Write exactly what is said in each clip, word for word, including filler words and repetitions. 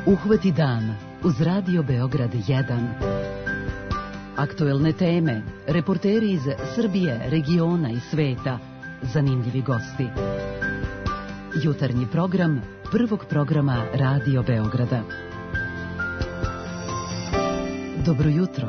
Uhvati dan uz Radio Beograd jedan. Aktuelne teme, reporteri iz Srbije, regiona i sveta, zanimljivi gosti. Jutarnji program prvog programa Radio Beograda. Dobro jutro.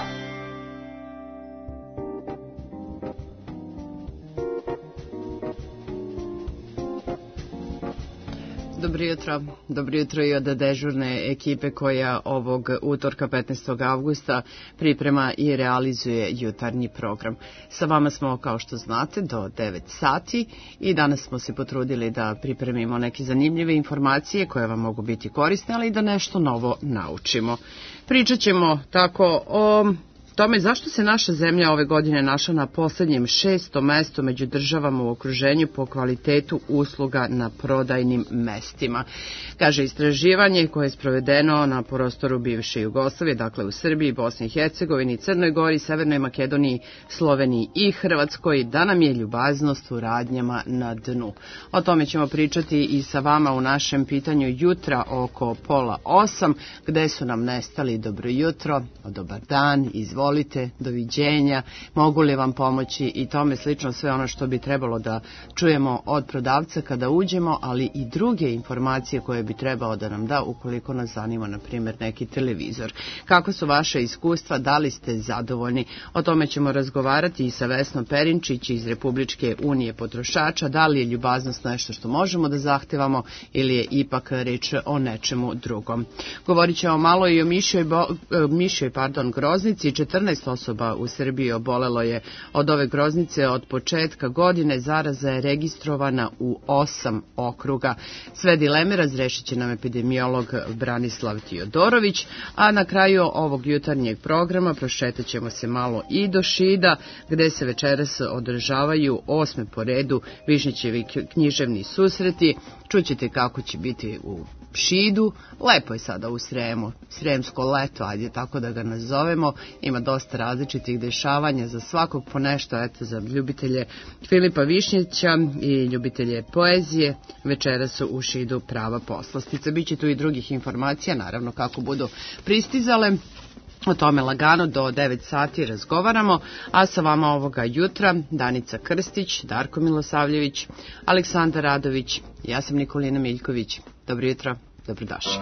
Dobro jutro. Dobro jutro i od dežurne ekipe koja ovog utorka petnaestog avgusta priprema i realizuje jutarnji program. Sa vama smo, kao što znate, do devet sati i danas smo se potrudili da pripremimo neke zanimljive informacije koje vam mogu biti korisne, ali i da nešto novo naučimo. Pričat ćemo tako o tome zašto se naša zemlja ove godine našla na poslednjem šestom mestu među državama u okruženju po kvalitetu usluga na prodajnim mestima. Kaže istraživanje koje je sprovedeno na prostoru bivše Jugoslavije, dakle u Srbiji, Bosni i Hercegovini, Crnoj Gori, Severnoj Makedoniji, Sloveniji i Hrvatskoj, da nam je ljubaznost u radnjama na dnu. O tome ćemo pričati i sa vama u našem pitanju jutra oko pola osam, gde su nam nestali dobro jutro, dobar dan, izvolite. Volite, doviđenja, mogu li vam pomoći i tome slično, sve ono što bi trebalo da čujemo od prodavca kada uđemo, ali i druge informacije koje bi trebao da nam da ukoliko nas zanima, na primjer, neki televizor. Kako su vaše iskustva, da li ste zadovoljni? O tome ćemo razgovarati i sa Vesnom Perinčić iz Republičke unije potrošača, da li je ljubaznost nešto što možemo da zahtevamo ili je ipak reč o nečemu drugom. Govorit ćemo malo i o mišjoj, bo, mišjoj pardon, groznici. četrnaest osoba u Srbiji obolelo je od ove groznice od početka godine. Zaraza je registrovana u osam okruga. Sve dileme razrešit će nam epidemiolog Branislav Tijodorović, a na kraju ovog jutarnjeg programa prošetat ćemo se malo i do Šida, gde se večeras održavaju osme po redu Višnjićevi književni susreti. Čućete kako će biti u Šidu. Lepo je sada u Sremu, sremsko leto, ajde tako da ga nazovemo. Ima dosta različitih dešavanja, za svakog po nešto, eto za ljubitelje Filipa Višnjića i ljubitelje poezije. Večera su u Šidu prava poslastica. Biće tu i drugih informacija, naravno kako budu pristizale. O tome lagano do devet sati razgovaramo, a sa vama ovoga jutra Danica Krstić, Darko Milosavljević, Aleksandar Radović, ja sam Nikolina Miljković. Dobro jutro, dobrodošli.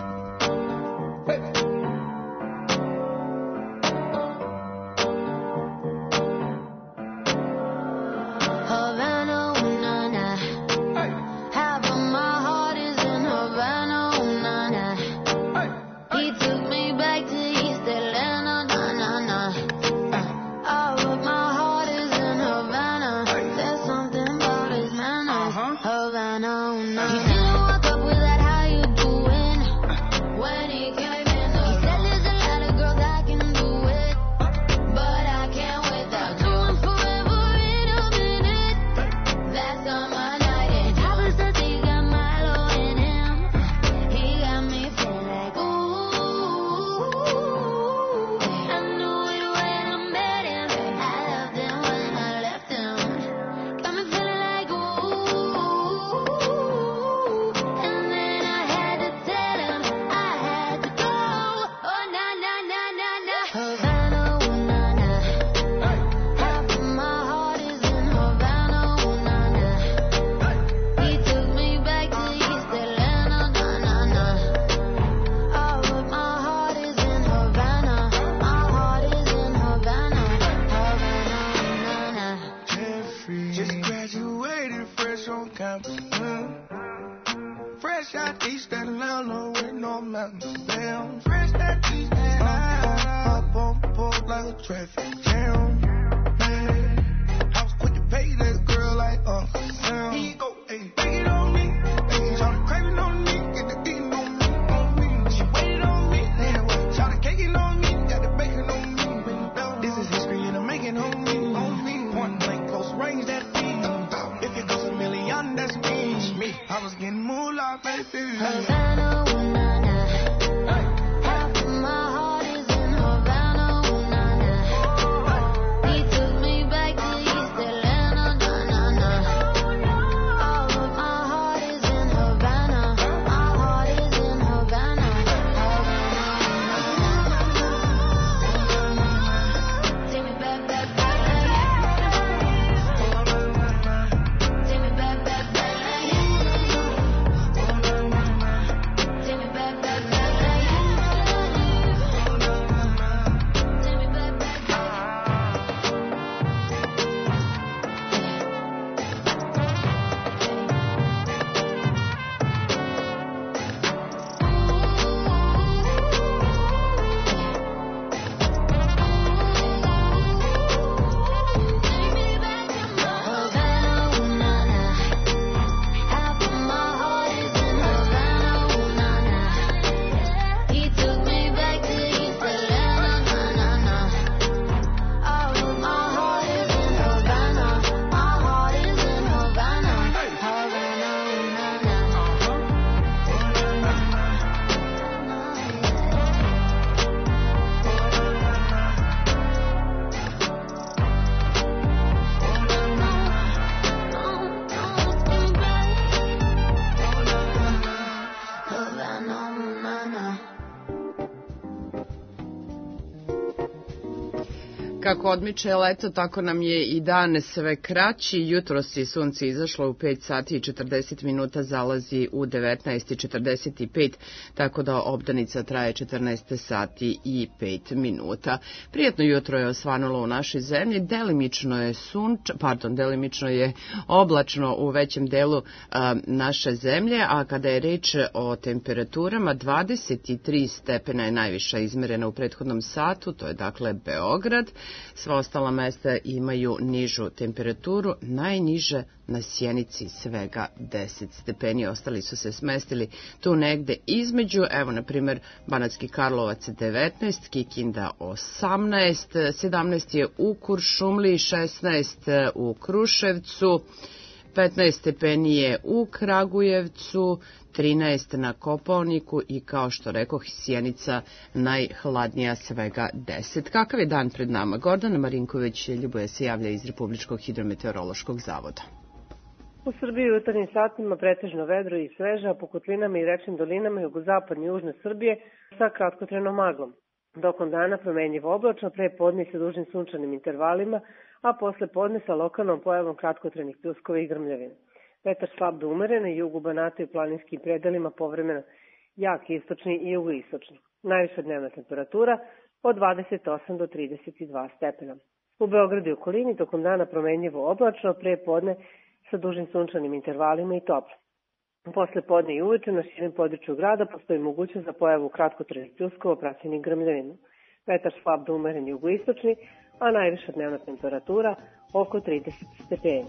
Kako odmiče leto, tako nam je i dan sve kraći. Jutros je sunce izašlo u pet sati i četrdeset minuta, zalazi u devetnaest i četrdeset pet, tako da obdanica traje četrnaest sati i pet minuta. Prijatno jutro je osvanulo u našoj zemlji, delimično je sunč, pardon, delimično je oblačno u većem delu a, naše zemlje, a kada je reč o temperaturama, dvadeset tri stepena je najviša izmerena u prethodnom satu, to je dakle Beograd. Sva ostala mesta imaju nižu temperaturu, najniže na Sjenici svega deset stepeni, ostali su se smestili tu negde između, evo na primjer Banatski Karlovac devetnaest, Kikinda osamnaest, sedamnaest je u Kuršumliji, šesnaest u Kruševcu, petnaest stepeni je u Kragujevcu, trinaest na Kopaoniku i kao što rekoh, Sjenica najhladnija svega deset. Kakav je dan pred nama? Gordana Marinković Ljuboja se javlja iz Republičkog hidrometeorološkog zavoda. U Srbiji u jutarnjim satima pretežno vedro i sveže, a po kotlinama i rečnim dolinama jugozapadne i južne Srbije sa kratkotrenom maglom. Tokom dana promenjivo oblačno, pre podne sa dužnim sunčanim intervalima, a posle podne sa lokalnom pojavom kratkotrenih pljuskova i grmljavina. Vetar slab do umeren i jugu Banata i planinskim predelima povremeno jak istočni i jugoistočni. Najviša dnevna temperatura od dvadeset osam do trideset dva stepena. U Beogradu i okolini tokom dana promenjivo oblačno, pre podne sa dužim sunčanim intervalima i toplo. Posle podne i uveče na širem području grada postoji mogućnost za pojavu kratkotrenih pljuskova praćenih grmljavina. Vetar slab do umeren jugoistočni, a najviša dnevna temperatura oko trideset stepeni.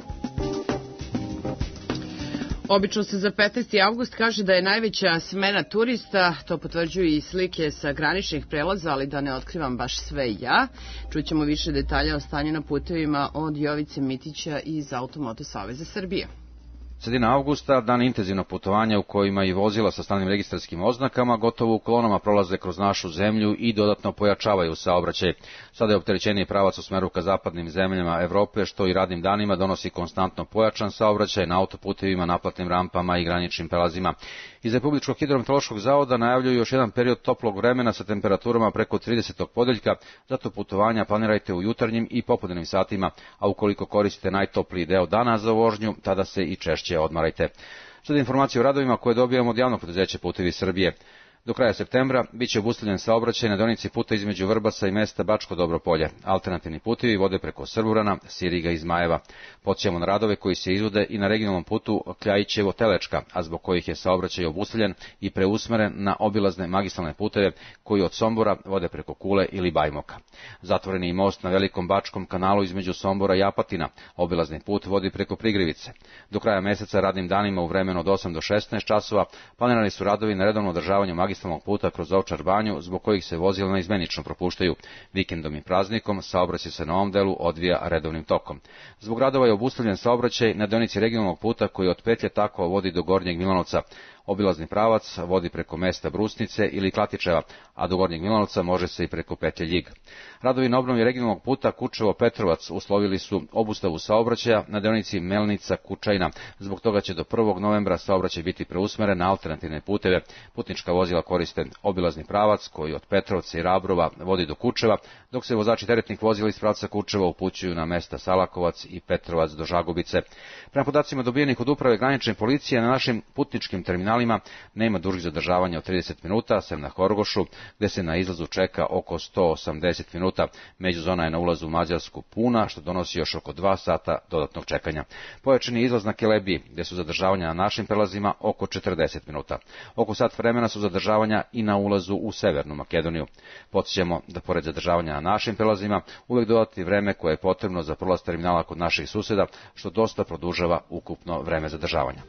Obično se za petnaesti avgust kaže da je najveća smena turista, to potvrđuju i slike sa graničnih prelaza, ali da ne otkrivam baš sve ja. Čućemo više detalja o stanju na putevima od Jovice Mitića iz Automoto Saveza Srbije. Sredina avgusta, dan intenzivnog putovanja u kojima i vozila sa stalnim registarskim oznakama gotovo u kolonama prolaze kroz našu zemlju i dodatno pojačavaju saobraćaj. Sada je opterećeniji pravac u smeru ka zapadnim zemljama Evrope, što i radnim danima donosi konstantno pojačan saobraćaj na autoputevima, naplatnim rampama i graničnim prelazima. Iz Republičkog hidrometeorološkog zavoda najavljuju još jedan period toplog vremena sa temperaturama preko tridesetog podeljka, zato putovanja planirajte u jutarnjim i popodnevnim satima, a ukoliko koristite najtopliji deo dana za vožnju, tada se i češće odmarajte. Sada informacije o radovima koje dobijamo od javnog preduzeća Putevi Srbije. Do kraja septembra biće obustavljen saobraćaj na deonici puta između Vrbasa i mesta Bačko Dobro Polje. Alternativni putevi vode preko Srburana, Siriga i Zmajeva. Podsjećamo na radove koji se izvode i na regionalnom putu Kljajićevo-Telečka, a zbog kojih je saobraćaj obustavljen i preusmeren na obilazne magistralne puteve koji od Sombora vode preko Kule ili Bajmoka. Zatvoreni je most na Velikom Bačkom kanalu između Sombora i Apatina. Obilazni put vodi preko Prigrevice. Do kraja meseca radnim danima u vremenu od osam do šesnaest časova planirani su radovi na redovno održavanju magistralnog puta kroz Ovčar banju, zbog kojih se vozila naizmenično propuštaju. Vikendom i praznikom saobraćaj se na ovom delu odvija redovnim tokom. Zbog radova je obustavljen saobraćaj na deonici regionalnog puta koji od petlje Takova vodi do Gornjeg Milanovca. Obilazni pravac vodi preko mesta Brusnice ili Klatičeva, a do Gornjeg Milanovca može se i preko petlje Ljig. Radovi na obnovi regionalnog puta Kučevo-Petrovac uslovili su obustavu saobraćaja na deonici Melnica-Kučajna. Zbog toga će do prvog novembra saobraćaj biti preusmeren na alternativne puteve. Putnička vozila koriste obilazni pravac koji od Petrovca i Rabrova vodi do Kučeva, dok se vozači teretnih vozila iz pravca Kučeva upućuju na mesta Salakovac i Petrovac do Žagubice. Prema podacima dobijenih od uprave granične policije, na našim putničkim terminalima nema dužih zadržavanja od trideset minuta, sem na Horgošu, gde se na izlazu čeka oko sto osamdeset minuta. Međuzona je na ulazu u Mađarsku puna, što donosi još oko dva sata dodatnog čekanja. Pojačan je izlaz na Kelebiji, gde su zadržavanja na našim prelazima oko četrdeset minuta. Oko sat vremena su zadržavanja i na ulazu u Severnu Makedoniju. Podsjećamo da pored zadržavanja na našim prelazima uvek dodati vreme koje je potrebno za prolaz terminala kod naših suseda, što dosta produžava ukupno vreme zadržavanja.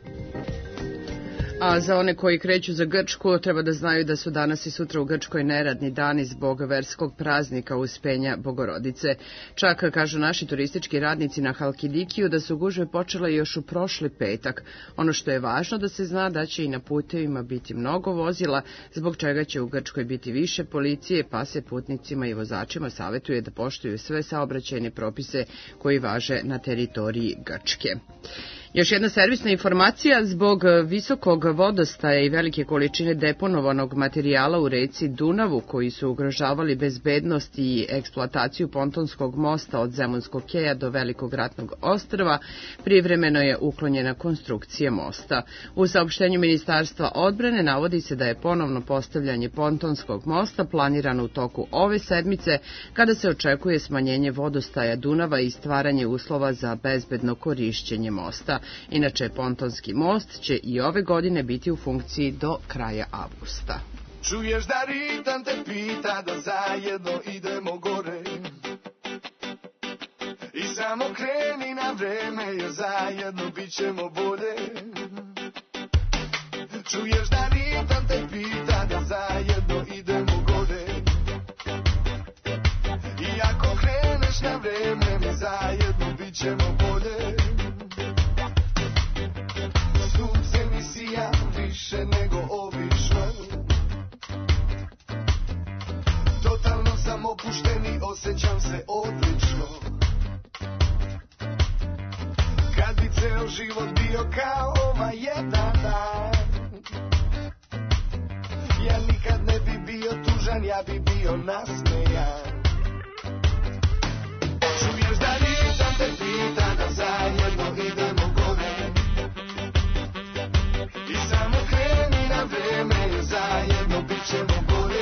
A za one koji kreću za Grčku treba da znaju da su danas i sutra u Grčkoj neradni dani zbog verskog praznika Uspenja Bogorodice. Čak, kažu naši turistički radnici na Halkidikiju, da su gužve počele još u prošli petak. Ono što je važno da se zna da će i na putevima biti mnogo vozila, zbog čega će u Grčkoj biti više policije, pa se putnicima i vozačima savjetuje da poštuju sve saobraćajne propise koji važe na teritoriji Grčke. Još jedna servisna informacija, zbog visokog vodostaja i velike količine deponovanog materijala u reci Dunavu koji su ugrožavali bezbednost i eksploataciju pontonskog mosta od Zemunskog keja do Velikog ratnog ostrva, privremeno je uklonjena konstrukcija mosta. U saopštenju Ministarstva odbrane navodi se da je ponovno postavljanje pontonskog mosta planirano u toku ove sedmice, kada se očekuje smanjenje vodostaja Dunava i stvaranje uslova za bezbedno korišćenje mosta. Inače, pontonski most će i ove godine biti u funkciji do kraja avgusta. Čuješ da ritam te pita da zajedno idemo gore i samo kreni na vreme jer zajedno bit ćemo bolje. Čuješ da ritam te pita da zajedno idemo gore i ako kreneš na vreme mi zajedno bit ćemo bolje. Sunce mi sija više nego obično, totalno sam opušten i osjećam se odlično. Kad bi ceo život bio kao ovaj jedan dan, ja nikad ne bi bio tužan, ja bi bio nasmejan. Čuješ da ritam te pita da zajedno idemo gore i samo kreni na vreme, zajedno bit ćemo bolje.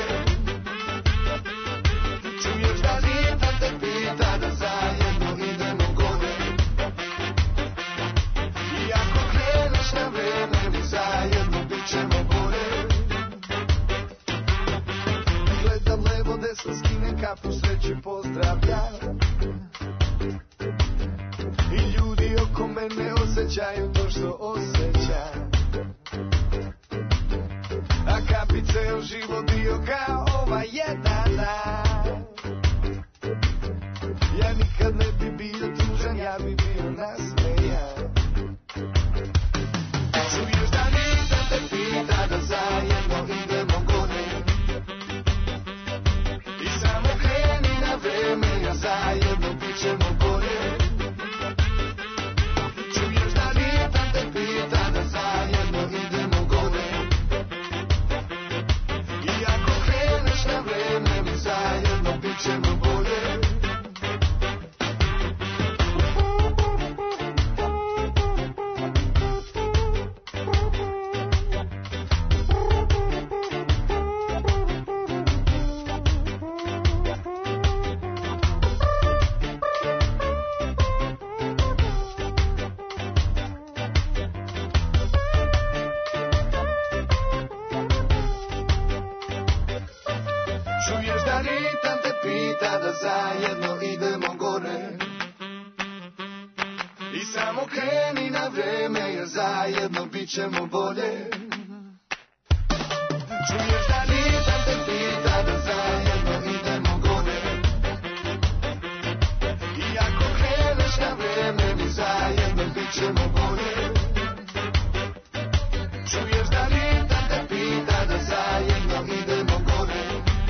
Čuješ da ritam te pita da zajedno idemo gore i ako kreneš na vreme, mi zajedno bit ćemo bolje. Gledam levo, desno, skinem kapu, sreće pozdravljam i ljudi oko mene osjećaju to što osjećam. A kad bi ceo život bio kao ovaj jedan dan, ja nikad ne bi bio tužan, ja bi bio nasmejan. Čuješ da ritam te pita da zajedno idemo gore i samo kreni na vreme, ja zajedno bit ćemo bolje. Čuješ da ritam te pita da zajedno idemo gore i ako kreneš na vreme, mi zajedno bit ćemo bolje. Čuješ da ritam te pita da zajedno idemo gore i samo kreni na vreme jer zajedno bit ćemo bolje. Čuješ da ritam te pita da zajedno idemo gore i ako kreneš na vreme, mi zajedno bit ćemo bolje. Čuješ da ritam te pita da zajedno idemo gore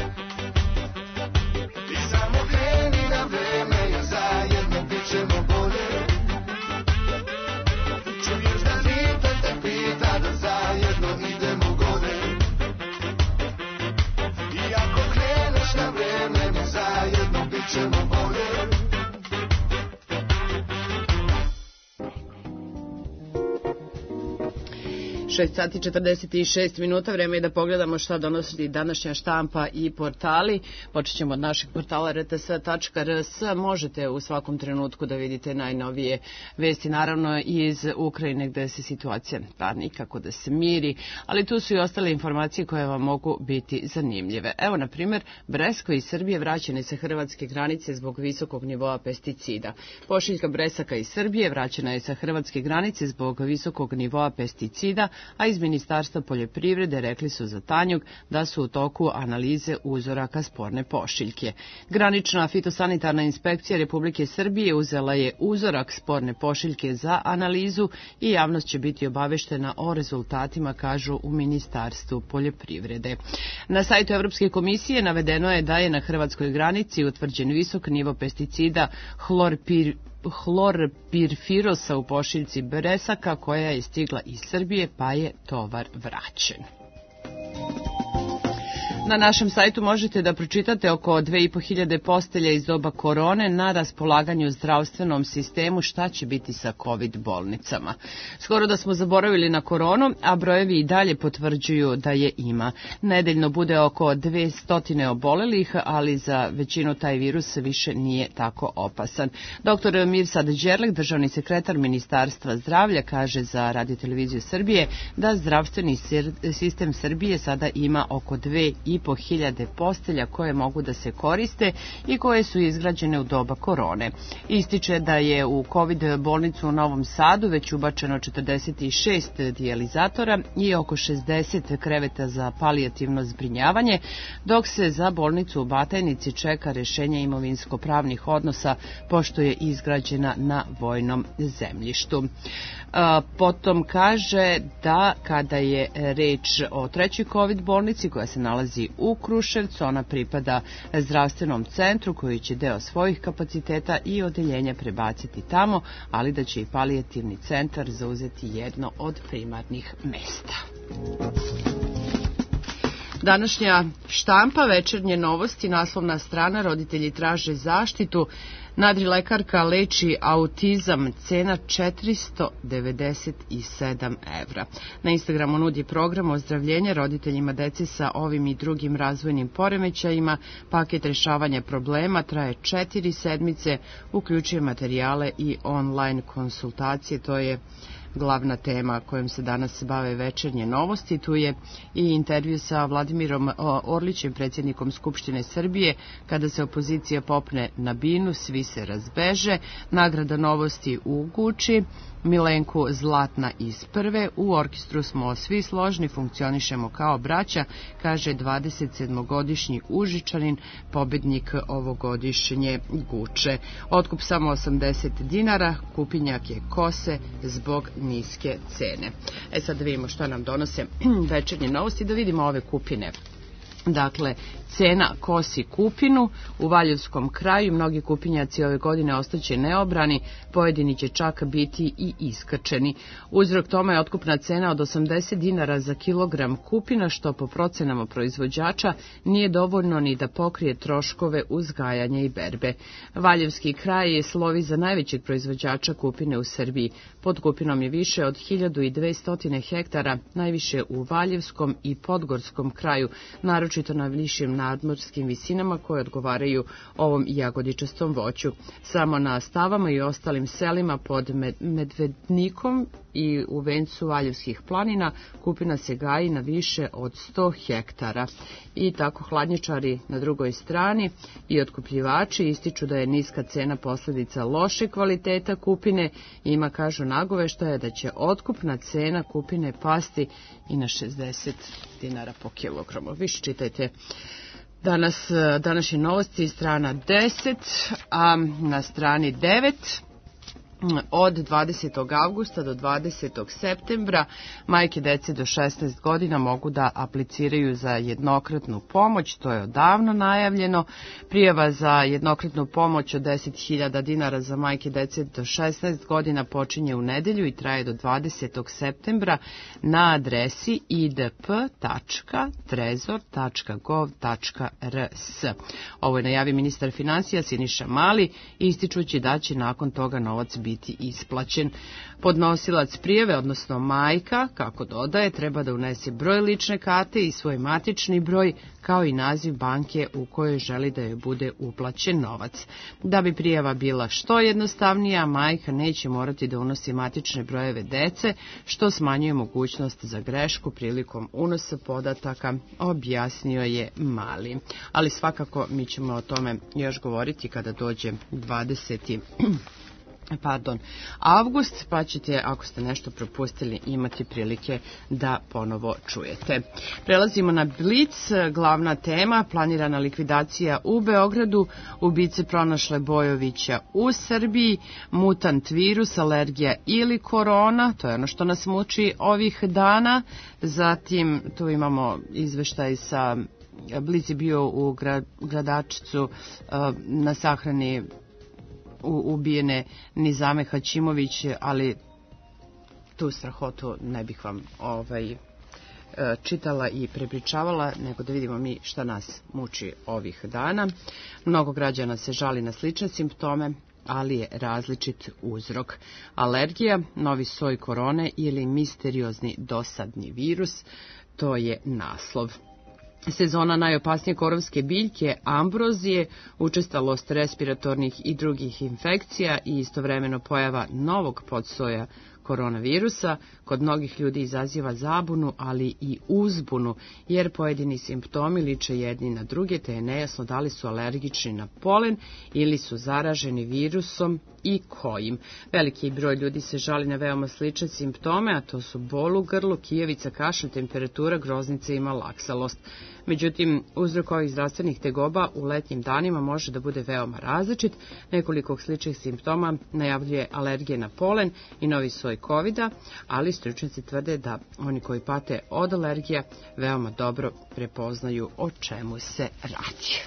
i samo kreni na vreme, jer zajedno bit ćemo bolje. Čuješ da ritam te pita da zajedno idemo gore i ako kreneš na vreme, mi zajedno bit ćemo bolje. šest sati četrdeset šest minuta, vreme je da pogledamo šta donosi današnja štampa i portali. Počet ćemo od našeg portala r t s tačka r s. Možete u svakom trenutku da vidite najnovije vesti, naravno iz Ukrajine gde se situacija pa nikako da se miri, ali tu su i ostale informacije koje vam mogu biti zanimljive. Evo, na primjer, Bresko iz Srbije vraćene sa hrvatske granice zbog visokog nivoa pesticida. Pošiljka bresaka iz Srbije vraćena je sa hrvatske granice zbog visokog nivoa pesticida, a iz Ministarstva poljoprivrede rekli su za Tanjug da su u toku analize uzoraka sporne pošiljke. Granična fitosanitarna inspekcija Republike Srbije uzela je uzorak sporne pošiljke za analizu i javnost će biti obaveštena o rezultatima, kažu u Ministarstvu poljoprivrede. Na sajtu Evropske komisije navedeno je da je na hrvatskoj granici utvrđen visok nivo pesticida hlorpir hlorpirfirosa u pošiljci Bresaka koja je stigla iz Srbije pa je tovar vraćen. Na našem sajtu možete da pročitate oko dve i po hiljade postelja iz doba korone na raspolaganju zdravstvenom sistemu. Šta će biti sa COVID bolnicama? Skoro da smo zaboravili na koronu, a brojevi i dalje potvrđuju da je ima. Nedeljno bude oko dvesta obolelih, ali za većinu taj virus više nije tako opasan. Doktor Mirsad Đerlek, državni sekretar Ministarstva zdravlja, kaže za Radio televiziju Srbije da zdravstveni sistem Srbije sada ima oko dve i po hiljade postelja koje mogu da se koriste i koje su izgrađene u doba korone. Ističe da je u COVID bolnicu u Novom Sadu već ubačeno četrdeset šest dijalizatora i oko šezdeset kreveta za palijativno zbrinjavanje, dok se za bolnicu u Batajnici čeka rešenje imovinsko-pravnih odnosa pošto je izgrađena na vojnom zemljištu. Potom kaže da kada je reč o trećoj COVID bolnici koja se nalazi u Kruševcu, ona pripada zdravstvenom centru koji će deo svojih kapaciteta i odeljenja prebaciti tamo, ali da će i palijativni centar zauzeti jedno od primarnih mesta. Današnja štampa, Večernje novosti, naslovna strana, roditelji traže zaštitu, nadrilekarka leči autizam, cena četiristo devedeset sedam evra. Na Instagramu nudi program ozdravljenja roditeljima dece sa ovim i drugim razvojnim poremećajima. Paket rešavanja problema traje četiri sedmice, uključuje materijale i online konsultacije. To je glavna tema kojom se danas bave Večernje novosti. Tu je i intervju sa Vladimirom Orlićem, predsjednikom Skupštine Srbije. Kada se opozicija popne na binu, svi se razbeže. Nagrada novosti u Guči, Milenku Zlatna iz prve. U orkestru smo svi složni, funkcionišemo kao braća, kaže dvadeset sedmogodišnji Užičanin, pobednik ovogodišnje Guče. Otkup samo osamdeset dinara, kupinjak je kose zbog niske cene. E sad da vidimo šta nam donose Večernje novosti, da vidimo ove kupine. Dakle, cena kosi kupinu u Valjevskom kraju. Mnogi kupinjaci ove godine ostaće neobrani, pojedini će čak biti i iskrčeni. Uzrok tome je otkupna cena od osamdeset dinara za kilogram kupina, što po procenama proizvođača nije dovoljno ni da pokrije troškove uzgajanja i berbe. Valjevski kraj je slovi za najvećeg proizvođača kupine u Srbiji. Pod kupinom je više od hiljadu dvesta hektara, najviše u Valjevskom i Podgorskom kraju, naročito na višim nadmorskim visinama koje odgovaraju ovom jagodičastom voću. Samo na Stavama i ostalim selima pod Medvednikom i u vencu Valjevskih planina kupina se gaji na više od sto hektara. I tako hladnjačari na drugoj strani i otkupljivači ističu da je niska cena posljedica loše kvaliteta kupine. Ima, kažu, nagoveštaja da će otkupna cena kupine pasti i na šezdeset dinara po kilogramu. Više čitajte danas današnje novosti, strana deset, a na strani devet od dvadesetog avgusta do dvadesetog septembra majke dece do šesnaest godina mogu da apliciraju za jednokratnu pomoć. To je odavno najavljeno. Prijava za jednokratnu pomoć od deset hiljada dinara za majke dece do šesnaest godina počinje u nedelju i traje do dvadesetog septembra na adresi i d p tačka trezor tačka gov tačka r s. Ovo je najavio ministar finansija Siniša Mali, ističući da će nakon toga novac biti isplaćen. Podnosilac prijave, odnosno majka, kako dodaje, treba da unese broj lične karte i svoj matični broj, kao i naziv banke u kojoj želi da joj bude uplaćen novac. Da bi prijava bila što jednostavnija, majka neće morati da unosi matične brojeve dece, što smanjuje mogućnost za grešku prilikom unosa podataka, objasnio je Mali. Ali svakako mi ćemo o tome još govoriti kada dođe dvadeseti Pardon, avgust, pa ćete, ako ste nešto propustili, imati prilike da ponovo čujete. Prelazimo na Blic, glavna tema, planirana likvidacija u Beogradu, ubice pronašle Bojovića u Srbiji, mutant virus, alergija ili korona, to je ono što nas muči ovih dana. Zatim tu imamo izveštaj sa, Blic je bio u Gradačcu na sahrani ubijene Nizame Haćimović, ali tu strahotu ne bih vam ovaj, čitala i prepričavala, nego da vidimo mi šta nas muči ovih dana. Mnogo građana se žali na slične simptome, ali je različit uzrok. Alergija, novi soj korone ili misteriozni dosadni virus, to je naslov. Sezona najopasnije korovske biljke, ambrozije, učestalost respiratornih i drugih infekcija i istovremeno pojava novog podsoja koronavirusa kod mnogih ljudi izaziva zabunu, ali i uzbunu, jer pojedini simptomi liče jedni na druge, te je nejasno da li su alergični na polen ili su zaraženi virusom i kojim. Veliki broj ljudi se žali na veoma slične simptome, a to su bol u grlu, kijevica, kašalj, temperatura, groznica i malaksalost. Međutim, uzrok ovih zdravstvenih tegoba u letnjim danima može da bude veoma različit. Nekoliko sličnih simptoma najavljuje alergije na polen i novi soj kovida, ali stručnjaci tvrde da oni koji pate od alergija veoma dobro prepoznaju o čemu se radi.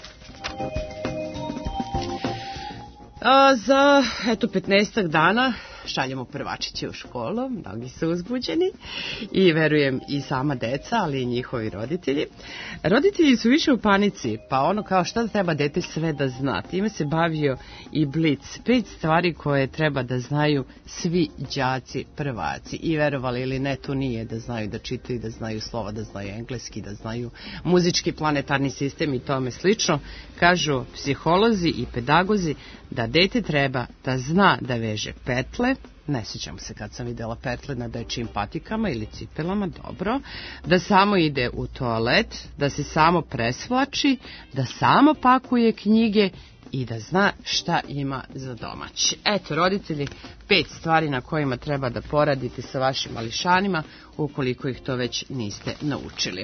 A za eto petnaestak dana šaljemo prvačiće u školu, mnogi su uzbuđeni i verujem i sama deca, ali i njihovi roditelji. Roditelji su više u panici, pa ono kao šta treba dete sve da zna. Time se bavio i Blic. Pet stvari koje treba da znaju svi đaci prvaci. I verovali ili ne, tu nije da znaju da čitaju, da znaju slova, da znaju engleski, da znaju muzički planetarni sistem i tome slično. Kažu psiholozi i pedagozi da dete treba da zna da veže petle, ne sjećam se kad sam vidjela petle na dečijim patikama ili cipelama, dobro, da samo ide u toalet, da se samo presvlači, da samo pakuje knjige i da zna šta ima za domaći. Eto, roditelji, pet stvari na kojima treba da poradite sa vašim mališanima ukoliko ih to već niste naučili.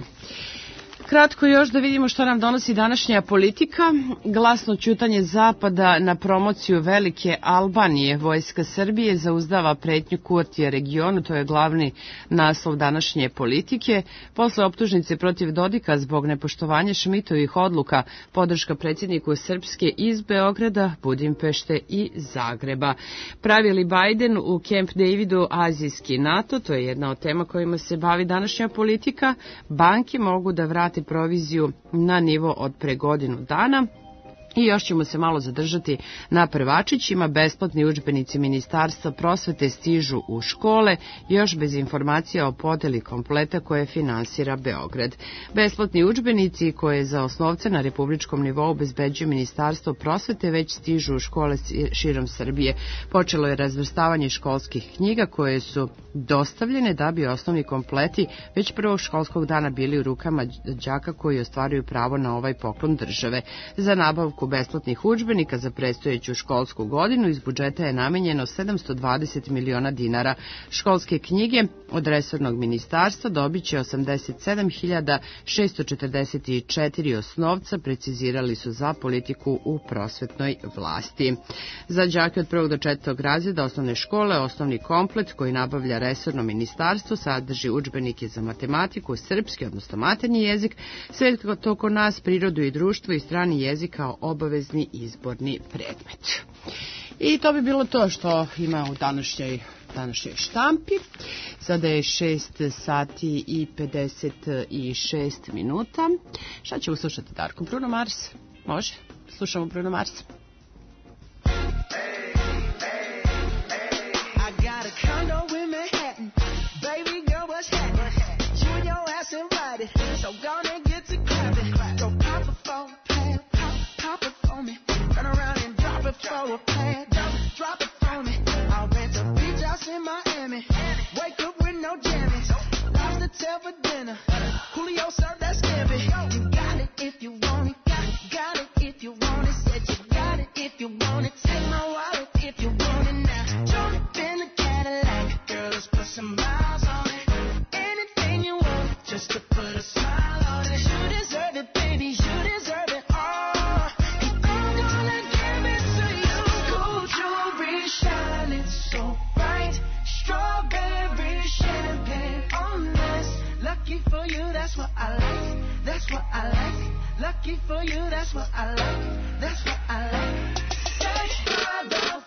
Kratko još da vidimo što nam donosi današnja politika. Glasno ćutanje Zapada na promociju velike Albanije. Vojska Srbije zauzdava pretnju Kurtija regionu, to je glavni naslov današnje politike. Posle optužnice protiv Dodika zbog nepoštovanja Šmitovih odluka, podrška predsjedniku Srpske iz Beograda, Budimpešte i Zagreba. Pravi li Biden u Camp Davidu azijski NATO? To je jedna od tema kojima se bavi današnja politika. Banke mogu da vrate proviziju na nivo od pre godinu dana. I još ćemo se malo zadržati na prvačićima. Besplatni udžbenici Ministarstva prosvete stižu u škole, još bez informacija o podeli kompleta koje finansira Beograd. Besplatni udžbenici koje za osnovce na republičkom nivou obezbeđuje Ministarstvo prosvete već stižu u škole širom Srbije. Počelo je razvrstavanje školskih knjiga koje su dostavljene da bi osnovni kompleti već prvog školskog dana bili u rukama đaka koji ostvaruju pravo na ovaj poklon države. Za nabavku besplatnih udžbenika za predstojeću školsku godinu iz budžeta je namenjeno sedamsto dvadeset miliona dinara. Školske knjige od resornog ministarstva dobit će osamdeset sedam hiljada šesto četrdeset četiri osnovca, precizirali su za politiku u prosvetnoj vlasti. Za đake od prvog do četvrtog razreda osnovne škole, osnovni komplet koji nabavlja resorno ministarstvo sadrži udžbenike za matematiku, srpski, odnosno maternji jezik, sve to kod nas, prirodu i društvo i strani jezik kao obavezni izborni predmet. I to bi bilo to što ima u današnjoj, današnjoj štampi. Sada je šest sati i pedeset šest minuta. Šta ćemo slušati, Darko? Bruno Mars? Može? Slušamo Bruno Mars. So gonna get to clapping. Go pop it for a plan, pop, pop it for me. Turn around and drop it for a plan, drop, drop it for me. I'll rent a beach house in Miami. Wake up with no jammies. Lobster tail for dinner. Julio served that scampi. You got it if you want it. Got, got it if you want it. Said you got it if you want it. Take my wallet if you want it now. Jump in the Cadillac. Girl, let's put some miles on it. Anything you want, just to put a smile on it. You deserve it, baby, you deserve it all. And I'm gonna give it to you. Gold jewelry shining so bright. Strawberry champagne on this. Lucky for you, that's what I like. That's what I like. Lucky for you, that's what I like. That's what I like. Touched by the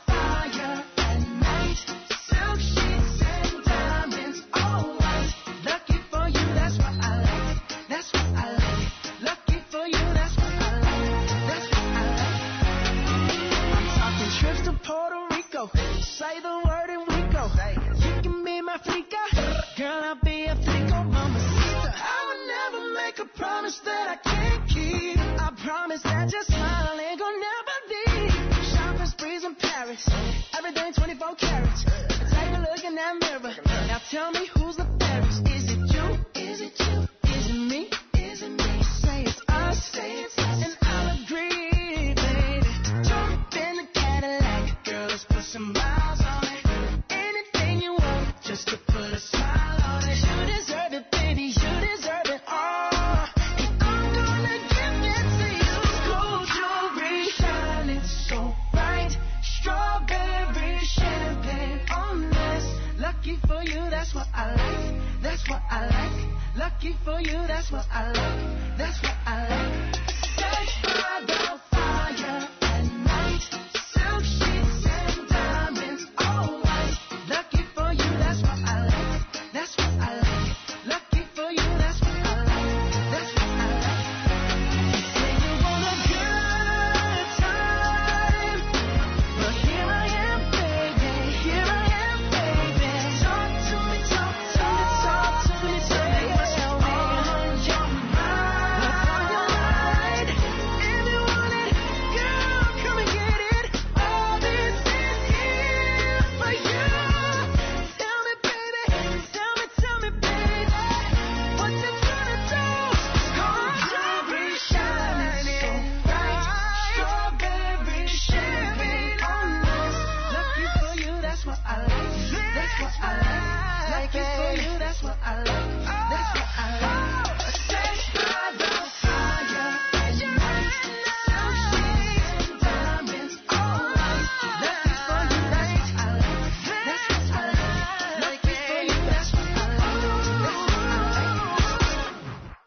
promise that I can't keep. I promise that your smile ain't gonna never leave. Shopping sprees in Paris, everything twenty-four carats. Take a look in that mirror. Now tell me who's the fairest. Is it you? Is it you? Is it me? Is it me? Say it's us. Say it's us. And I'll agree, baby. Jump in the Cadillac, girl. Let's put some miles on it. Anything you want, just to put a smile on it. You deserve it, baby. You deserve it all. And I'm gonna give it to you. Gold jewelry shining so bright. Strawberry champagne on this. Lucky for you, that's what I like. That's what I like. Lucky for you, that's what I like. That's what I like. Sex by the fire at night. Silk sheets and diamonds, all white. Lucky for you, that's what I like. That's what I like. Lucky for you, that's what I like. That's what I like. Say you want a good time, but here I am, baby. Here I am, baby. Talk to me, talk to me, talk to me, tell me what's on your mind. What's on your mind? If you want it, girl, come and get it. All this is here for you. Tell me, baby, tell me, tell me, baby, what you gonna do? Gold jewelry shining so bright. Strawberry champagne on this. Lucky for you, that's what I like. That's what I like. Lucky for you, that's what I like. That's what I like. Sex by the fire at night. Silk sheets and diamonds, all white. Lucky for you, that's what I like. That's what I like. Lucky for you, that's what I like. That's what I like.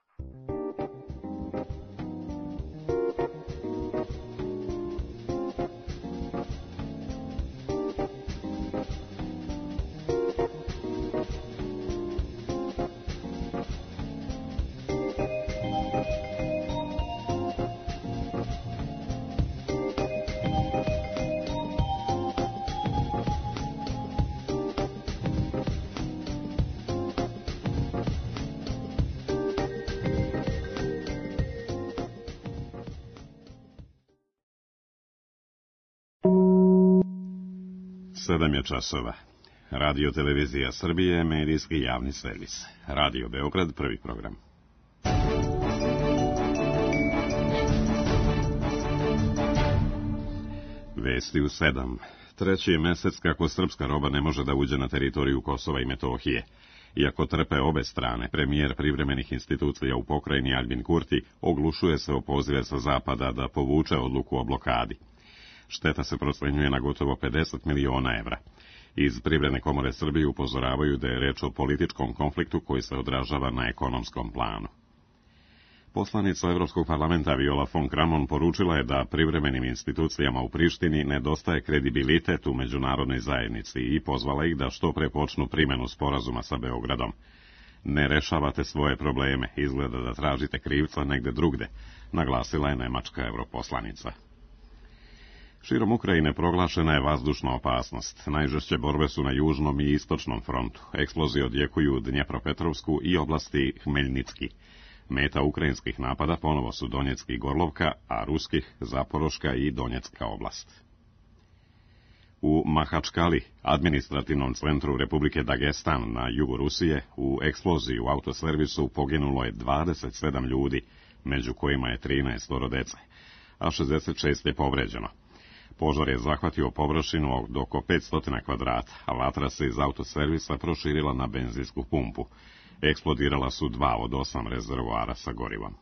Sedam je časova. Radio Televizija Srbije, medijski javni servis. Radio Beograd, prvi program. Vesti u sedam. Treći je mesec kako srpska roba ne može da uđe na teritoriju Kosova i Metohije. Iako trpe obe strane, premijer privremenih institucija u pokrajini Albin Kurti oglušuje se o pozive sa zapada da povuče odluku o blokadi. Šteta se procenjuje na gotovo pedeset miliona evra. Iz Privredne komore Srbije upozoravaju da je reč o političkom konfliktu koji se odražava na ekonomskom planu. Poslanica Evropskog parlamenta Viola von Kramon poručila je da privremenim institucijama u Prištini nedostaje kredibilitet u međunarodnoj zajednici i pozvala ih da što pre počnu primjenu sporazuma sa Beogradom. Ne rešavate svoje probleme, izgleda da tražite krivca negde drugde, naglasila je nemačka europoslanica. Širom Ukrajine proglašena je vazdušna opasnost. Najžešće borbe su na južnom i istočnom frontu. Eksplozije odjekuju Dnjepropetrovsku i oblasti Hmeljnicki. Meta ukrajinskih napada ponovo su Donjecki i Gorlovka, a ruskih Zaporoška i Donjecka oblast. U Mahačkali, administrativnom centru Republike Dagestan na jugu Rusije, u eksploziji u autoservisu poginulo je dvadeset sedam ljudi, među kojima je trinaest dece, a šezdeset šest je povređeno. Požar je zahvatio površinu od oko petsto kvadrata, a vatra se iz autoservisa proširila na benzinsku pumpu. Eksplodirala su dva od osam rezervoara sa gorivom.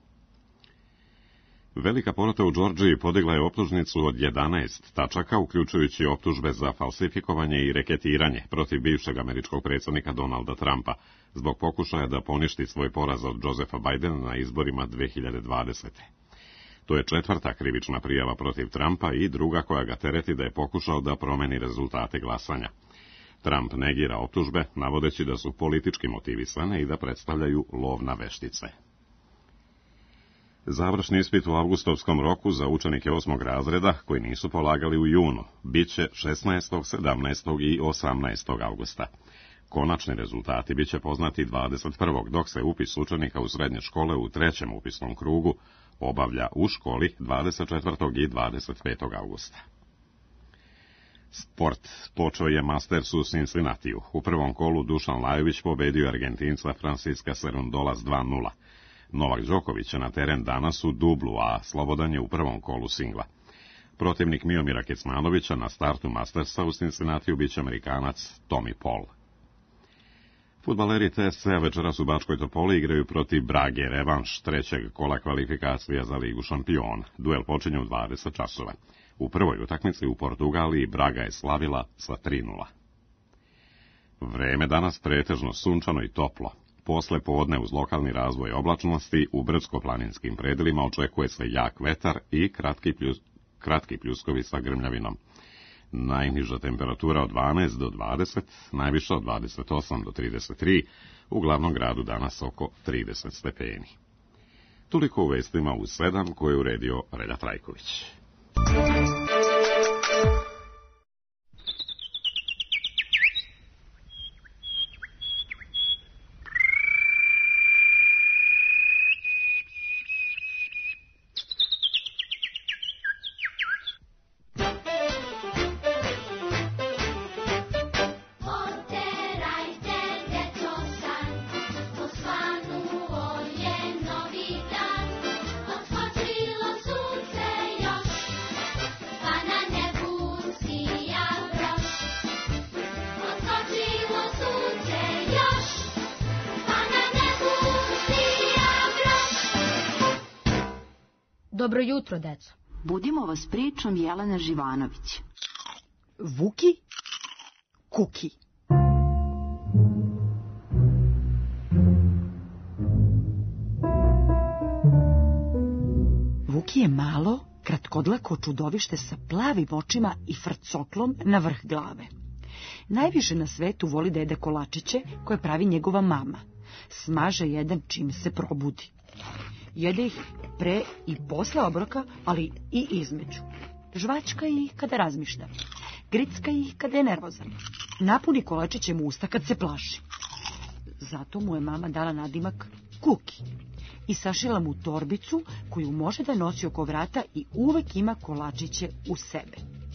Velika porota u Džordžiji podigla je optužnicu od jedanaest tačaka, uključujući optužbe za falsifikovanje i reketiranje protiv bivšeg američkog predsjednika Donalda Trumpa, zbog pokušaja da poništi svoj poraz od Josefa Bidena na izborima dve hiljade dvadesete. To je četvrta krivična prijava protiv Trumpa i druga koja ga tereti da je pokušao da promeni rezultate glasanja. Trump negira optužbe, navodeći da su politički motivisane i da predstavljaju lov na veštice. Završni ispit u avgustovskom roku za učenike osmog razreda, koji nisu polagali u junu, bit će šesnaestog, sedamnaestog i osamnaestog avgusta. Konačni rezultati bit će poznati dvadeset prvog dok se upis učenika u srednje škole u trećem upisnom krugu obavlja u školi dvadeset četvrtog i dvadeset petog avgusta. Sport. Počeo je Masters u Cincinnatiju. U prvom kolu Dušan Lajović pobedio Argentinca Francisca Cerundola s dva nula. Novak Đoković je na teren danas u dublu, a Slobodan je u prvom kolu singla. Protivnik Miomira Kecmanovića na startu Mastersa u Cincinnatiju biće Amerikanac Tommy Paul. Fudbaleri T S C večeras u Bačkoj Topoli igraju protiv Brage, revanš trećeg kola kvalifikacija za Ligu šampiona. Duel počinje u dvadeset časova. U prvoj utakmici u Portugaliji Braga je slavila sa tri nula. Vreme danas pretežno sunčano i toplo. Posle podne uz lokalni razvoj oblačnosti u brdsko-planinskim predelima očekuje se jak vetar i kratki, pljus, kratki pljuskovi sa grmljavinom. Najniža temperatura od dvanaest do dvadeset, najviša od dvadeset osam do trideset tri, u glavnom gradu danas oko trideset stepeni. Toliko u vestima u sedam koje je uredio Relja Trajković. Dobro jutro, deco. Budimo vas pričom Jelena Živanović. Vuki Kuki. Vuki je malo, kratkodlako čudovište sa plavim očima i frcoklom na vrh glave. Najviše na svetu voli da jede kolačiće koje pravi njegova mama. Smaže jedan čim se probudi. Jede ih pre i posle obroka, ali i između. Žvačka ih kada razmišlja. Gricka ih kada je nervozan. Napuni kolačićem usta kad se plaši. Zato mu je mama dala nadimak Kuki i sašila mu torbicu koju može da nosi oko vrata i uvek ima kolačiće u sebe.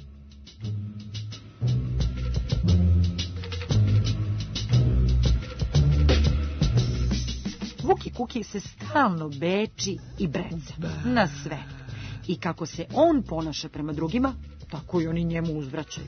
Vuki Kuki se stalno beči i brece na sve. I kako se on ponaša prema drugima, tako i oni njemu uzvraćaju.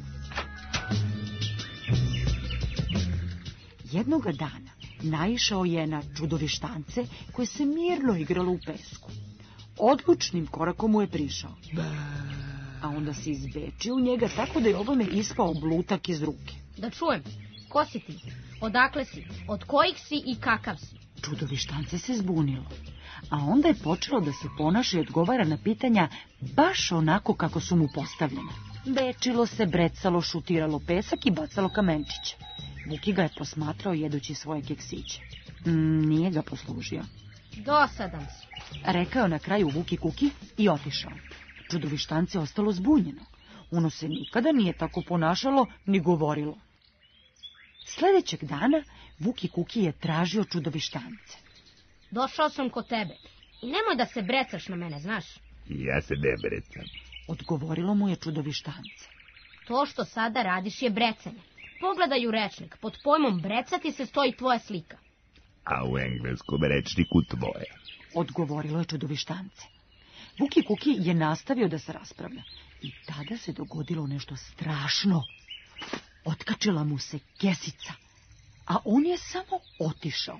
Jednoga dana naišao je na čudovištance koje se mirno igralo u pesku. Odlučnim korakom mu je prišao. A onda se izbečio u njega tako da je ovome ispao blutak iz ruke. Da čujem, ko si ti? Odakle si? Od kojih si i kakav si? Čudovištance se zbunilo, a onda je počelo da se ponaša i odgovara na pitanja baš onako kako su mu postavljene. Bečilo se, brecalo, šutiralo pesak i bacalo kamenčiće. Vuki ga je posmatrao jedući svoje keksiće. Mm, nije ga poslužio. Dosadan si, rekao na kraju Vuki Kuki i otišao. Čudovištance ostalo zbunjeno. Ono se nikada nije tako ponašalo ni govorilo. Sljedećeg dana Vuki Kuki je tražio čudovištance. Došao sam kod tebe i nemoj da se brecaš na mene, znaš? Ja se ne brecam. Odgovorilo mu je čudovištance. To što sada radiš je brecanje. Pogledaj u rečnik, pod pojmom brecati se stoji tvoja slika. A u engleskom rečniku tvoje. Odgovorilo je čudovištance. Vuki Kuki je nastavio da se raspravlja. I tada se dogodilo nešto strašno. Otkačila mu se kesica, a on je samo otišao.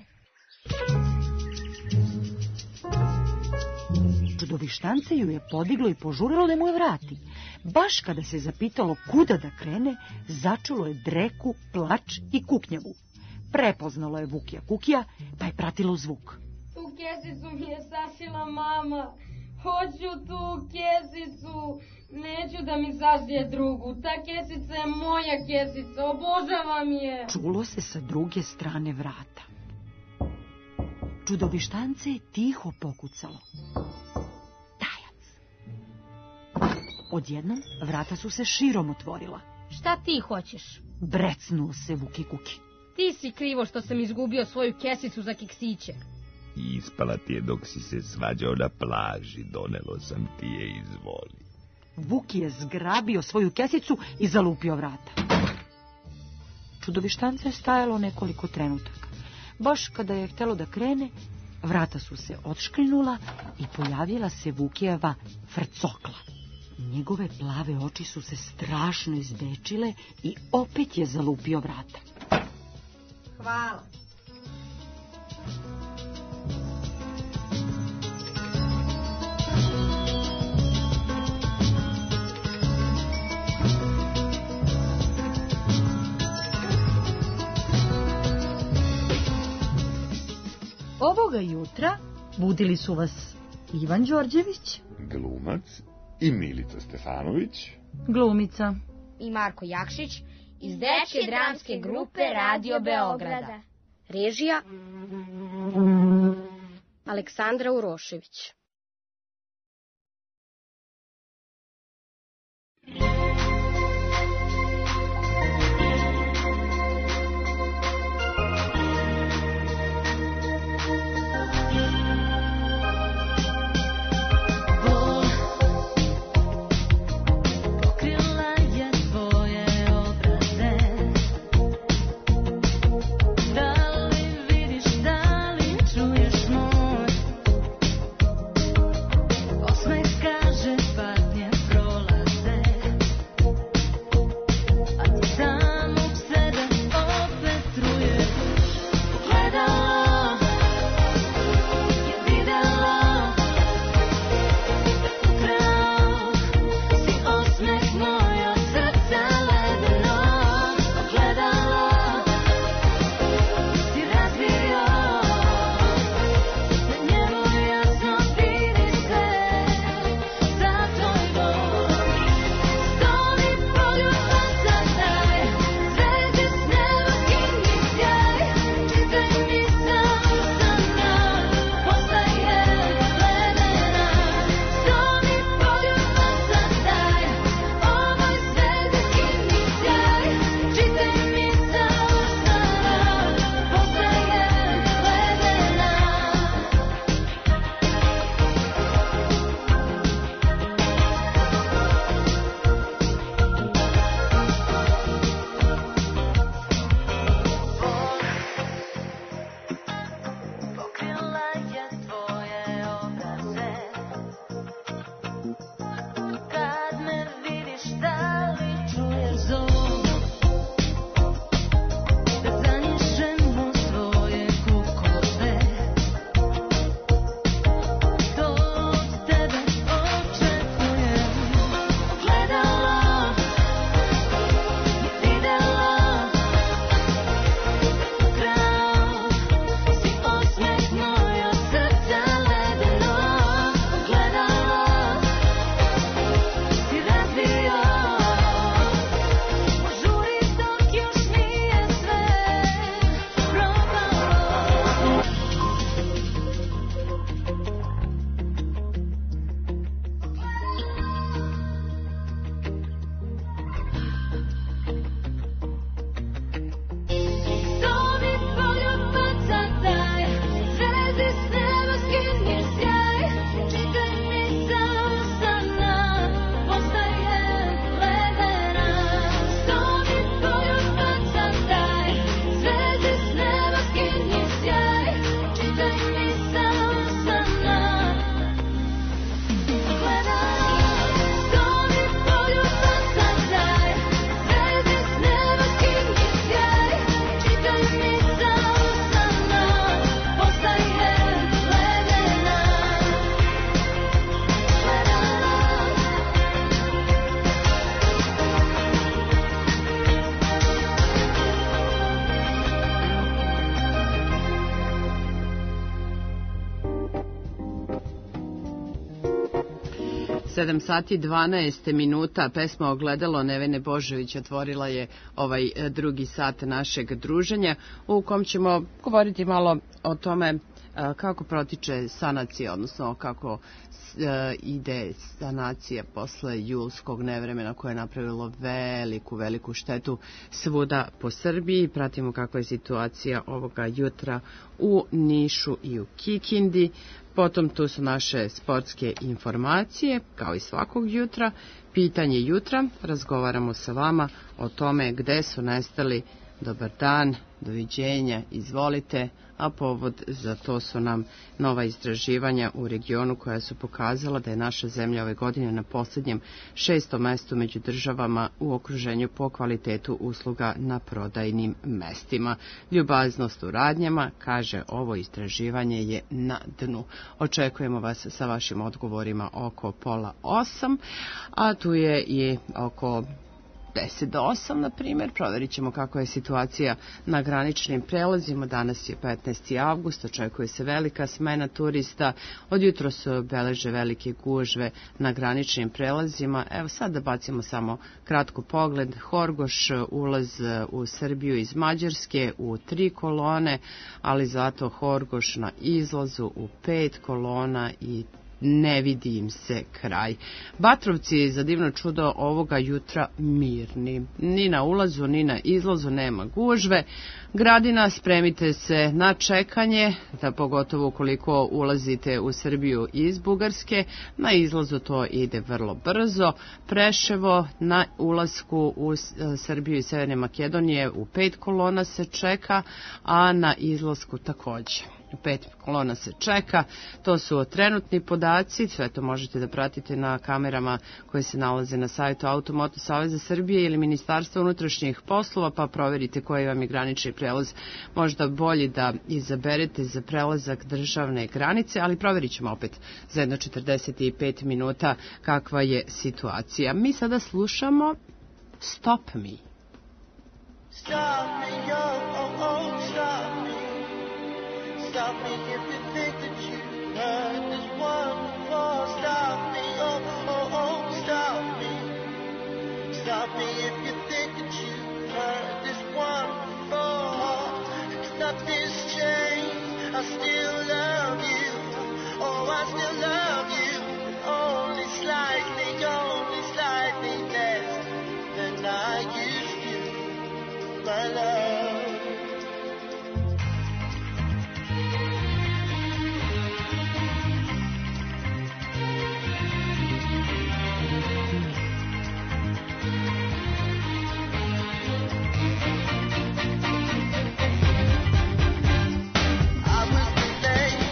Čudovištance ju je podiglo i požurilo da mu je vrati. Baš kada se zapitalo kuda da krene, začulo je dreku, plač i kuknjavu. Prepoznalo je Vukija Kukija, pa je pratilo zvuk. Tu kesicu mi je sašila mama. Hoću tu kesicu. Neću da mi sašije drugu. Ta kesica je moja kesica. Obožavam je. Čulo se sa druge strane vrata. Čudovištance je tiho pokucalo. Tajac. Odjednom vrata su se širom otvorila. Šta ti hoćeš? Brecnuo se Vuki Kuki. Ti si krivo što sam izgubio svoju kesicu za keksiće. Ispala ti je dok si se svađao na plaži, donelo sam ti je, izvoli. Vuk je zgrabio svoju kesicu i zalupio vrata. Čudovištance je stajalo nekoliko trenutaka. Baš kada je htelo da krene, vrata su se odškrinula i pojavila se Vukijeva frcokla. Njegove plave oči su se strašno izbečile i opet je zalupio vrata. Hvala. Ovoga jutra budili su vas Ivan Đorđević, glumac, i Milica Stefanović, glumica, i Marko Jakšić iz dečje dramske grupe Radio Beograda. Režija Aleksandra Urošević. Da li vidiš, da li čuješ moj sedam sati dvanaest minuta, pesma Ogledalo Nevene Božović otvorila je ovaj drugi sat našeg druženja, u kom ćemo govoriti malo o tome kako protiče sanacija, odnosno kako ide sanacija posle julskog nevremena koje je napravilo veliku, veliku štetu svuda po Srbiji. Pratimo kakva je situacija ovoga jutra u Nišu i u Kikindi. Potom tu su naše sportske informacije, kao i svakog jutra. Pitanje jutra, razgovaramo sa vama o tome gde su nestali. Dobar dan, doviđenja, izvolite, a povod za to su nam nova istraživanja u regionu koja su pokazala da je naša zemlja ove godine na posljednjem šestom mestu među državama u okruženju po kvalitetu usluga na prodajnim mestima. Ljubaznost u radnjama, kaže ovo istraživanje, je na dnu. Očekujemo vas sa vašim odgovorima oko pola osam, a tu je i oko deset do osam, na primjer. Proverit ćemo kako je situacija na graničnim prelazima. Danas je petnaesti avgust, očekuje se velika smena turista. Od jutro se beleže velike gužve na graničnim prelazima. Evo sad da bacimo samo kratko pogled. Horgoš, ulaz u Srbiju iz Mađarske u tri kolone, ali zato Horgoš na izlazu u pet kolona i ne vidi im se kraj. Batrovci, za divno čudo, ovoga jutra mirni. Ni na ulazu, ni na izlazu nema gužve. Gradina, spremite se na čekanje, da pogotovo ukoliko ulazite u Srbiju iz Bugarske. Na izlazu to ide vrlo brzo. Preševo, na ulasku u Srbiju i Severne Makedonije u pet kolona se čeka, a na izlasku također. U pet kolona se čeka. To su trenutni podaci, sve to možete da pratite na kamerama koje se nalaze na sajtu Automoto Saveza Srbije ili Ministarstva unutrašnjih poslova, pa proverite koji vam je granični prelaz možda bolji da izaberete za prelazak državne granice, ali proverit ćemo opet za jedno četrdeset pet minuta kakva je situacija. Mi sada slušamo Stop Me. Stop me, oh, oh, oh, stop me. Stop me if you think that you heard this one before. Stop me, oh, oh, oh, stop me. Stop me if you think that you heard this one before. Cause nothing's changed, I still love you. Oh, I still love you. Only slightly, only slightly less than I used to, my love. I was the late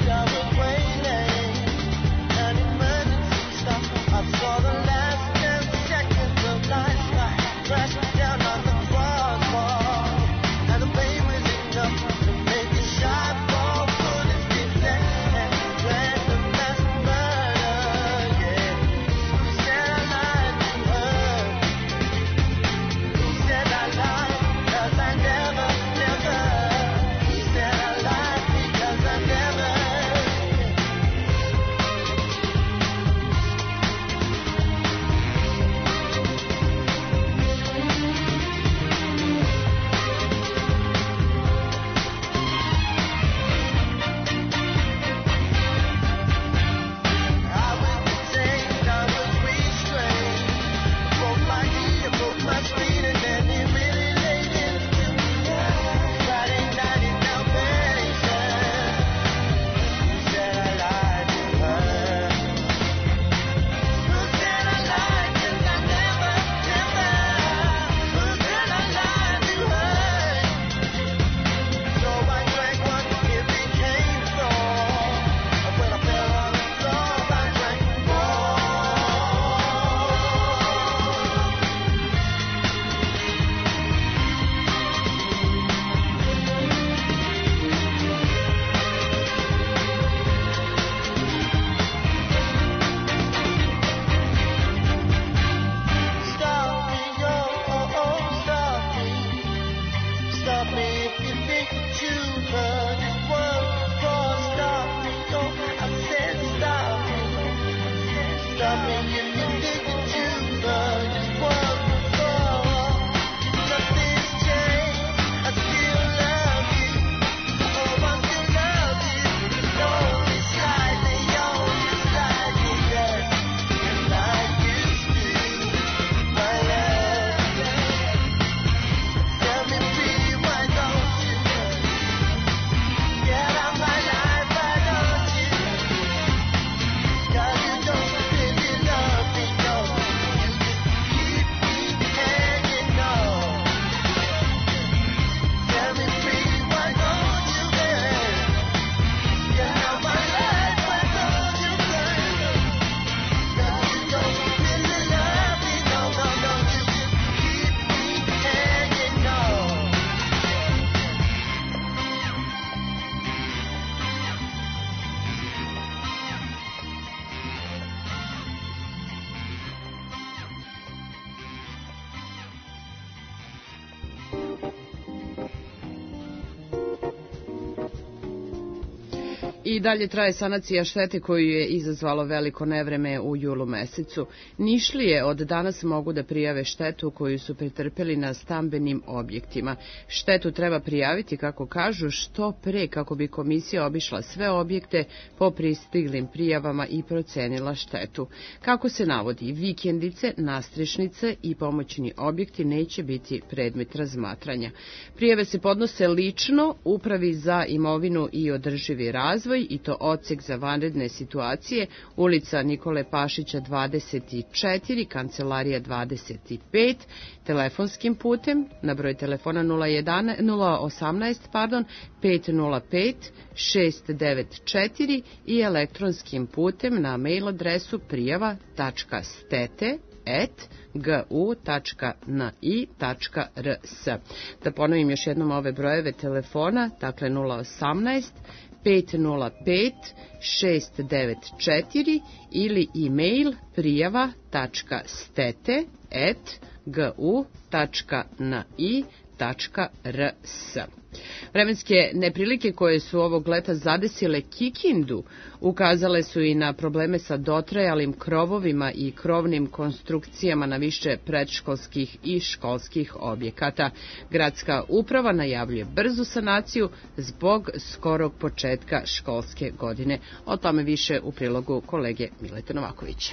I dalje traje sanacija štete koju je izazvalo veliko nevreme u julu mesecu. Nišlije od danas mogu da prijave štetu koju su pretrpeli na stambenim objektima. Štetu treba prijaviti, kako kažu, što pre kako bi komisija obišla sve objekte po pristiglim prijavama i procenila štetu. Kako se navodi, vikendice, nastrešnice i pomoćni objekti neće biti predmet razmatranja. Prijave se podnose lično Upravi za imovinu i održivi razvoj, i to odsek za vanredne situacije, ulica Nikole Pašića dvadeset četiri, kancelarija dvadeset pet, telefonskim putem na broj telefona nula osamnaest pardon, pet nula pet šest devet četiri i elektronskim putem na mail adresu prijava tačka stete et gu tačka ni tačka rs. Da ponovim još jednom ove brojeve telefona, dakle nula osamnaest pet nula pet šest devet četiri ili e-mail prijava tačka stete et gu tačka ni tačka rs. Vremenske neprilike koje su ovog leta zadesile Kikindu ukazale su i na probleme sa dotrajalim krovovima i krovnim konstrukcijama na više predškolskih i školskih objekata. Gradska uprava najavljuje brzu sanaciju zbog skorog početka školske godine. O tome više u prilogu kolege Mileta Novakovića.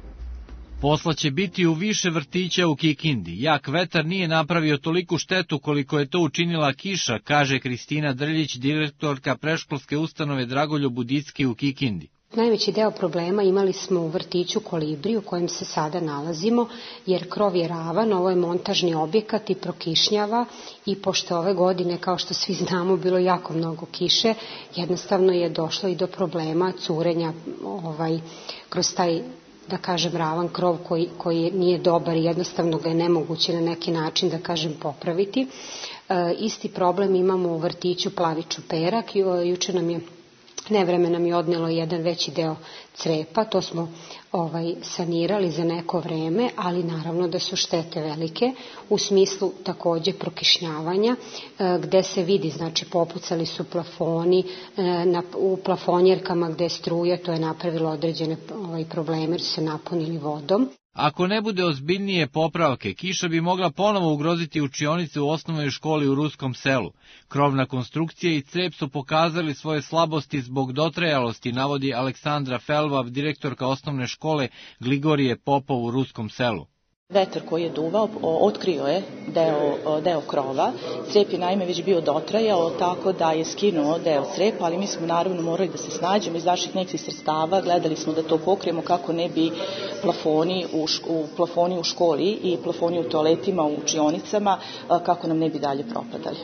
Posla će biti u više vrtića u Kikindi. Jak vetar nije napravio toliku štetu koliko je to učinila kiša, kaže Kristina Drljić, direktorka predškolske ustanove Dragoljub Budicki u Kikindi. Najveći deo problema imali smo u vrtiću Kolibri u kojem se sada nalazimo, jer krov je ravan, ovo je montažni objekat i prokišnjava, i pošto ove godine, kao što svi znamo, bilo jako mnogo kiše, jednostavno je došlo i do problema curenja ovaj, kroz taj, da kažem, ravan krov koji, koji nije dobar i jednostavno ga je nemoguće na neki način, da kažem, popraviti. E, isti problem imamo u vrtiću Plavi Čuperak. Juče nam je nevreme nam je odnelo jedan veći deo crepa, to smo ovaj, sanirali za neko vreme, ali naravno da su štete velike u smislu takođe prokišnjavanja, e, gde se vidi, znači popucali su plafoni, e, na, u plafonjerkama gde je struja, to je napravilo određene ovaj, probleme jer su se napunili vodom. Ako ne bude ozbiljnije popravke, kiša bi mogla ponovo ugroziti učionice u osnovnoj školi u Ruskom Selu. Krovna konstrukcija i crep su pokazali svoje slabosti zbog dotrajalosti, navodi Aleksandra Felvav, direktorka osnovne škole Gligorije Popov u Ruskom Selu. Vetar koji je duvao otkrio je deo, deo krova. Crep je naime već bio dotrajao, tako da je skinuo deo crepa, ali mi smo naravno morali da se snađemo iz naših nekih sredstava. Gledali smo da to pokrijemo kako ne bi plafoni u, u, plafoni u školi i plafoni u toaletima, u učionicama, kako nam ne bi dalje propadali.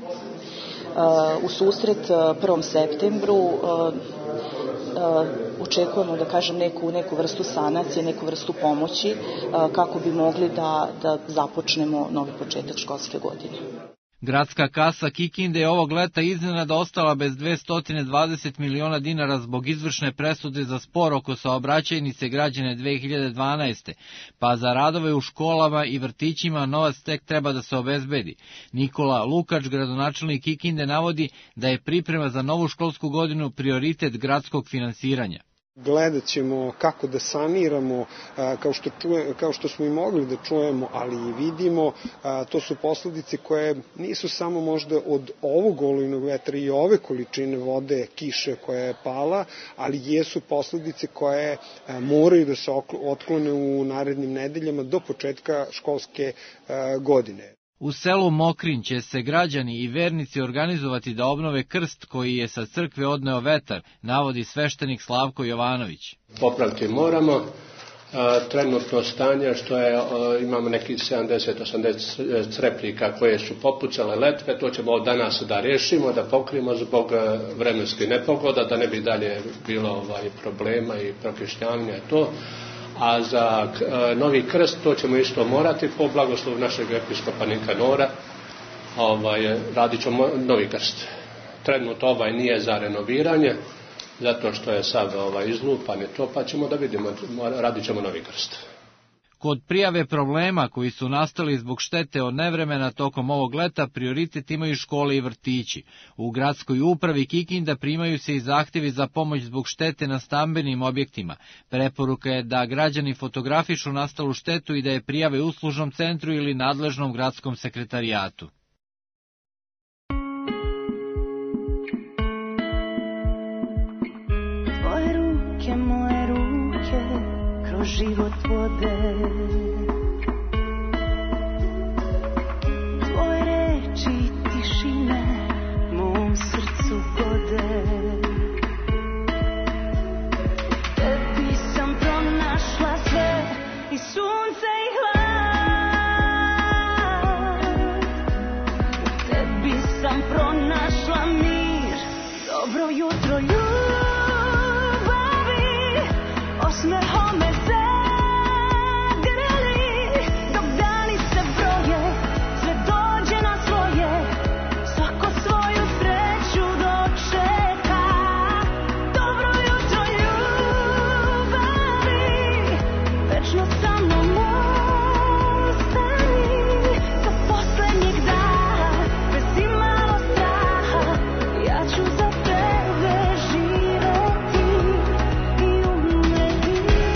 U susret prvom septembru očekujemo, da kažem, neku, neku vrstu sanacije, neku vrstu pomoći kako bi mogli da, da započnemo novi početak školske godine. Gradska kasa Kikinde je ovog leta iznenada ostala bez dvesta dvadeset miliona dinara zbog izvršne presude za spor oko saobraćajnice građane dve hiljade dvanaeste. Pa za radove u školama i vrtićima novac tek treba da se obezbedi. Nikola Lukač, gradonačelnik Kikinde, navodi da je priprema za novu školsku godinu prioritet gradskog finansiranja. Gledat ćemo kako da saniramo, kao što, čuje, kao što smo i mogli da čujemo, ali i vidimo, to su posledice koje nisu samo možda od ovog olujnog vetra i ove količine vode, kiše koja je pala, ali jesu posledice koje moraju da se otklone u narednim nedeljama do početka školske godine. U selu Mokrin će se građani i vernici organizovati da obnove krst koji je sa crkve odneo vetar, navodi sveštenik Slavko Jovanović. Popraviti moramo. Trenutno stanje što je, imamo nekih sedamdeset do osamdeset crepljika koje su popucale letve, to ćemo od danas da rešimo, da pokrijemo zbog vremenskih nepogoda, da ne bi dalje bilo ovaj, problema i prokišnjavanja i to. A za novi krst to ćemo isto morati po blagoslovu našeg episkopa Nikanora, ovaj, radit ćemo novi krst. Trenutno ovaj nije za renoviranje, zato što je sad ovaj, izlupan i to, pa ćemo da vidimo, radit ćemo novi krst. Kod prijave problema koji su nastali zbog štete od nevremena tokom ovog leta prioritet imaju škole i vrtići. U gradskoj upravi Kikinda primaju se i zahtevi za pomoć zbog štete na stambenim objektima. Preporuka je da građani fotografišu nastalu štetu i da je prijave uslužnom centru ili nadležnom gradskom sekretarijatu. Tvoje ruke, moje ruke, kroz život vode. Tvoje reči i tišine mom srcu gode. Tebi sam pronašla sve i sunce i hlad. Tebi sam pronašla mir, dobro jutro ljubavi. Osmehom me zagrli, dok dani se broje, sve dođe na svoje, svako svoju sreću dočeka. Dobro jutro ljubavi, večno sa mnom ostani, do poslednjeg dana, bez imalo straha, ja ću za tebe živeti i umreti.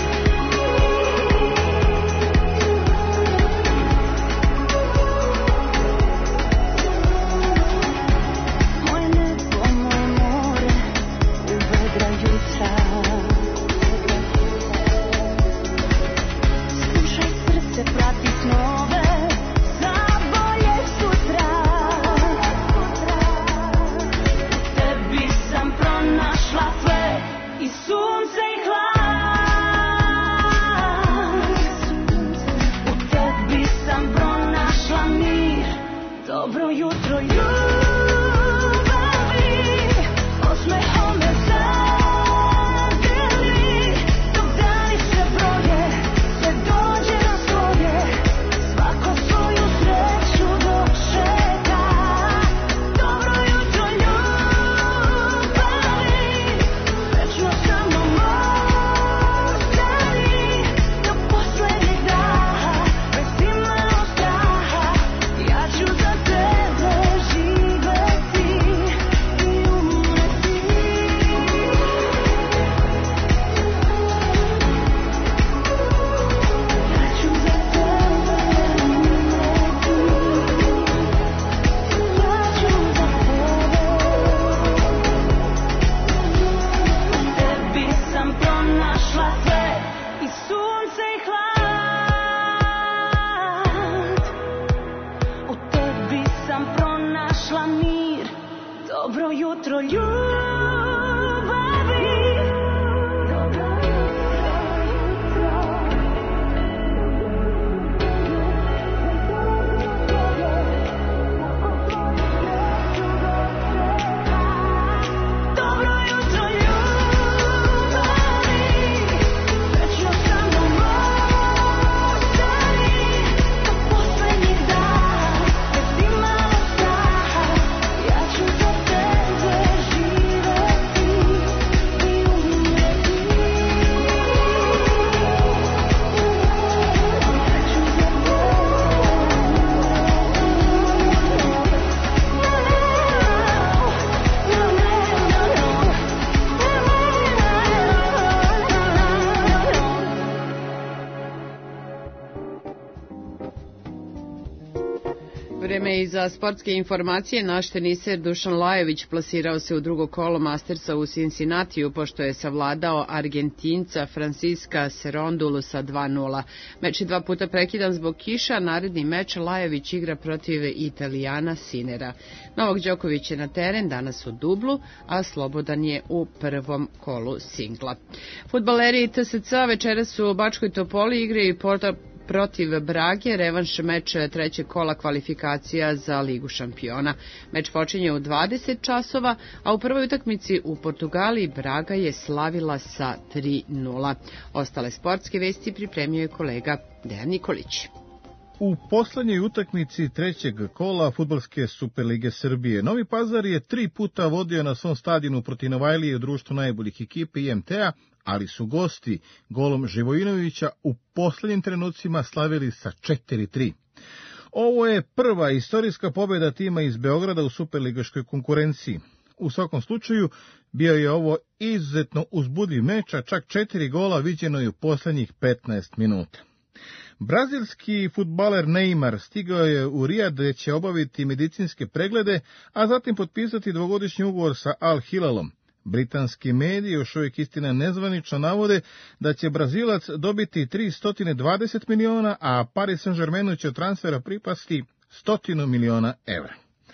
Moje nebo, moje more, u vedra jutra. Slušaj srce, prati snove, za bolje sutra. U tebi sam pronašla sve, i sunce i hlad. U tebi sam pronašla mir, dobro jutro ljubavi. Osmehom me zagrli, dok dani se broje, sve dođe na svoje, svako svoju sreću dočeka. Dobro jutro ljubavi, večno sa mnom ostani, do poslednjeg daha, bez imalo straha, ja ću za tebe živeti i umreti. Ja ću za tebe umreti. Ja ću za tebe. U tebi sam pronašla sve, i sunce i hlad. U tebi sam pronašla mir, dobro jutro ljubavi. Dobro Dobro jutro ljubavi, večno sa mnom ostani, do poslednjeg dana, bez imalo straha, ja ću za tebe živeti i umreti. Ja ću za Vreme je i za sportske informacije. Naš teniser Dušan Lajović plasirao se u drugo kolo Mastersa u Cincinnatiju, pošto je savladao Argentinca Francisca Cerundolu sa dva nula. Meč je dva puta prekidan zbog kiša, naredni meč Lajović igra protiv Italijana Sinera. Novak Đoković je na teren danas u dublu, a slobodan je u prvom kolu singla. Fudbaleri T S C večeras u Bačkoj Topoli igraju Porto protiv Brage, revanš meč trećeg kola kvalifikacija za Ligu šampiona. Meč počinje u dvadeset časova, a u prvoj utakmici u Portugaliji Braga je slavila sa tri nula. Ostale sportske vesti pripremio je kolega Dejan Nikolić. U poslednjoj utakmici trećeg kola Fudbalske Superlige Srbije Novi Pazar je tri puta vodio na svom stadionu protiv Novajlije u društvu najboljih ekipe I M T-a, ali su gosti golom Živojinovića u poslednjim trenucima slavili sa četiri tri. Ovo je prva istorijska pobjeda tima iz Beograda u superligaškoj konkurenciji. U svakom slučaju, bio je ovo izuzetno uzbudljiv meč, a čak četiri gola viđeno je u poslednjih petnaest minuta. Brazilski fudbaler Neymar stigao je u Rijad gde će obaviti medicinske preglede, a zatim potpisati dvogodišnji ugovor sa Al Hilalom. Britanski mediji još uvijek istina nezvanično navode da će Brazilac dobiti tristo dvadeset miliona, a Paris Saint-Germainu će od transfera pripasti sto miliona evra.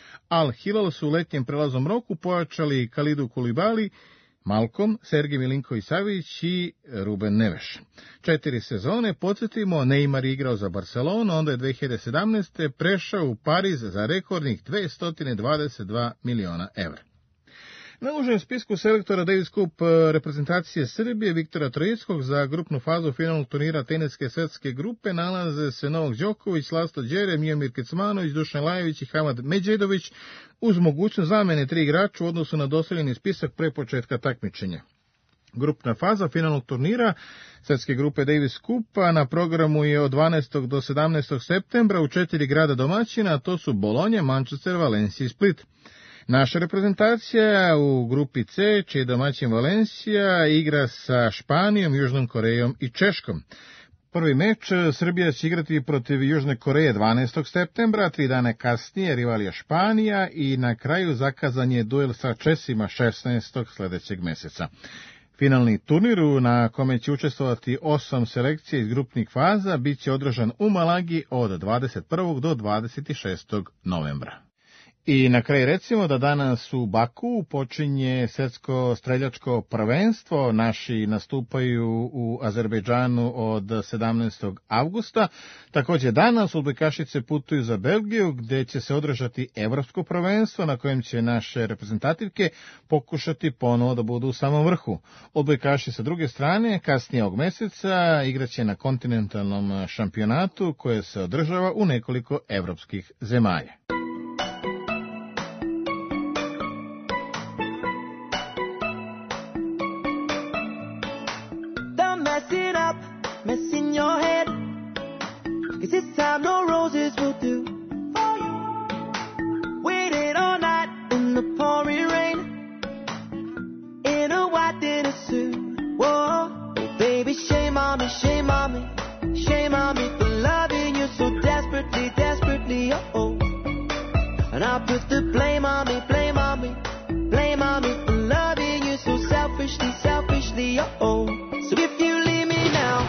Al Hilal su u letnjem prelaznom roku pojačali Kalidu Kulibali, Malkom, Sergej Milinković-Savić i Ruben Neves. Četiri sezone, podsjetimo, Neymar je igrao za Barcelonu, onda je dve hiljade sedamnaeste. prešao u Pariz za rekordnih dvesta dvadeset dva miliona evra. Na užem spisku selektora Davis Cup reprezentacije Srbije Viktora Trojickog za grupnu fazu finalnog turnira teniske svetske grupe nalaze se Novak Đoković, Laslo Đere, Mijomir Kecmanović, Dušan Lajović i Hamad Medžedović uz mogućnost zamene tri igrača u odnosu na doseljeni spisak pre početka takmičenja. Grupna faza finalnog turnira svetske grupe Davis Cupa na programu je od dvanaestog do sedamnaestog septembra u četiri grada domaćina, a to su Bolonja, Manchester, Valencija i Split. Naša reprezentacija u grupi C, čiji je domaćin Valencija, igra sa Španijom, Južnom Korejom i Češkom. Prvi meč Srbija će igrati protiv Južne Koreje dvanaestog septembra, tri dana kasnije rivalija Španija i na kraju zakazan je duel sa Česima šesnaestog sledećeg meseca. Finalni turnir na kome će učestvovati osam selekcija iz grupnih faza bit će održan u Malagi od dvadeset prvog do dvadeset šestog novembra. I na kraju recimo da danas u Baku počinje svetsko streljačko prvenstvo. Naši nastupaju u Azerbejdžanu od sedamnaestog avgusta. Također danas odbojkašice putuju za Belgiju gde će se održati evropsko prvenstvo na kojem će naše reprezentativke pokušati ponovo da budu u samom vrhu. Odbojkaši sa druge strane kasnije ovog meseca igraće na kontinentalnom šampionatu koje se održava u nekoliko evropskih zemalja. Mess in your head, 'cause this time no roses will do. Waited all night in the pouring rain, in a white dinner suit. Whoa, baby, shame on me, shame on me, shame on me for loving you so desperately, desperately, oh. And I'll put the blame on me, blame on me, blame on me for loving you so selfishly, selfishly, oh. So if you leave me now,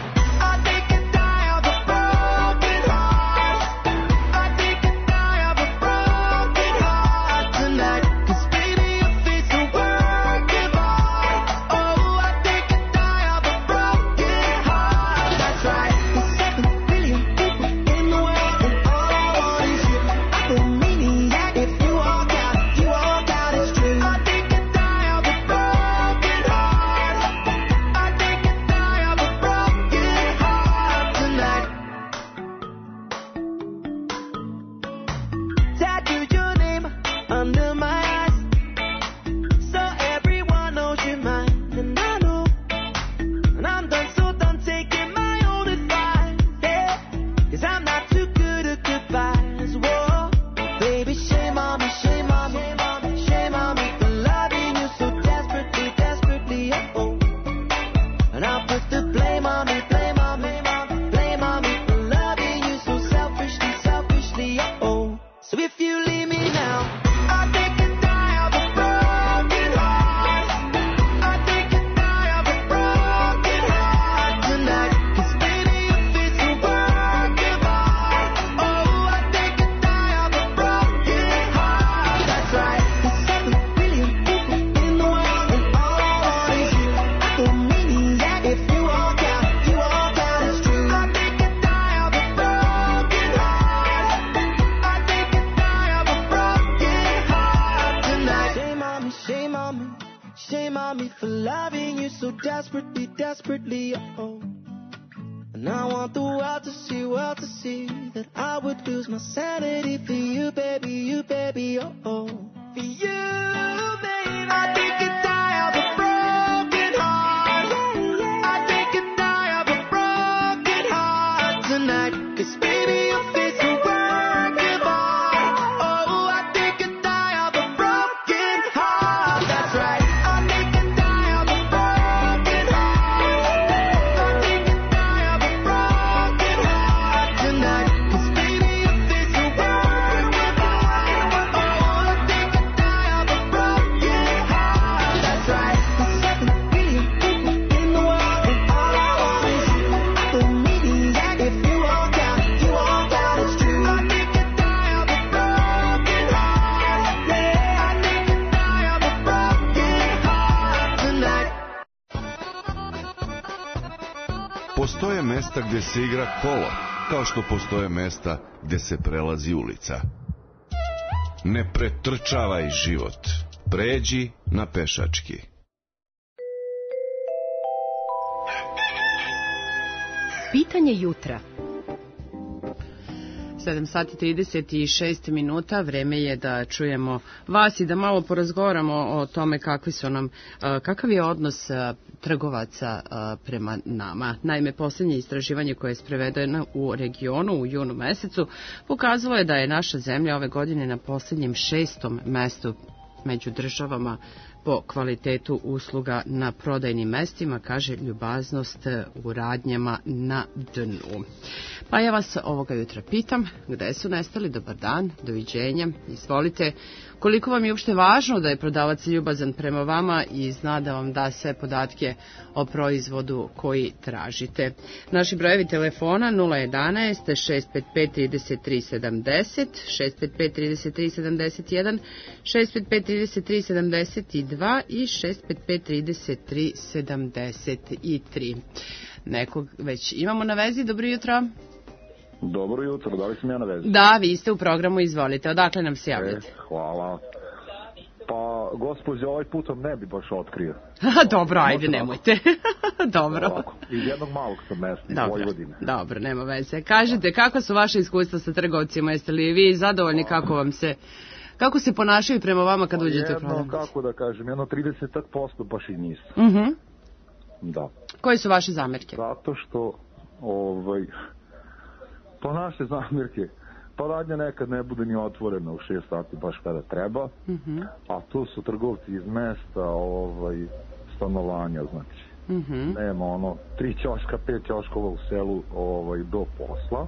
And I want the world to see, world to see that I would lose my sanity for you, baby, you, baby, oh, oh. For you, baby. I think you die of a broken heart. I think you die of a broken heart tonight. 'Cause baby, your face will work it hard. Oh, I think you die of a broken heart. That's right. I think you die of a broken heart. I think you die of a broken heart tonight. 'Cause baby, your face will work it hard. Oh, I think you die of a broken heart. That's right. There's seven billion people in the world, and all I want is you. For me, and if you walk out, you walk out, it's true. I think you die of a broken heart. Yeah, I think you die of a broken heart tonight. Postoje mesta gde se igra kolo, kao što postoje mesta gde se prelazi ulica. Ne pretrčavaj život. Pređi na pešački. Pitanje jutra. sedam sati trideset šest minuta, vreme je da čujemo vas i da malo porazgovaramo o tome kakvi su nam, kakav je odnos trgovaca prema nama. Naime, posljednje istraživanje koje je sprovedeno u regionu u junu mesecu pokazalo je da je naša zemlja ove godine na posljednjem šestom mestu među državama po kvalitetu usluga na prodajnim mestima, kaže ljubaznost u radnjama na dnu. Pa ja vas ovoga jutra pitam, gde su nestali? Dobar dan, doviđenja, izvolite. Koliko vam je uopšte važno da je prodavac ljubazan prema vama i zna da vam da sve podatke o proizvodu koji tražite? Naši brojevi telefona nula jedanaest šest pet pet trideset tri sedamdeset, šest pet pet trideset tri sedamdeset jedan, šest pet pet trideset tri sedamdeset dva i šest pet pet trideset tri sedamdeset tri. Nekog već imamo na vezi, dobro jutro. Dobro jutro, da li sam ja na vezi? Da, vi ste u programu, izvolite. Odakle nam se javljate? E, hvala. Pa, gospođo, ovaj putom ne bi baš otkrio. Dobro, ajde, nemojte. Dobro. Ovako, iz jednog malog sam mesta, iz Vojvodine. Dobro, nema veze. Kažite, kako su vaše iskustva sa trgovcima? Jeste li vi zadovoljni kako vam se... Kako se ponašaju prema vama kad uđete u prodavnicu? Jedno, kako da kažem, jedno trideset posto baš i nisu. Mhm. Da. Koje su vaše zamerke? Zato što, ovaj... Pa naše zamirke, pa radnja nekad ne bude ni otvorena u šest sati baš kada treba, Mm-hmm. a tu su trgovci iz mesta, ovaj, stanovanja, znači. Mm-hmm. Nema ono, tri ćoška, pet ćoškova u selu ovaj, do posla,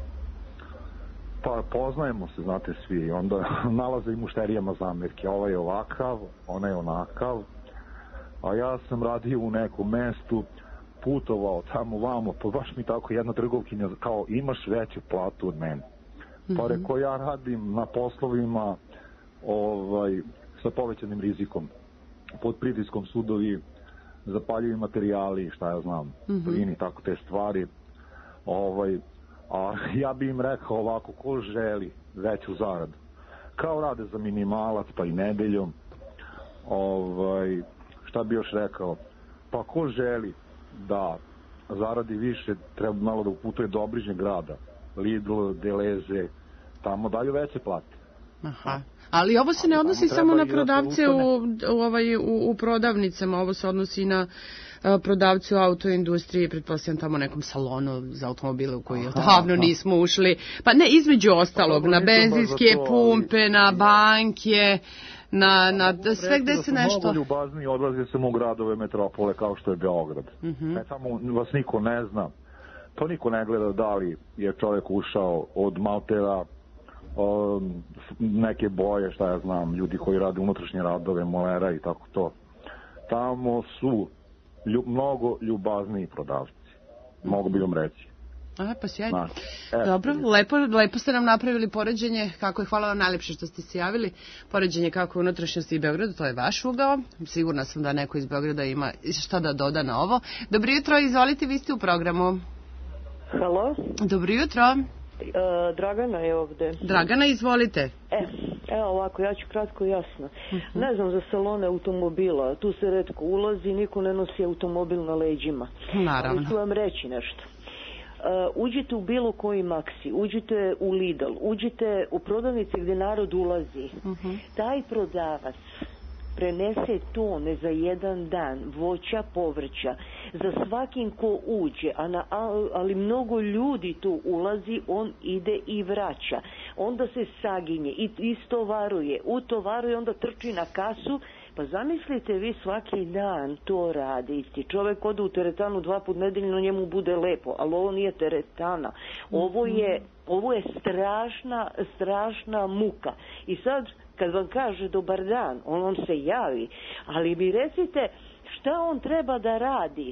pa poznajemo se, znate svi, onda nalaze i mušterijama zamirke, ovaj je ovakav, ona je onakav, a ja sam radio u nekom mestu, putovao tamo vamo, pa baš mi tako jedna trgovkinja kao imaš veću platu od mene. Mm-hmm. Pa reko ja radim na poslovima ovaj, sa povećanim rizikom, pod pritiskom sudovi, zapaljivi materijali, šta ja znam, Mm-hmm. plini, tako te stvari. Ovaj, a ja bi im rekao ovako, ko želi veću zaradu. Kao rade za minimalac, pa i nedeljom. Ovaj, šta bi još rekao? Pa ko želi da zaradi više, treba malo da uputuje do obližnjeg grada. Lidl, Deleze, tamo daju veće plate. Aha. Ali ovo se ne odnosi samo na prodavce u, u, ovaj, u, u prodavnicama, ovo se odnosi i na uh, prodavce u autoindustriji, pretpostavljam tamo nekom salonu za automobile u koji odavno nismo ušli. Pa ne, između ostalog, pa, na benzinske pumpe, na banke, na, na sve gde se nešto... Mnogo ljubazni odlaze se u gradove metropole kao što je Beograd. Mm-hmm. Ne, tamo vas niko ne zna. To niko ne gleda da li je čovjek ušao od maltera, um, neke boje, šta ja znam, ljudi koji rade unutrašnje radove, molera i tako to. Tamo su lju, mnogo ljubazniji prodavci. Mogu bi vam reći. A, pa sjajno. E, Dobro, lepo, lepo ste nam napravili poređenje, kako je, hvala vam najlepše što ste se javili, poređenje kako je unutrašnjosti i Beogradu, to je vaš ugao, sigurna sam da neko iz Beograda ima šta da doda na ovo. Dobro jutro, izvolite, vi ste u programu. Halo? Dobro jutro. E, Dragana je ovde. Dragana, izvolite. E, evo ovako, ja ću kratko i jasno. Uh-huh. Ne znam za salone automobila, tu se retko ulazi, niko ne nosi automobil na leđima. Naravno. Ali ću vam reći nešto. uđite u bilo koji Maxi, uđite u Lidl, uđite u prodavnici gdje narod ulazi. Uh-huh. Taj prodavac prenese tone za jedan dan voća, povrća za svakim ko uđe, a na, ali mnogo ljudi tu ulazi, on ide i vraća. Onda se saginje i istovaruje, utovaruje, onda trči na kasu. Pa zamislite vi svaki dan to raditi. Čovjek ode u teretanu dva put nedeljno, njemu bude lepo, ali ovo nije teretana. Ovo je, ovo je strašna, strašna muka. I sad, kad vam kaže dobar dan, on, on se javi, ali mi recite šta on treba da radi.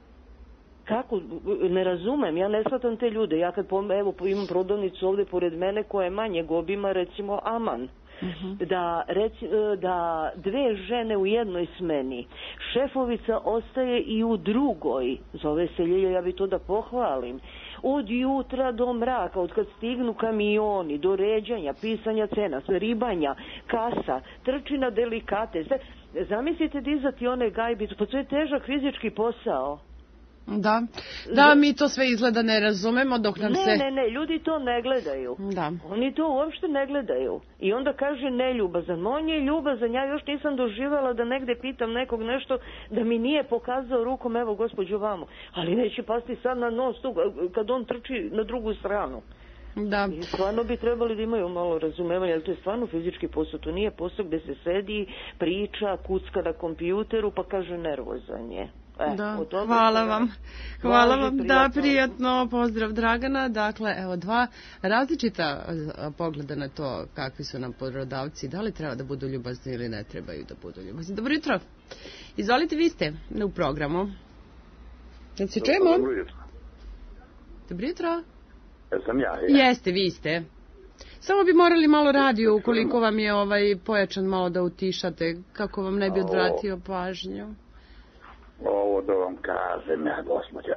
Kako, ne razumem, ja ne shvatam te ljude. Ja kad pom, evo, imam prodavnicu ovdje pored mene koja je manjeg obima, recimo Aman. Uh-huh. Da, reci, da dve žene u jednoj smeni, šefovica ostaje i u drugoj, zove se Ljilja, ja bi to da pohvalim, od jutra do mraka, od kad stignu kamioni, do ređanja, pisanja cena, ribanja, kasa, trči na delikate. Zamislite dizati one gajbice, pa to je težak fizički posao. Da, da, mi to sve izgleda ne razumemo dok nam ne, se... Ne, ne, ne, ljudi to ne gledaju. Da. Oni to uopšte ne gledaju. I onda kaže neljubazan. On je ljubazan, ja još nisam doživjela da negde pitam nekog nešto da mi nije pokazao rukom, evo gospođo vamo. Ali neće pasti sad na nos tu, kad on trči na drugu stranu. Da. I stvarno bi trebali da imaju malo razumevanja, ali to je stvarno fizički posao, to nije posao gde se sedi, priča, kucka na kompjuteru pa kaže nervozan je. E, da, hvala vam. Hvala vam, da, prijatno, pozdrav Dragana. Dakle, evo dva različita pogleda na to kakvi su nam prodavci, da li treba da budu ljubazni ili ne trebaju da budu ljubazni. Dobro jutro. Izvolite, vi ste u programu. Da se čujemo? Dobro jutro. Dobro jutro. Jesam ja, ja. Jeste, vi ste. Samo bi morali malo radio, ukoliko vam je ovaj pojačan, malo da utišate, kako vam ne bi odvratio pažnju. Ovo da vam kažem ja, gospođa.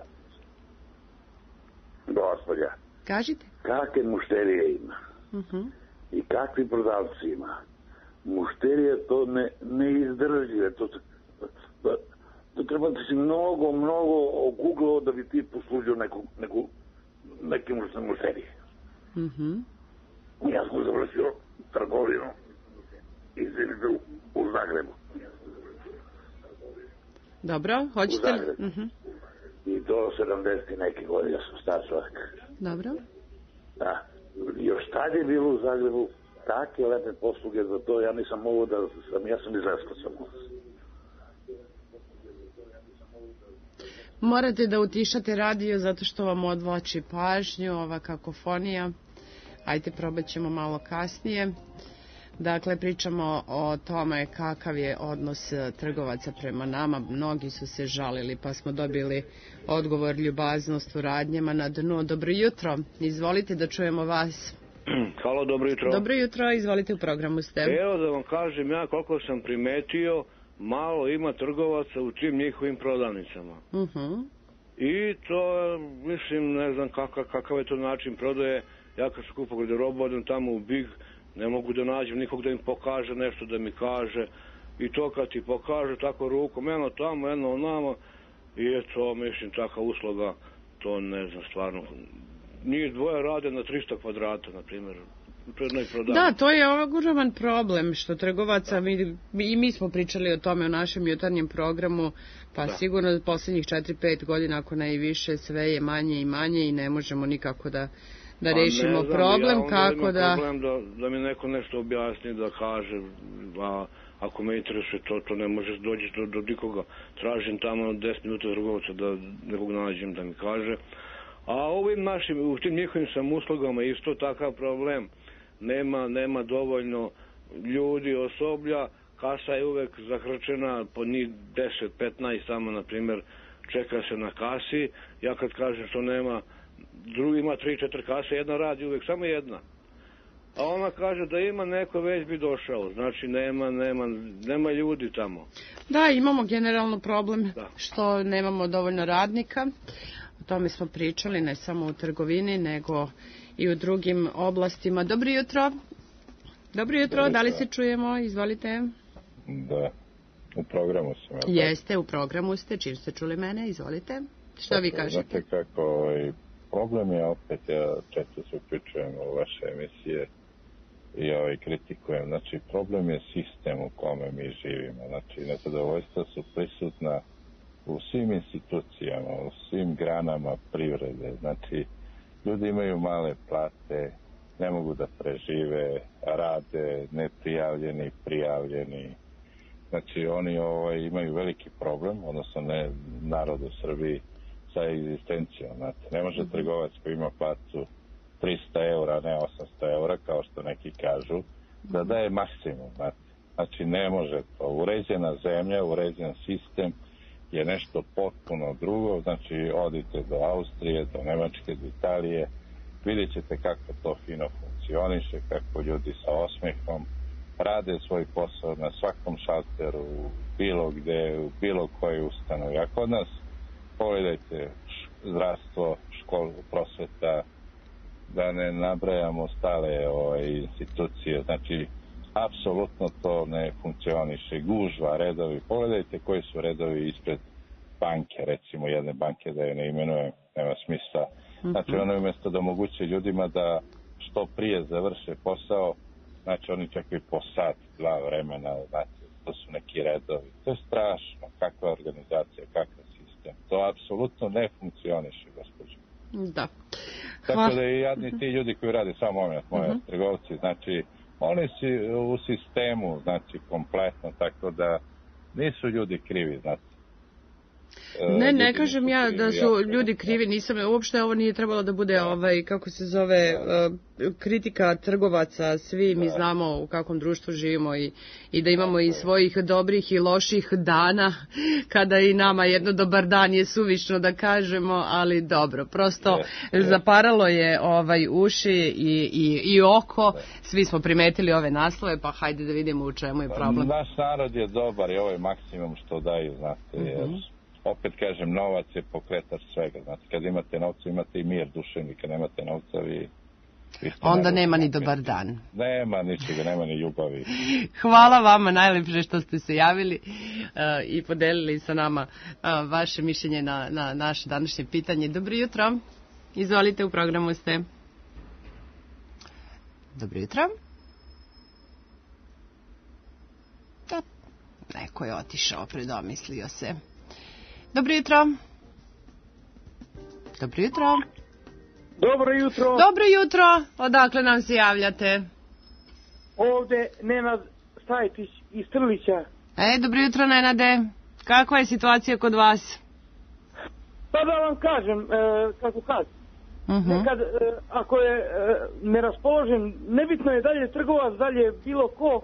Gospođa. Kažite. Kakve mušterije ima. Uh-huh. I kakvi prodavci ima. Mušterije to ne, ne izdržive. To, to, to treba da si mnogo, mnogo oguglao da bi ti poslužio neku, neku, neke mušterije. Uh-huh. Ja sam završio trgovinu u, u Zagrebu. Dobro, hoćete li? Uh-huh. I do sedamdeset neke godine, ja sam star čovjek. Dobro. Da. Još tad je bilo u Zagrebu takve lepe posluge za to, ja nisam mogu da sam, ja sam izreskao sam. Morate da utišate radio zato što vam odvlači pažnju, ova kakofonija. Ajde, probat ćemo malo kasnije. Dakle, pričamo o tome kakav je odnos trgovaca prema nama. Mnogi su se žalili, pa smo dobili odgovor ljubaznost u radnjama na dnu. Dobro jutro, izvolite da čujemo vas. Halo, dobro jutro. Dobro jutro, izvolite, u programu ste. Evo da vam kažem ja koliko sam primetio, malo ima trgovaca u tim njihovim prodavnicama. Uh-huh. I to, mislim, ne znam kakav, kakav je to način prodaje. Ja kad sam kupao garderobu, odem tamo u Big, ne mogu da nađem nikog da im pokaže nešto, da mi kaže. I to kad ti pokaže tako rukom, eno tamo, eno onamo, i eto, mislim, takva usluga, to ne znam, stvarno. Njih dvoje rade na tristo kvadrata, na primjer. Da, to je ogroman problem što trgovaca, mi, i mi smo pričali o tome u našem jutarnjem programu, pa da. Sigurno posljednjih četiri pet godina, ako ne i više, sve je manje i manje i ne možemo nikako da da pa rešimo znam, problem, ja kako da... problem da... Da mi neko nešto objasni, da kaže, a ako me interesuje to, to ne može doći do, do nikoga. Tražim tamo deset minuta trgovca da nekog nađem da mi kaže. A ovim našim, u tim njihovim sam uslugama isto takav problem. Nema, nema dovoljno ljudi, osoblja, kasa je uvek zahrčena, po njih deset petnaest samo, na primjer, čeka se na kasi. Ja kad kažem što nema, drugi ima tri četiri kase, jedna radi uvek, samo jedna. A ona kaže da ima neko, već bi došao. Znači nema, nema, nema ljudi tamo. Da, imamo generalno problem da. Što nemamo dovoljno radnika. O tome smo pričali, ne samo u trgovini, nego i u drugim oblastima. Dobro jutro. Dobro jutro, Dobro. Da li se čujemo? Izvolite. Da, u programu sam. Jeste, u programu ste. Čim ste čuli mene? Izvolite. Što vi kažete? Znate kako ovaj, problem je opet, ja često se uključujem u vaše emisije i ovaj, kritikujem, znači problem je sistem u kome mi živimo, znači nezadovoljstva su prisutna u svim institucijama, u svim granama privrede, znači ljudi imaju male plate, ne mogu da prežive, rade neprijavljeni, prijavljeni, znači oni ovaj, imaju veliki problem, odnosno ne narod u Srbiji, sa egzistencijom, znači ne može trgovac koji ima platu trista eura, ne osamsto eura, kao što neki kažu, da daje maksimum, znači, znači ne može to. Uređena zemlja, uređen sistem je nešto potpuno drugo, znači odite do Austrije, do Nemačke, do Italije, vidjet ćete kako to fino funkcioniše, kako ljudi sa osmehom rade svoj posao na svakom šalteru, bilo gde, u bilo kojoj ustanovi. A kod nas, pogledajte, zdravstvo, školu, prosveta, da ne nabrajamo stale ove institucije, znači apsolutno to ne funkcioniše, gužva, redovi, pogledajte koji su redovi ispred banke, recimo jedne banke, da je ne imenujem, nema smisla, znači ono umjesto da omoguće ljudima da što prije završe posao, znači oni čak i po sat, dva vremena, znači to su neki redovi, to je strašno, kakva organizacija, kakav sistem, to apsolutno ne funkcioniše, gospođo. Da. Tako da i jadni ti ljudi koji rade, samo moment, moje uh-huh. trgovci, znači oni su u sistemu, znači kompletno, tako da nisu ljudi krivi, znači. Ne, ne kažem ja da su ljudi krivi, nisam, uopšte ovo nije trebalo da bude ovaj, kako se zove, kritika trgovaca, svi mi znamo u kakvom društvu živimo i, i da imamo i svojih dobrih i loših dana, kada i nama jedno dobar dan je suvišno da kažemo, ali dobro, prosto zaparalo je ovaj uši i, i, i oko, svi smo primetili ove naslove, pa hajde da vidimo u čemu je problem. Naš narod je dobar i ovo je maksimum što daju, znate, jer opet kažem, novac je pokretač svega. Znači, kad imate novca, imate i mir duševni. Kad nemate novca, vi... vi onda nema ni dobar dan. Nema ničega, nema ni ljubavi. Hvala vama najlepše što ste se javili uh, i podelili sa nama uh, vaše mišljenje na, na naše današnje pitanje. Dobro jutro. Izvolite, u programu ste. Dobro jutro. Da, neko je otišao, predomislio se. Dobro jutro. Dobro jutro. Dobro jutro. Dobro jutro. Odakle nam se javljate? Ovde Nenad Stajtić iz Trlića. E, dobro jutro, Nenade. Kakva je situacija kod vas? Pa da vam kažem, e, kako kažem. Uh-huh. Nekad, e, ako je e, neraspoložen, nebitno je dalje trgovac, dalje bilo ko,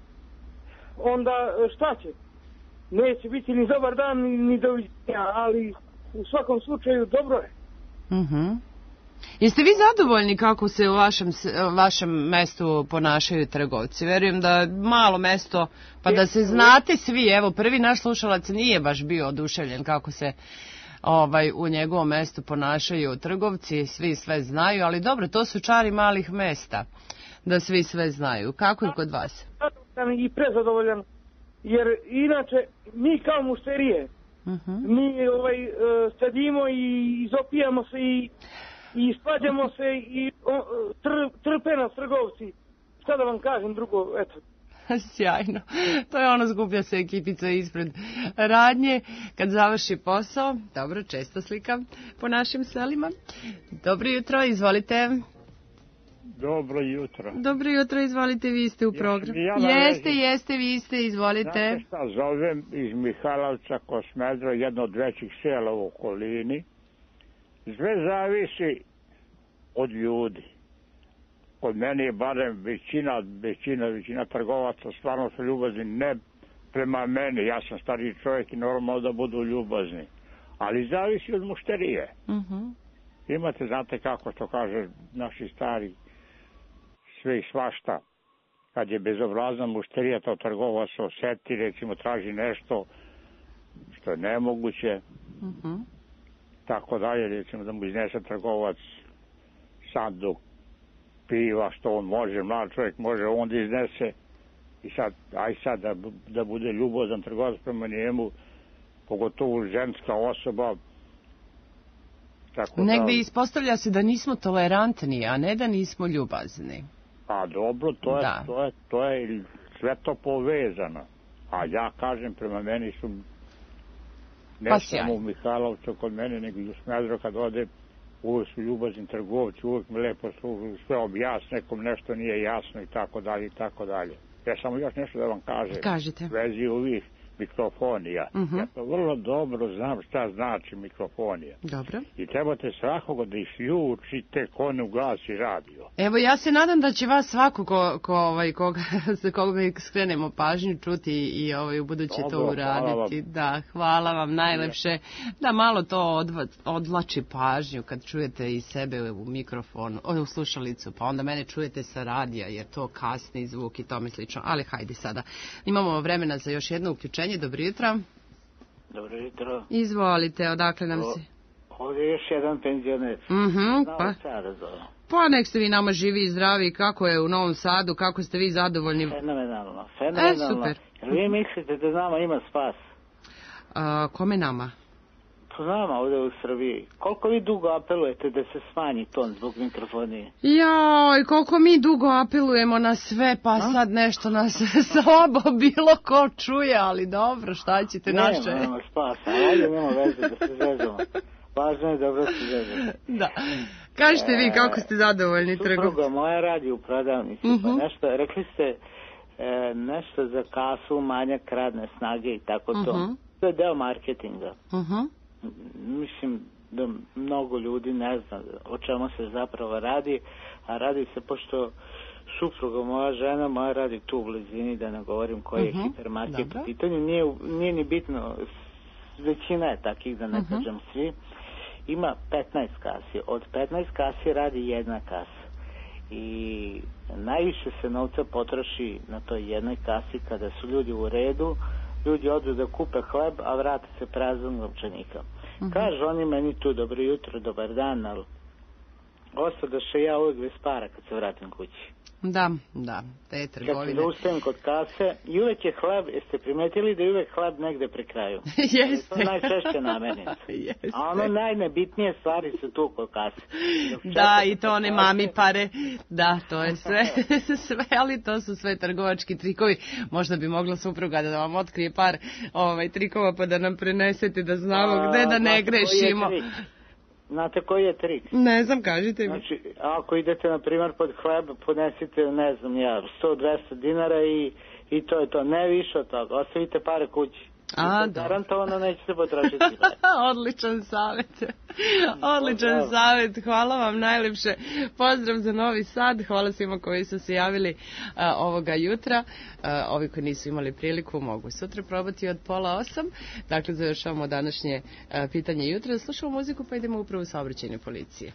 onda šta će? Neće biti ni dobar dan, ni doviđenja, ali u svakom slučaju dobro je. Uh-huh. Jeste vi zadovoljni kako se u vašem, vašem mestu ponašaju trgovci? Verujem da malo mesto, pa da se znate svi, evo prvi naš slušalac nije baš bio oduševljen kako se ovaj, u njegovom mestu ponašaju trgovci, svi sve znaju, ali dobro, to su čari malih mesta, da svi sve znaju. Kako je kod vas? I prezadovoljan. Jer inače mi kao mušterije uh-huh. mi ovaj, uh, sedimo i izopijamo se i, i svađamo se i uh, tr, trpe nas trgovci. Šta da vam kažem drugo, eto. Sjajno. To je ono, skuplja se ekipica ispred radnje kad završi posao. Dobro, često slikam po našim selima. Dobro jutro, izvolite. Dobro jutro. Dobro jutro, izvolite, vi ste u programu. Ja jeste, reži. jeste, vi ste, izvolite. Znate šta, zovem iz Mihajlovca, Kosmedro, jedno od većih sela u okolini. Sve zavisi od ljudi. Kod mene je barem većina, većina, većina trgovaca stvarno su ljubazni, ne prema meni. Ja sam stariji čovjek i normalno da budu ljubazni. Ali zavisi od mušterije. Uh-huh. Imate, znate kako to kaže naši stari, sve i svašta. Kad je bezobrazna mušterija, to trgovac se osjeti, recimo traži nešto što je nemoguće. Uh-huh. Tako dalje, recimo da mu iznese trgovac sanduk piva, što on može, mlad čovjek može, on da iznese. I sad, aj sad da, da bude ljubozan trgovac prema njemu, pogotovo ženska osoba, tako Negde da... ispostavlja se da nismo tolerantni, a ne da nismo ljubazni. A dobro, to je, da. to je, to je sve to povezano. A ja kažem, prema meni su ne pa samo u Mihajlovcu kod mene, nego i u Smedru kad ode, uvek su ljubazni trgovci, uvek mi lepo su sve objasne, nekom nešto nije jasno i tako dalje i tako dalje. Ja samo još nešto da vam kažem. Kažite. U vezi ovih mikrofonija. Uh-huh. Ja to vrlo dobro znam šta znači mikrofonija. Dobro. I trebate svakako da isključite ko ne ugasi radio. Evo, ja se nadam da će vas svako ko, ko, ovaj, koga, za koga mi skrenemo pažnju čuti i ovaj, u buduće Dobro, to uraditi. Hvala da, hvala vam najlepše. Da malo to odva, odvlači pažnju kad čujete i sebe u mikrofon, u slušalicu, pa onda mene čujete sa radija jer to kasni zvuk i tome slično. Ali hajde sada. Imamo vremena za još jedno uključenje. Dobro jutro. Dobro jutro. Izvolite, odakle nam se... Ovdje je još jedan penzioner. Mhm, pa... Pa nek ste vi nama živi i zdravi. Kako je u Novom Sadu? Kako ste vi zadovoljni? Fenomenalno, fenomenalno. E, super. Jer vi mislite da nama ima spas? A, kome nama? Pa nama ovdje u Srbiji. Koliko vi dugo apelujete da se smanji ton zbog mikrofonije? Joj, koliko mi dugo apelujemo na sve, pa A? sad nešto nas slabo bilo ko čuje, ali dobro, šta ćete nema, naše? Nema, nema spasa, ovdje nema veze da se zvezamo. Važno je dobro se zvezamo. Da. Kažete vi kako ste zadovoljni trgovci? Supruga moja radi u prodavnici, uh-huh. pa nešto, rekli ste e, nešto za kasu, manjak radne snage i tako to. Uh-huh. To je deo marketinga. Uh-huh. Mislim da mnogo ljudi ne zna o čemu se zapravo radi, a radi se pošto supruga moja žena moja radi tu u blizini, da ne govorim koji je uh-huh. hipermarket u pitanju, nije, nije ni bitno, većina je takih, da ne uh-huh. kažem svi, ima petnaest kasi, od petnaest kasi radi jedna kasa i najviše se novca potroši na toj jednoj kasi kada su ljudi u redu, ljudi odu da kupe hleb, a vrate se prazan novčanika. Uh-huh. Kažu oni meni tu dobro jutro, dobar dan, ali ostadoše ja uvijek bez para kad se vratim kući. Da, da, te trgovine. Kad se zaustavim kod kase, i uvijek je hleb, jeste primetili da je uvijek hleb negde pri kraju? Jeste. To je najčešće namirnica. Jeste. A ono najnebitnije stvari su tu kod kase. Da, i to one mami pare, da, to je sve, sve, ali to su sve trgovački trikovi. Možda bi mogla supruga da vam otkrije par ovaj, trikova pa da nam prenesete da znamo A, gde da ne grešimo. Znate koji je trik? Ne znam, kažite mi. Znači, ako idete, na primjer, pod hleb, ponesite, ne znam ja, sto do dvesta dinara i, i to je to. Ne više od toga. Ostavite pare kući. A, da. Garantovano nećete potrošiti. Odličan savjet. Odličan savjet. Hvala vam najlepše. Pozdrav za Novi Sad. Hvala svima koji su se javili uh, ovoga jutra. Uh, ovi koji nisu imali priliku mogu sutra probati od pola osam. Dakle, završavamo današnje uh, pitanje jutra. Slušamo muziku pa idemo upravo u saobraćajne policije.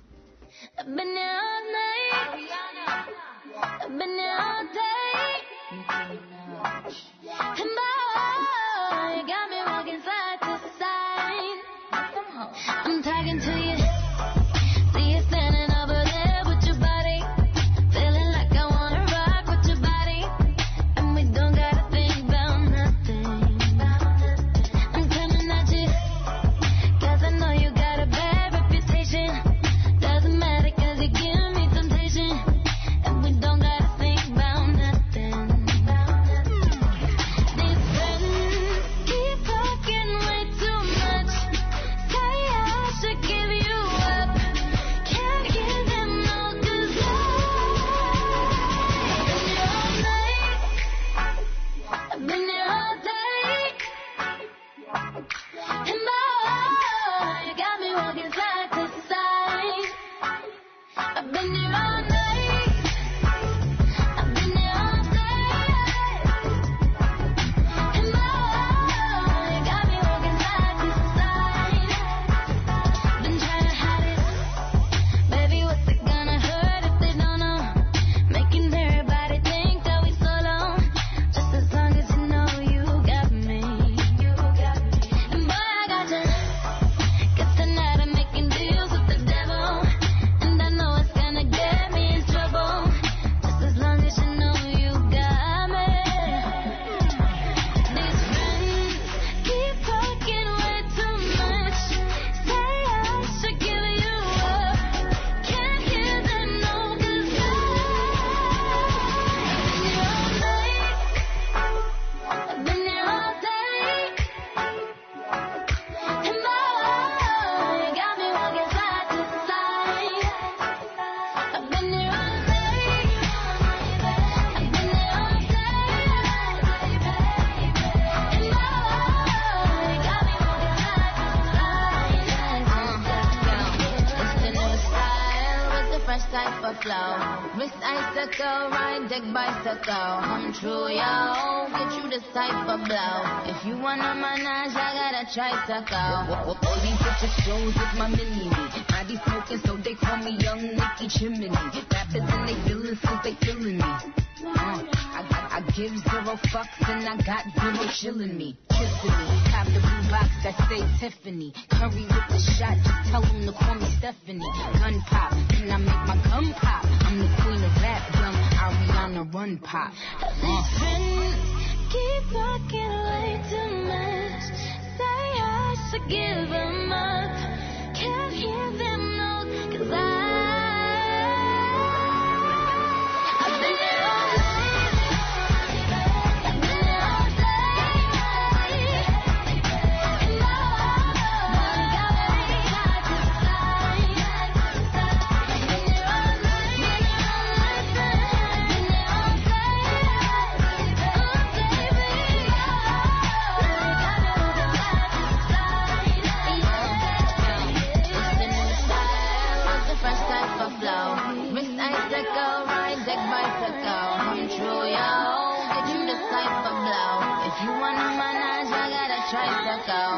You got me walking side to side. I'm talking to you. See you standing over there with your body. Feeling like I wanna rock with your body. And we don't gotta think about nothing. I'm coming at you. Cause I know you got a bad reputation. Doesn't matter cause you give me temptation. And we don't gotta think about nothing. These friends keep talking way too much. Say I should give you type of flow. Wrist icicle, ride deck bicycle. Come true, yo. Get you this type of blow. If you wanna manage, I got a tricycle. All these bitches shows with my mini me. I be smoking, so they call me Young Nicky Chimney. Rappers and they feelin' since they feelin' me. Uh, I, I, I give zero fucks and I got zero chillin' me. Kissing me. Have the blue box that say Tiffany. Curry with the shot, just tell them to call me Stephanie. Gun pop, then I make my gum pop. I'm the queen of rap, young Ariana Run Pop. These friends keep talking way too much. Say I should give them up. Can't hear them note, cause I I've been there all night. I've been there all day. And now one got me tied to the side. I've been there all night. Been there all night. Been there all day. Oh baby, fresh type of flow. Wrist icicle, ride deck bicycle. Come true, yo. Get you this type of blow. If you wanna manage, I got a tricycle.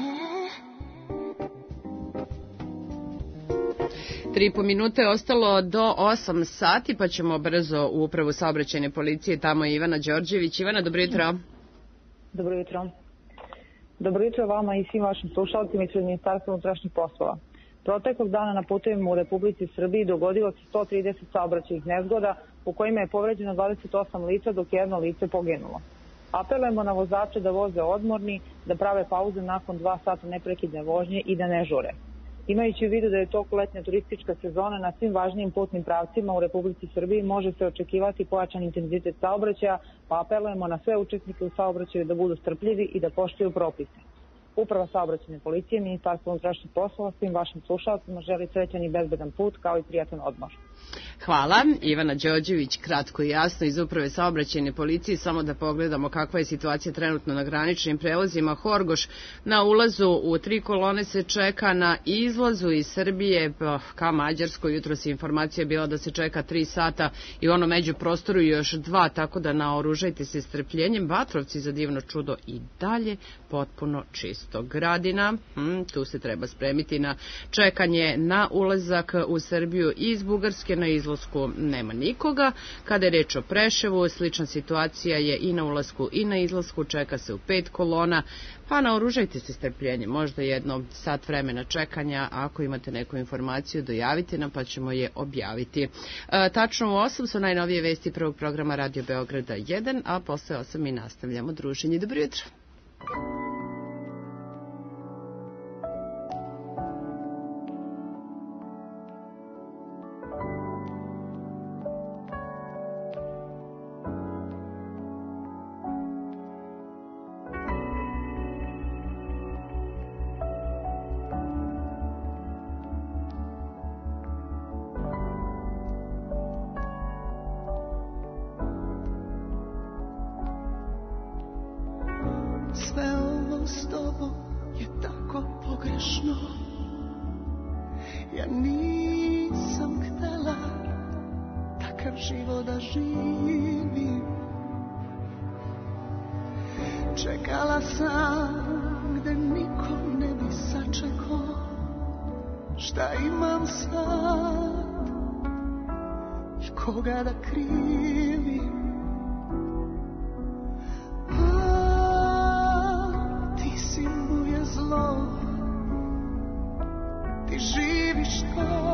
Tri i po minute je ostalo do osam sati, pa ćemo brzo u upravu saobraćajne policije. Tamo je Ivana Đorđević. Ivana, dobro jutro. Dobro jutro. Dobro jutro vama i svim vašim slušalcima ispred Ministarstva unutrašnjih poslova. Proteklog dana na putevima u Republici Srbiji dogodilo se sto trideset saobraćajnih nezgoda u kojima je povređeno dvadeset osam lica dok je jedno lice poginulo. Apelujemo na vozače da voze odmorni, da prave pauze nakon dva sata neprekidne vožnje i da ne žure. Imajući u vidu da je toku letnja turistička sezona na svim važnijim putnim pravcima u Republici Srbiji može se očekivati pojačan intenzitet saobraćaja, pa apelujemo na sve učesnike u saobraćaju da budu strpljivi i da poštuju propise. Uprava saobraćajne policije, Ministarstvo unutrašnjih poslova, svim vašim slušalcima želi srećan i bezbedan put kao i prijatan odmor. Hvala. Ivana Đorđević, kratko i jasno iz Uprave saobraćajne policije. Samo da pogledamo kakva je situacija trenutno na graničnim prelazima. Horgoš na ulazu u tri kolone se čeka, na izlazu iz Srbije ka Mađarskoj. Jutros je informacija bila da se čeka tri sata i ono među prostoru još dva, tako da naoružajte se strpljenjem. Batrovci za divno čudo i dalje potpuno čisto. Gradina, hmm, tu se treba spremiti na čekanje na ulazak u Srbiju iz Bugarske. Na izlasku nema nikoga. Kada je reč o Preševu, slična situacija je i na ulasku i na izlasku, čeka se u pet kolona, pa naoružajte se strpljenjem, možda jedno sat vremena čekanja, ako imate neku informaciju dojavite nam pa ćemo je objaviti. E, tačno u osam su najnovije vesti prvog programa Radio Beograda jedan, a posle osam mi nastavljamo druženje. Dobro jutro. Koga da krivim, a, ti si moje zlo, ti živiš to,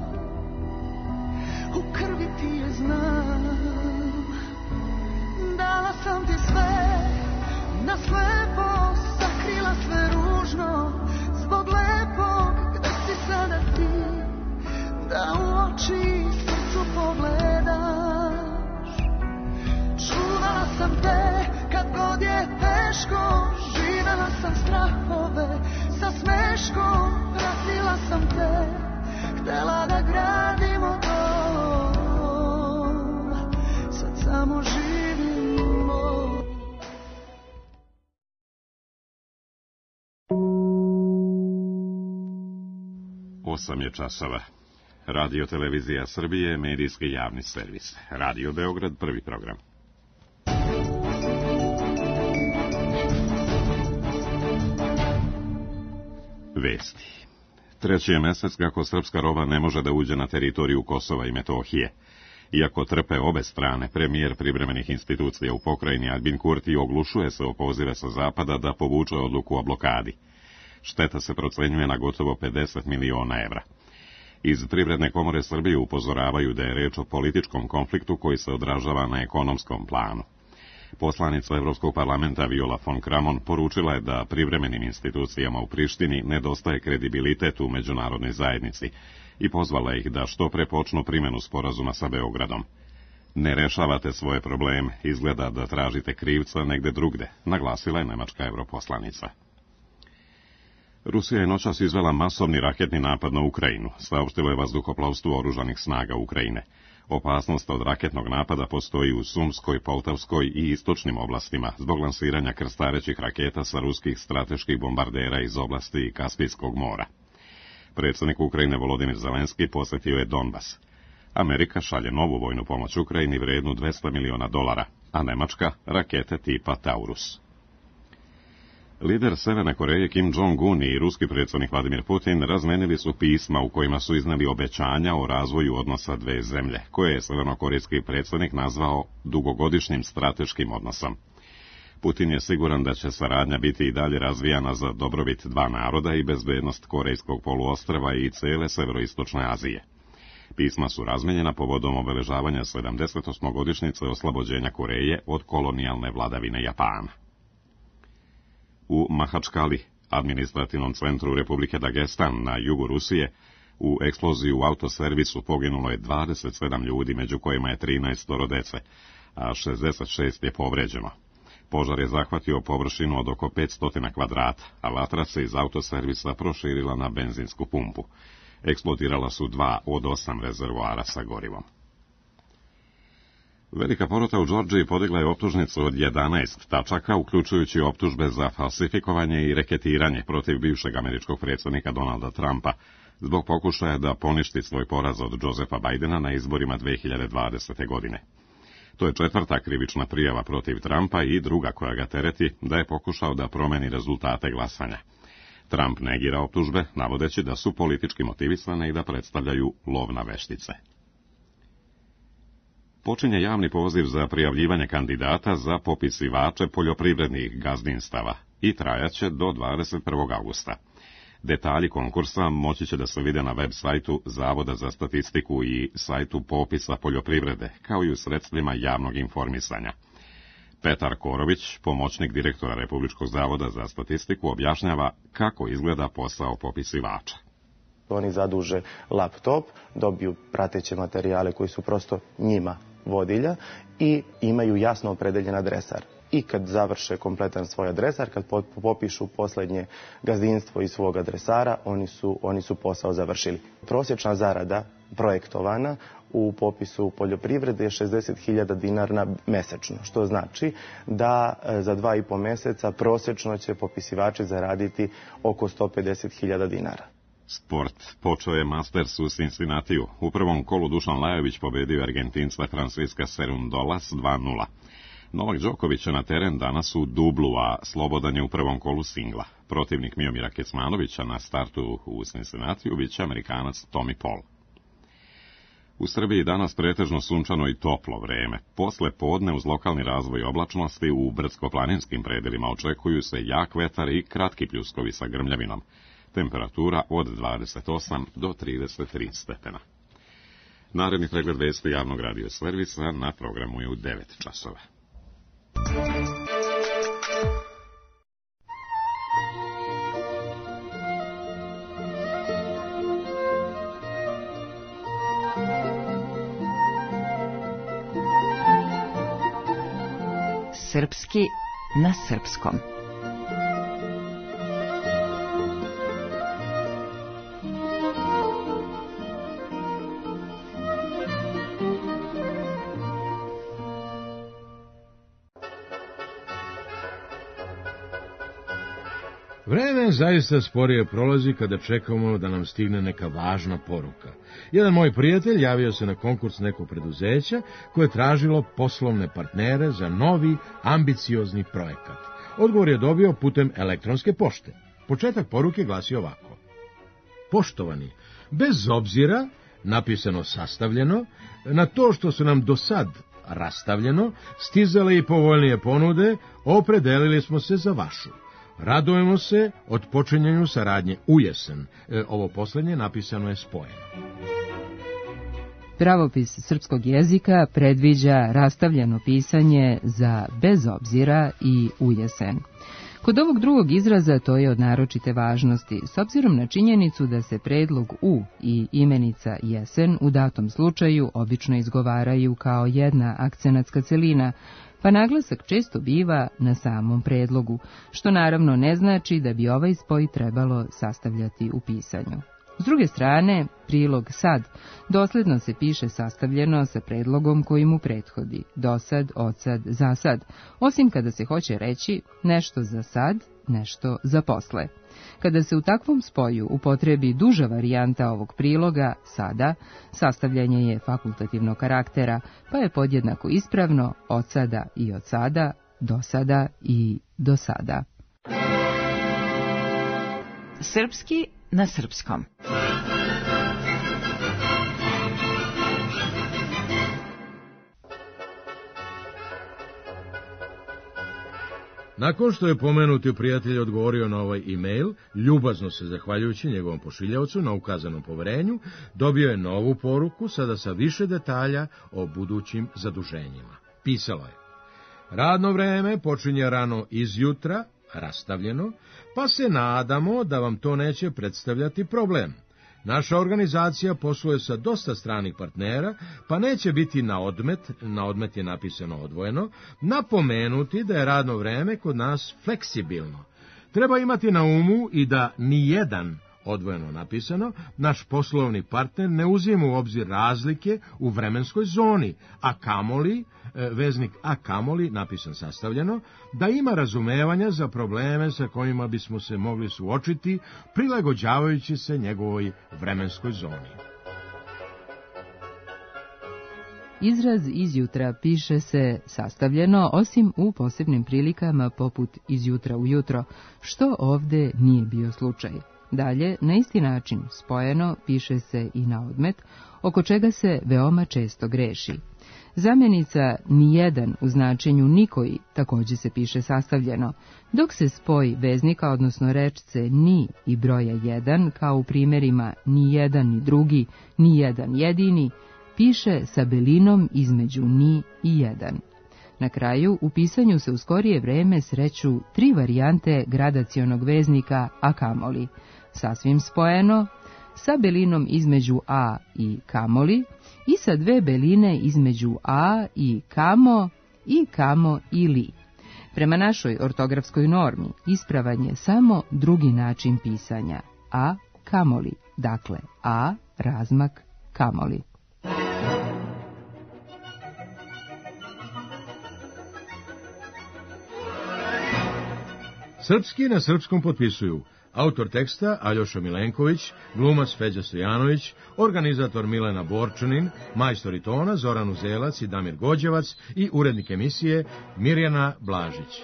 u krvi ti je znam. Dala sam ti sve, na slepo, sakrila sve ružno, zbog lepog gde si sada ti, da u oči pogledaš. Čuvala sam te kad god je teško, živela sam strahove sa smeškom, pratila sam te, htela da gradimo dom, sad samo živimo. Osam je časova. Radio Televizija Srbije, medijski javni servis. Radio Beograd, prvi program. Vesti. Treći je mesec kako srpska roba ne može da uđe na teritoriju Kosova i Metohije. Iako trpe obe strane, premijer privremenih institucija u pokrajini Albin Kurti oglušuje se o pozive sa zapada da povuče odluku o blokadi. Šteta se procenjuje na gotovo pedeset miliona evra. Iz Privredne komore Srbije upozoravaju da je reč o političkom konfliktu koji se odražava na ekonomskom planu. Poslanica Evropskog parlamenta Viola von Kramon poručila je da privremenim institucijama u Prištini nedostaje kredibilitet u međunarodnoj zajednici i pozvala ih da što pre počnu primjenu sporazuma sa Beogradom. Ne rešavate svoje probleme, izgleda da tražite krivca negde drugde, naglasila je nemačka europoslanica. Rusija je noćas izvela masovni raketni napad na Ukrajinu, saopštilo je vazduhoplovstvo oružanih snaga Ukrajine. Opasnost od raketnog napada postoji u Sumskoj, Poltavskoj i istočnim oblastima zbog lansiranja krstarećih raketa sa ruskih strateških bombardera iz oblasti Kaspijskog mora. Predsjednik Ukrajine Volodimir Zelenski posjetio je Donbas. Amerika šalje novu vojnu pomoć Ukrajini vrednu dvesta miliona dolara, a Nemačka rakete tipa Taurus. Lider Severne Koreje Kim Jong-un i ruski predsjednik Vladimir Putin razmenili su pisma u kojima su izneli obećanja o razvoju odnosa dve zemlje, koje je severnokorejski predsjednik nazvao dugogodišnjim strateškim odnosom. Putin je siguran da će saradnja biti i dalje razvijana za dobrobit dva naroda i bezbednost Korejskog poluostrva i cele severoistočne Azije. Pisma su razmenjena povodom obeležavanja sedamdesetosmogodišnjice oslobođenja Koreje od kolonijalne vladavine Japana. U Mahačkali, administrativnom centru Republike Dagestan na jugu Rusije, u eksploziji u autoservisu poginulo je dvadeset sedam ljudi, među kojima je trinaest dece, a šezdeset šest je povređeno. Požar je zahvatio površinu od oko petsto kvadrata, a vatra se iz autoservisa proširila na benzinsku pumpu. Eksplodirala su dva od osam rezervoara sa gorivom. Velika porota u Džordžiji podigla je optužnicu od jedanaest tačaka, uključujući optužbe za falsifikovanje i reketiranje protiv bivšeg američkog predsjednika Donalda Trumpa, zbog pokušaja da poništi svoj poraz od Josepha Bidena na izborima dve hiljade dvadesete. godine. To je četvrta krivična prijava protiv Trumpa i druga koja ga tereti da je pokušao da promeni rezultate glasanja. Trump negira optužbe, navodeći da su politički motivisane i da predstavljaju lov na veštice. Počinje javni poziv za prijavljivanje kandidata za popisivače poljoprivrednih gazdinstava i trajaće do dvadeset prvog avgusta. Detalji konkursa moći će da se vide na web sajtu Zavoda za statistiku i sajtu popisa poljoprivrede, kao i u sredstvima javnog informisanja. Petar Korović, pomoćnik direktora Republičkog zavoda za statistiku, objašnjava kako izgleda posao popisivača. Oni zaduže laptop, dobiju prateće materijale koji su prosto njima vodilja i imaju jasno opredeljen adresar. I kad završe kompletan svoj adresar, kad popišu posljednje gazdinstvo iz svog adresara, oni su, oni su posao završili. Prosječna zarada projektovana u popisu poljoprivrede je šezdeset hiljada dinara mesečno, što znači da za dva i po mjeseca prosječno će popisivači zaraditi oko sto pedeset hiljada dinara. Sport. Počeo je Masters u Cincinnatiju. U prvom kolu Dušan Lajović pobedio Argentinca Francisca Cerundolas dva nula. Novak Đoković je na teren danas u dublu, a Slobodan je u prvom kolu singla. Protivnik Miomira Kecmanovića na startu u Cincinnatiju biće Amerikanac Tommy Paul. U Srbiji danas pretežno sunčano i toplo vreme. Posle podne uz lokalni razvoj oblačnosti u brdsko-planinskim predelima očekuju se jak vetar i kratki pljuskovi sa grmljavinom. Temperatura od dvadeset osam do trideset tri stepena. Naredni pregled vesti javnog radio servisa na programu je u devet časova. Srpski na srpskom. Vreme zaista sporije prolazi kada čekamo da nam stigne neka važna poruka. Jedan moj prijatelj javio se na konkurs nekog preduzeća koje je tražilo poslovne partnere za novi, ambiciozni projekat. Odgovor je dobio putem elektronske pošte. Početak poruke glasi ovako. Poštovani, bez obzira, napisano sastavljeno, na to što su nam do sad rastavljeno, stizale i povoljnije ponude, opredelili smo se za vašu. Radujemo se od počinjenju saradnje u jesen. E, ovo poslednje napisano je spojeno. Pravopis srpskog jezika predviđa rastavljeno pisanje za bez obzira i u jesen. Kod ovog drugog izraza to je od naročite važnosti, s obzirom na činjenicu da se predlog u i imenica jesen u datom slučaju obično izgovaraju kao jedna akcenatska celina, pa naglasak često biva na samom predlogu, što naravno ne znači da bi ovaj spoj trebalo sastavljati u pisanju. S druge strane, prilog sad dosledno se piše sastavljeno sa predlogom koji mu prethodi, dosad, odsad, zasad, osim kada se hoće reći nešto za sad, nešto za posle. Kada se u takvom spoju upotrebi duža varijanta ovog priloga, sada, sastavljanje je fakultativnog karaktera, pa je podjednako ispravno od sada i od sada, do sada i do sada. Srpski na srpskom. Nakon što je pomenuti prijatelj odgovorio na ovaj e-mail, ljubazno se zahvaljujući njegovom pošiljavcu na ukazanom poverenju, dobio je novu poruku, sada sa više detalja o budućim zaduženjima. Pisalo je: radno vreme počinje rano izjutra, rastavljeno, pa se nadamo da vam to neće predstavljati problem. Naša organizacija posluje sa dosta stranih partnera, pa neće biti na odmet, na odmet je napisano odvojeno, napomenuti da je radno vreme kod nas fleksibilno. Treba imati na umu i da nijedan, odvojeno napisano, naš poslovni partner ne uzima u obzir razlike u vremenskoj zoni, a kamoli, veznik a kamoli, napisan sastavljeno, da ima razumevanja za probleme sa kojima bismo se mogli suočiti, prilagođavajući se njegovoj vremenskoj zoni. Izraz izjutra piše se sastavljeno, osim u posebnim prilikama poput izjutra ujutro, što ovde nije bio slučaj. Dalje, na isti način spojeno piše se i na odmet, oko čega se veoma često greši. Zamjenica nijedan u značenju nikoji također se piše sastavljeno, dok se spoj veznika, odnosno rečce ni i broja jedan, kao u primjerima ni jedan ni drugi, ni jedan jedini, piše sa belinom između ni i jedan. Na kraju, u pisanju se u skorije vreme sreću tri varijante gradacionog veznika a kamoli, sasvim spojeno, sa belinom između a i kamoli i sa dve beline između a i kamo i kamo i li. Prema našoj ortografskoj normi ispravan je samo drugi način pisanja, a kamoli, dakle a razmak kamoli. Srpski na srpskom potpisuju autor teksta Aljoša Milenković, glumac Feđa Stojanović, organizator Milena Borčanin, majstori tona Zoran Uzelac i Damir Gođevac i urednik emisije Mirjana Blažić.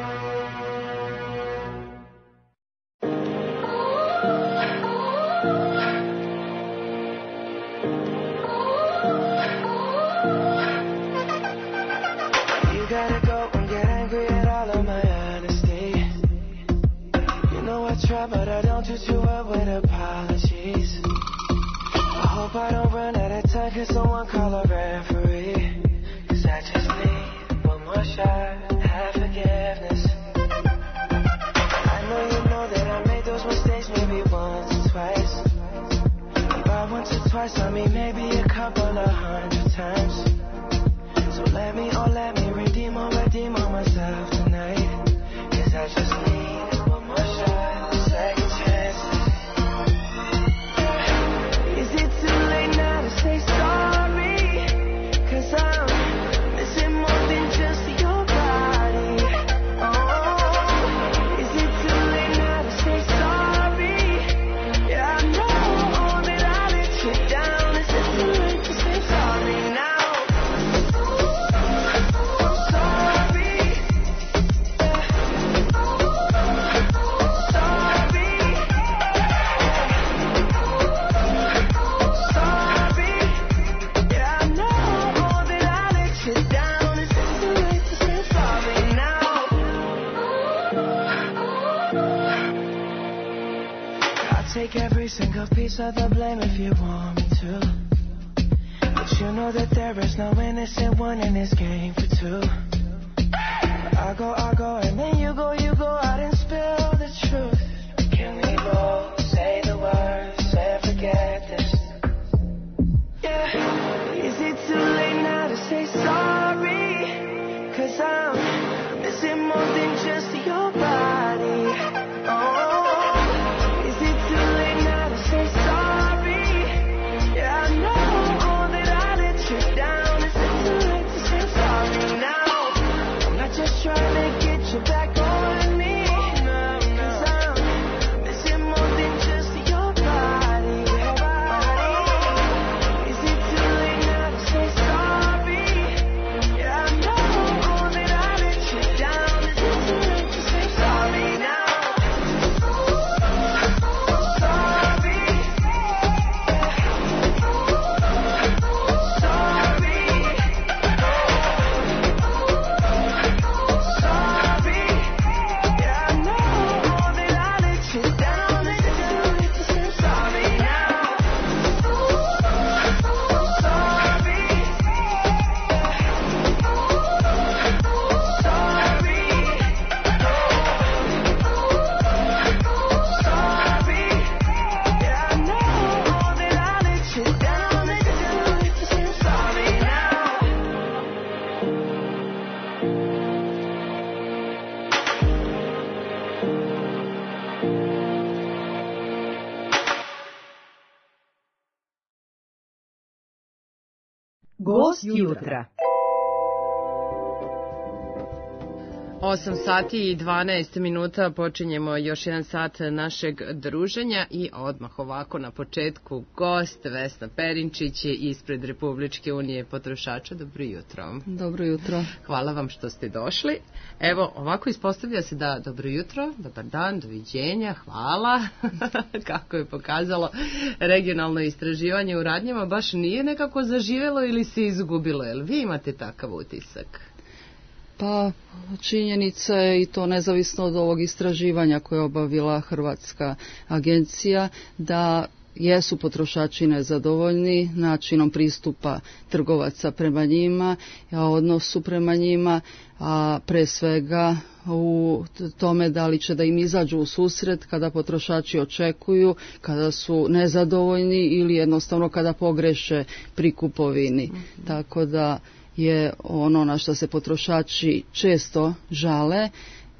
But I don't treat you up with apologies. I hope I don't run out of time. Can someone call a referee? Cause I just need one more shot, have forgiveness. I know you know that I made those mistakes maybe once or twice. By once or twice I mean maybe a couple of hundred times. So let me, oh let me redeem or redeem on myself tonight. Cause I just need one more shot. Say sorry, cause I'm missing more than just your body. Oh, is it too late now to say every single piece of the blame if you want me to. But you know that there is no innocent one in this game for two. I go, I go, and then you go, you go out and spill the truth. Can we both say the words and forget this? Yeah. Is it too late now to say sorry? Cause I'm missing more than just your body. Oh, is it too late now to say sorry? Yeah, I know that I let you down. Is it too late to say sorry now? I'm not just trying to get you back on me. Cause I'm missing more than just your body. Is it too late now to say sorry? Yeah, I know that I let you down. Is it too late to say sorry now? Gost jutra. osam sati i dvanaest minuta, počinjemo još jedan sat našeg druženja i odmah ovako na početku gost Vesna Perinčić je ispred Republičke unije potrošača. Dobro jutro. Dobro jutro. Hvala vam što ste došli. Evo, ovako ispostavlja se da dobro jutro, dobar dan, doviđenja, hvala. Kako je pokazalo regionalno istraživanje u Radnjama, baš nije nekako zaživjelo ili se izgubilo. Jel vi imate takav utisak? Pa činjenica je, i to nezavisno od ovog istraživanja koje je obavila Hrvatska agencija, da jesu potrošači nezadovoljni načinom pristupa trgovaca prema njima, a odnosu prema njima, a pre svega u tome da li će da im izađu u susret kada potrošači očekuju, kada su nezadovoljni ili jednostavno kada pogreše pri kupovini. Mm-hmm. Tako da je ono na što se potrošači često žale,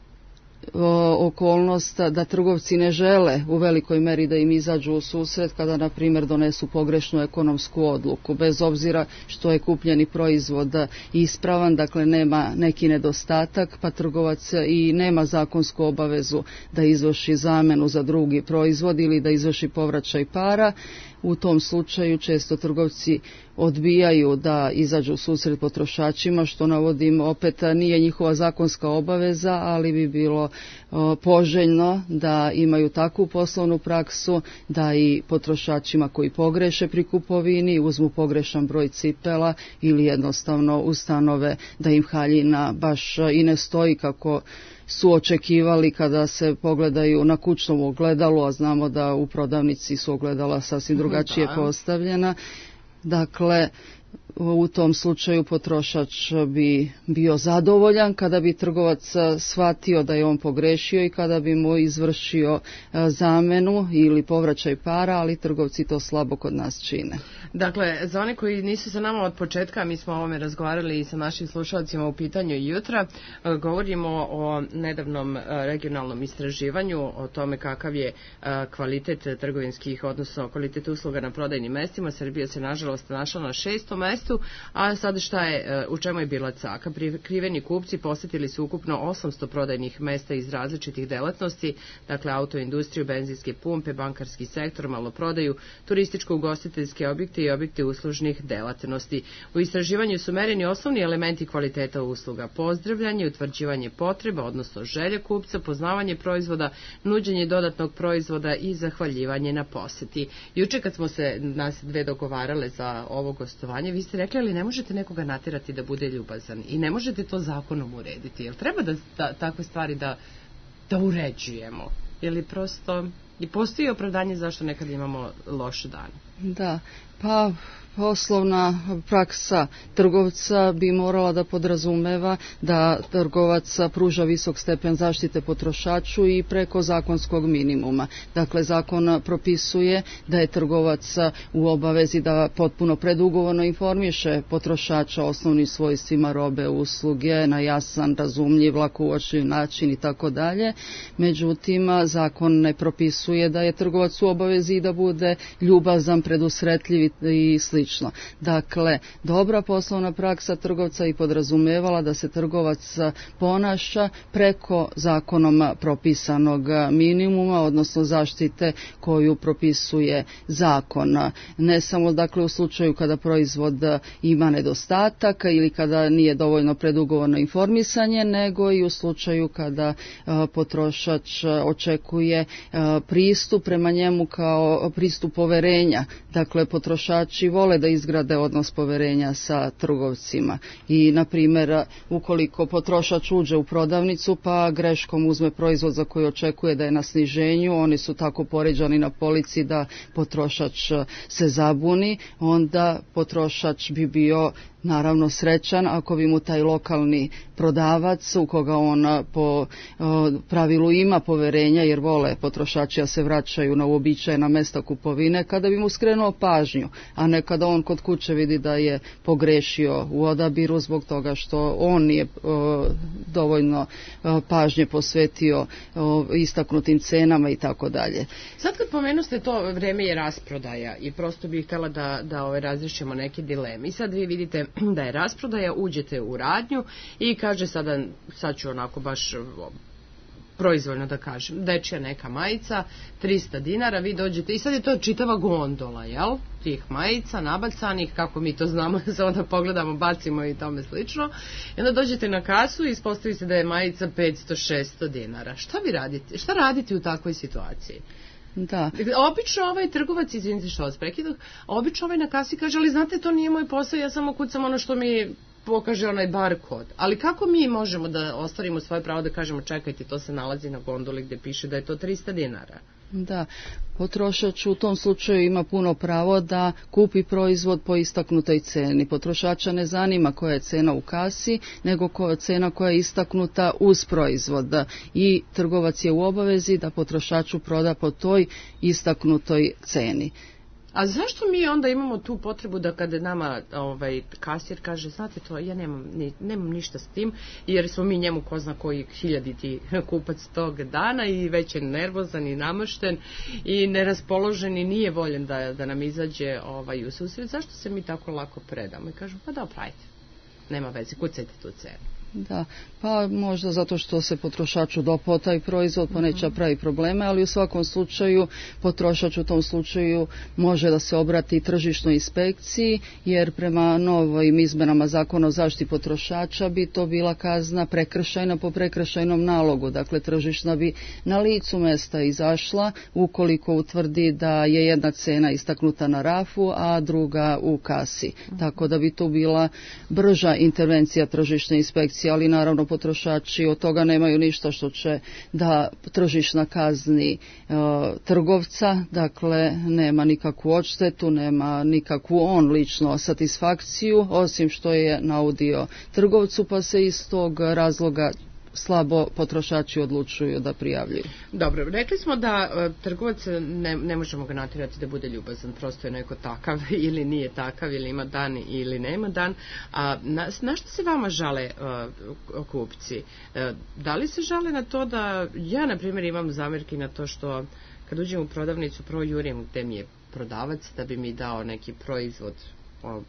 okolnost da trgovci ne žele u velikoj meri da im izađu u susret kada, na primjer, donesu pogrešnu ekonomsku odluku, bez obzira što je kupljeni proizvod ispravan, dakle nema neki nedostatak, pa trgovac i nema zakonsku obavezu da izvrši zamenu za drugi proizvod ili da izvrši povraćaj para. U tom slučaju često trgovci odbijaju da izađu u susret potrošačima, što navodim opet nije njihova zakonska obaveza, ali bi bilo o, poželjno da imaju takvu poslovnu praksu da i potrošačima koji pogreše pri kupovini uzmu pogrešan broj cipela ili jednostavno ustanove da im haljina baš i ne stoji kako su očekivali kada se pogledaju na kućnom ogledalu, a znamo da u prodavnici su ogledala sasvim drugačije da. postavljena. Dakle, u tom slučaju potrošač bi bio zadovoljan kada bi trgovac shvatio da je on pogrešio i kada bi mu izvršio zamenu ili povraćaj para, ali trgovci to slabo kod nas čine. Dakle, za one koji nisu sa nama od početka, mi smo o ovome razgovarali i sa našim slušalcima u pitanju jutra, govorimo o nedavnom regionalnom istraživanju, o tome kakav je kvalitet trgovinskih, odnosno kvalitet usluga na prodajnim mestima. Srbija se nažalost našla na šestom mestu, a sad šta je, u čemu je bila caka? Prikriveni kupci posjetili su ukupno osamsto prodajnih mesta iz različitih delatnosti, dakle autoindustriju, benzinske pumpe, bankarski sektor, maloprodaju, turističko-ugostiteljske objekte i objekte uslužnih delatnosti. U istraživanju su mereni osnovni elementi kvaliteta usluga: pozdravljanje, utvrđivanje potreba, odnosno želje kupca, poznavanje proizvoda, nuđenje dodatnog proizvoda i zahvaljivanje na posjeti. Juče kad smo se nas dve dogovarale za ovo gostovanje, vi ste rekli, ali ne možete nekoga natjerati da bude ljubazan i ne možete to zakonom urediti. Jel treba da, da takve stvari da, da uređujemo? Ili prosto I postoji opravdanje zašto nekad imamo loše dane. Da, pa poslovna praksa trgovca bi morala da podrazumeva da trgovac pruža visok stepen zaštite potrošaču i preko zakonskog minimuma. Dakle, zakon propisuje da je trgovac u obavezi da potpuno predugovorno informiše potrošača o osnovnim svojstvima robe, usluge na jasan, razumljiv, lako uočljiv način i tako dalje. Međutim, zakon ne propisuje da je trgovac u obavezi da bude ljubazan, predusretljiv i slično. Dakle, dobra poslovna praksa trgovca i podrazumevala da se trgovac ponaša preko zakonom propisanog minimuma, odnosno zaštite koju propisuje zakon. Ne samo dakle u slučaju kada proizvod ima nedostatak ili kada nije dovoljno predugovorno informisanje, nego i u slučaju kada potrošač očekuje pristup prema njemu kao pristup poverenja. Dakle, potrošači vole da izgrade odnos poverenja sa trgovcima i, na primjer, ukoliko potrošač uđe u prodavnicu pa greškom uzme proizvod za koji očekuje da je na sniženju, oni su tako poređani na polici da potrošač se zabuni, onda potrošač bi bio naravno srećan ako bi mu taj lokalni prodavac, u koga on po pravilu ima poverenja jer vole potrošači da se vraćaju na uobičajena mesta kupovine, kada bi mu skrenuo pažnju, a ne kada on kod kuće vidi da je pogrešio u odabiru zbog toga što on nije o, dovoljno o, pažnje posvetio o, istaknutim cenama i tako dalje. Sad kad pomenuste to, vreme je rasprodaja i prosto bih htjela da, da ove razrišemo neke dileme. I sad vi vidite da je rasprodaja, uđete u radnju i kaže sada, sad ću onako baš proizvoljno da kažem, dečija neka majica, trista dinara, vi dođete i sad je to čitava gondola, jel? Tih majica, nabacanih, kako mi to znamo, samo da pogledamo, bacimo i tome slično. I onda dođete na kasu i ispostavi se da je majica petsto šesto dinara. Šta vi radite? Šta radite u takvoj situaciji? Da. Obično ovaj trgovac, izvinite što vas prekidah, obično ovaj na kasi kaže, ali znate, to nije moj posao, ja samo kucam ono što mi pokaže onaj bar kod. Ali kako mi možemo da ostvarimo svoje pravo da kažemo, čekajte, to se nalazi na gondoli gde piše da je to trista dinara? Da, potrošač u tom slučaju ima puno pravo da kupi proizvod po istaknutoj ceni. Potrošača ne zanima koja je cena u kasi, nego koja je cena koja je istaknuta uz proizvod. I trgovac je u obavezi da potrošaču proda po toj istaknutoj ceni. A zašto mi onda imamo tu potrebu da kada nama ovaj kasir kaže, znate to, ja nemam, ni, nemam ništa s tim, jer smo mi njemu ko zna koji hiljaditi kupac tog dana i već je nervozan i namršten i neraspoložen i nije voljen da, da nam izađe ovaj, u susret, zašto se mi tako lako predamo? I kažemo, pa da, pravite, nema veze, kucajte tu cenu. Da, pa možda zato što se potrošaču dopao taj proizvod pa neće pravi probleme, ali u svakom slučaju potrošač u tom slučaju može da se obrati tržišnoj inspekciji, jer prema novim izmenama zakona o zaštiti potrošača bi to bila kazna prekršajna po prekršajnom nalogu. Dakle, tržišna bi na licu mesta izašla ukoliko utvrdi da je jedna cena istaknuta na rafu, a druga u kasi. Tako da bi to bila brža intervencija tržišne inspekcije, ali naravno potrošači od toga nemaju ništa, što će da tržišna kazni e, trgovca, dakle nema nikakvu odštetu, nema nikakvu on lično satisfakciju, osim što je naudio trgovcu, pa se iz tog razloga slabo potrošači odlučuju da prijavljuju. Dobro, rekli smo da e, trgovac ne, ne možemo ga natjerati da bude ljubazan, prosto je neko takav ili nije takav, ili ima dan ili nema dan. A na, na što se vama žale e, kupci? E, da li se žale na to da, ja na primjer imam zamjerki na to što kad uđem u prodavnicu prvo jurim gde mi je prodavac da bi mi dao neki proizvod o,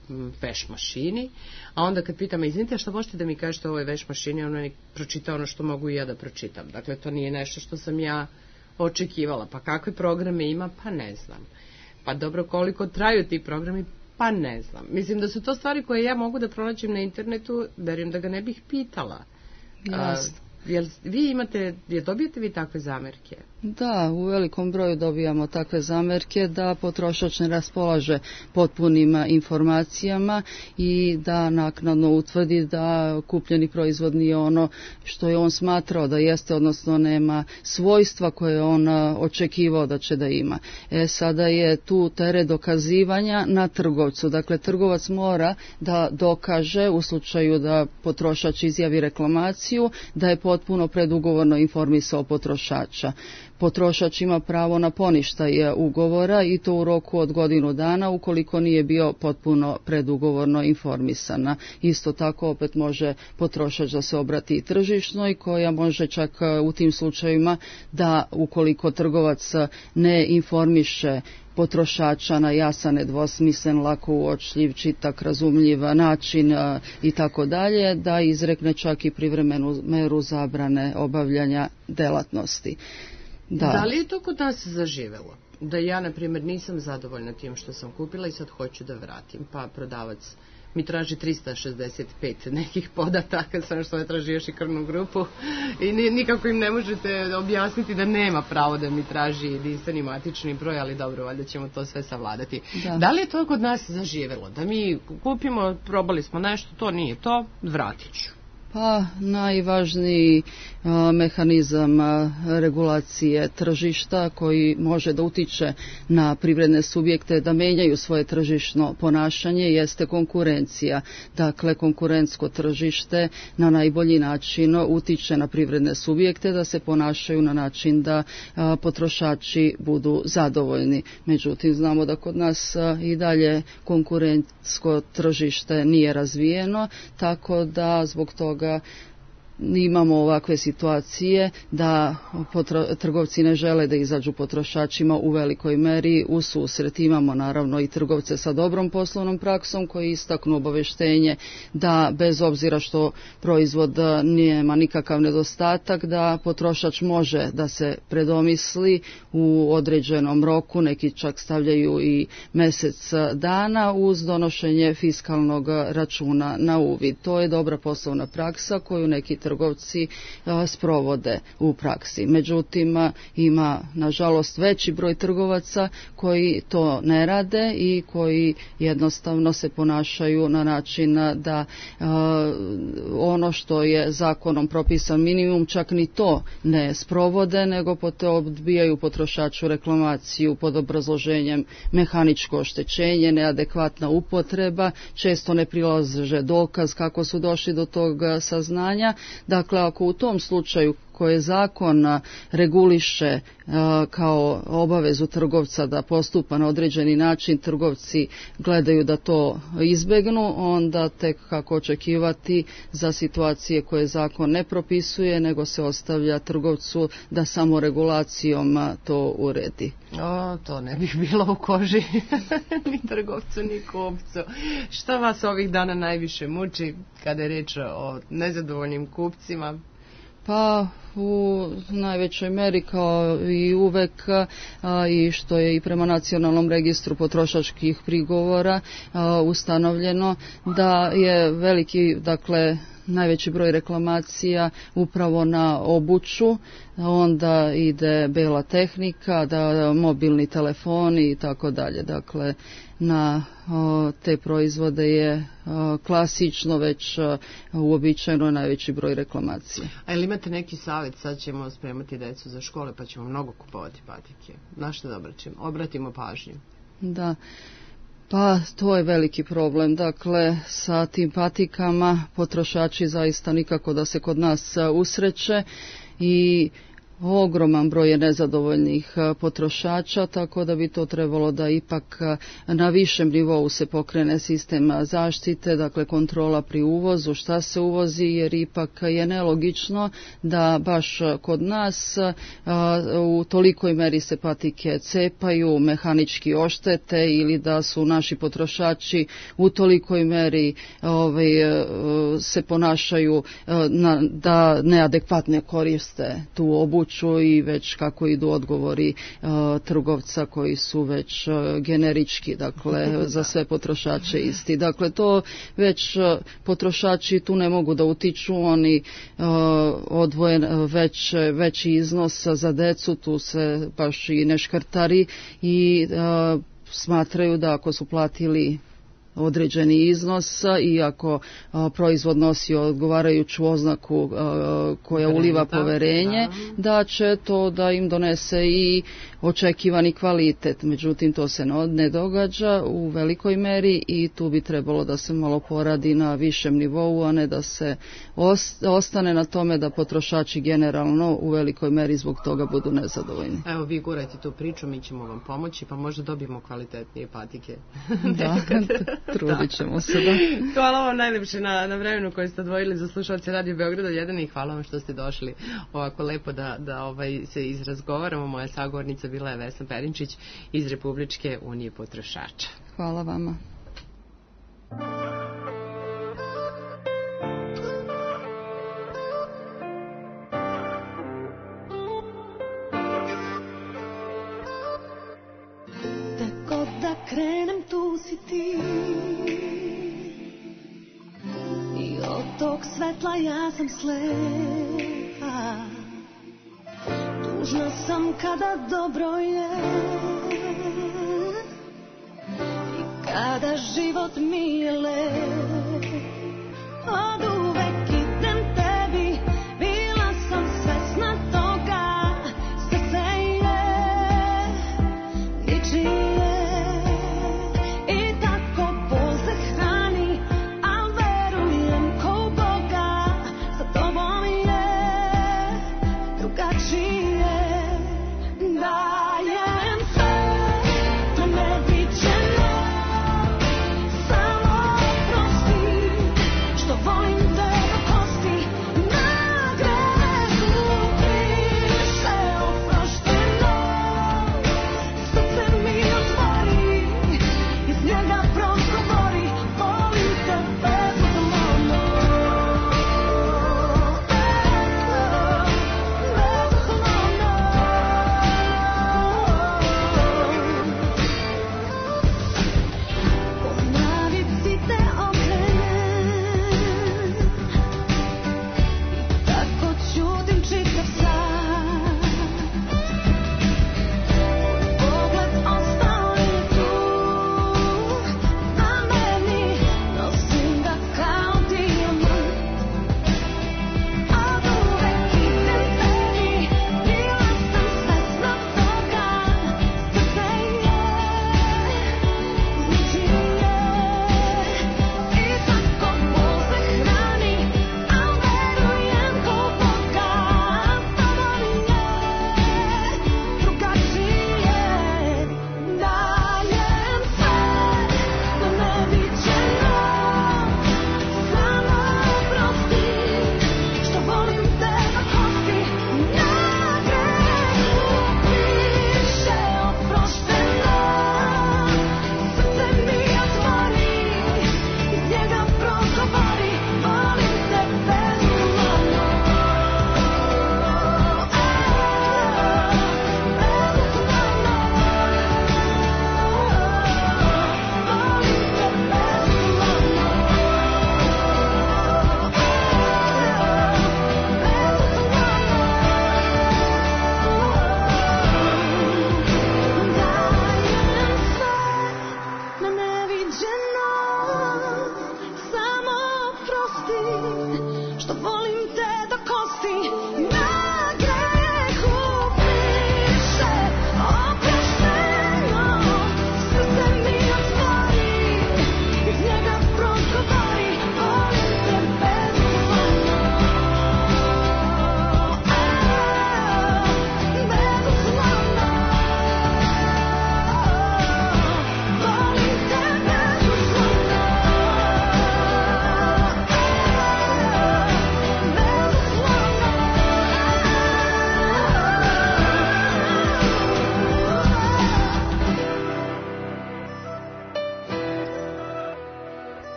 veš mašini, a onda kad pitam, izvinite, što možete da mi kažete o ovoj veš mašini, ono ne pročita ono što mogu i ja da pročitam. Dakle, to nije nešto što sam ja očekivala. Pa kakve programe ima? Pa ne znam. Pa dobro, koliko traju ti programi? Pa ne znam. Mislim da su to stvari koje ja mogu da pronađem na internetu, verujem da ga ne bih pitala. Jasno. Jel vi imate, je dobijete vi takve zamerke? Da, u velikom broju dobijamo takve zamerke da potrošač ne raspolaže potpunim informacijama i da naknadno utvrdi da kupljeni proizvod nije ono što je on smatrao da jeste, odnosno nema svojstva koje je on očekivao da će da ima. E, sada je tu teret dokazivanja na trgovcu. Dakle, trgovac mora da dokaže u slučaju da potrošač izjavi reklamaciju da je potpuno predugovorno informisao potrošača. Potrošač ima pravo na poništaj ugovora i to u roku od godinu dana ukoliko nije bio potpuno predugovorno informisana. Isto tako opet može potrošač da se obrati tržišnoj koja može čak u tim slučajevima da ukoliko trgovac ne informiše potrošača na jasan, nedvosmislen, lako uočljiv, čitak, razumljiv način i tako dalje, da izrekne čak i privremenu meru zabrane obavljanja delatnosti. Da. Da li je to kod nas zaživelo? Da ja, na primjer, nisam zadovoljna tim što sam kupila i sad hoću da vratim, pa prodavac mi traži trista šezdeset pet nekih podataka, samo što ne traži još i krvnu grupu i nikako im ne možete objasniti da nema pravo da mi traži jedinstveni matični broj, ali dobro, valjda ćemo to sve savladati. Da. Da li je to kod nas zaživelo? Da mi kupimo, probali smo nešto, to nije to, vratit ću. Pa najvažniji a, mehanizam a, regulacije tržišta koji može da utiče na privredne subjekte da menjaju svoje tržišno ponašanje jeste konkurencija. Dakle, konkurentsko tržište na najbolji način utiče na privredne subjekte da se ponašaju na način da a, potrošači budu zadovoljni. Međutim, znamo da kod nas a, i dalje konkurentsko tržište nije razvijeno, tako da zbog toga imamo ovakve situacije da potro, trgovci ne žele da izađu potrošačima u velikoj meri u susret. Imamo naravno i trgovce sa dobrom poslovnom praksom koji istaknu obaveštenje da bez obzira što proizvod nema nikakav nedostatak, da potrošač može da se predomisli u određenom roku, neki čak stavljaju i mjesec dana uz donošenje fiskalnog računa na uvid. To je dobra poslovna praksa koju neki trgovci a, sprovode u praksi. Međutim, a, ima nažalost veći broj trgovaca koji to ne rade i koji jednostavno se ponašaju na način da a, ono što je zakonom propisan minimum čak ni to ne sprovode, nego pote odbijaju potrošaču reklamaciju pod obrazloženjem mehaničko oštećenje, neadekvatna upotreba, često ne prilaže dokaz kako su došli do tog saznanja. Dakle, ako u tom slučaju koje zakon reguliše kao obavezu trgovca da postupa na određeni način, trgovci gledaju da to izbegnu, onda tek kako očekivati za situacije koje zakon ne propisuje, nego se ostavlja trgovcu da samo regulacijom to uredi. O, to ne bih bilo u koži ni trgovcu, ni kupcu. Šta vas ovih dana najviše muči kada je reč o nezadovoljnim kupcima? Pa u najvećoj meri kao i uvek a, i što je i prema nacionalnom registru potrošačkih prigovora a, ustanovljeno da je veliki, dakle, najveći broj reklamacija upravo na obuću, onda ide bela tehnika, da mobilni telefoni i tako dalje. Dakle, na o, te proizvode je o, klasično već o, uobičajeno najveći broj reklamacija. A ili imate neki savjet, sad ćemo spremati decu za škole pa ćemo mnogo kupovati patike. Na što da obraćamo? Obratimo pažnju. Da. Pa to je veliki problem, dakle sa tim patikama potrošači zaista nikako da se kod nas usreće i ogroman broj je nezadovoljnih potrošača, tako da bi to trebalo da ipak na višem nivou se pokrene sistem zaštite, dakle kontrola pri uvozu, šta se uvozi, jer ipak je nelogično da baš kod nas u tolikoj meri se patike cepaju, mehanički oštete ili da su naši potrošači u tolikoj meri ovaj, se ponašaju na, da neadekvatno koriste tu obuću pomoću i već kako idu odgovori trgovca koji su već generički, dakle za sve potrošače isti. Dakle, to već potrošači tu ne mogu da utiču, oni odvoje već, veći iznos za decu, tu se baš i ne škrtari i smatraju da ako su platili određeni iznos i ako a, proizvod nosi odgovarajuću oznaku a, koja uliva poverenje, da. da će to da im donese i očekivani kvalitet. Međutim, to se ne događa u velikoj meri i tu bi trebalo da se malo poradi na višem nivou, a ne da se ostane na tome da potrošači generalno u velikoj meri zbog toga budu nezadovoljni. Evo, vi gurajte tu priču, mi ćemo vam pomoći, pa možda dobijemo kvalitetnije patike. Da, trudit ćemo se, da. Hvala vam najlepše na, na vremenu koje ste odvojili za slušalce Radio Beograda jedan i hvala vam što ste došli ovako lepo da, da ovaj, se izrazgovaramo. Moja sagovornica bila je Vesna Perinčić iz Republičke unije potrošača. Hvala vama. Tako da krenem, tu si ti i od tog svetla ja sam slepa. Tužna sam kada dobro je i kada život mi je lep. Od uvek idem tebi, bila sam svesna toga. Srce je ničije i tako bol se hrani, al verujem ko u Boga. Sa tobom je drugačije. Dajem sve na neviđeno, samo prosti, što volim te do kosti. Na grehu piše oprošteno, srce mi otvori, iz njega progovori, volim te bezumorno.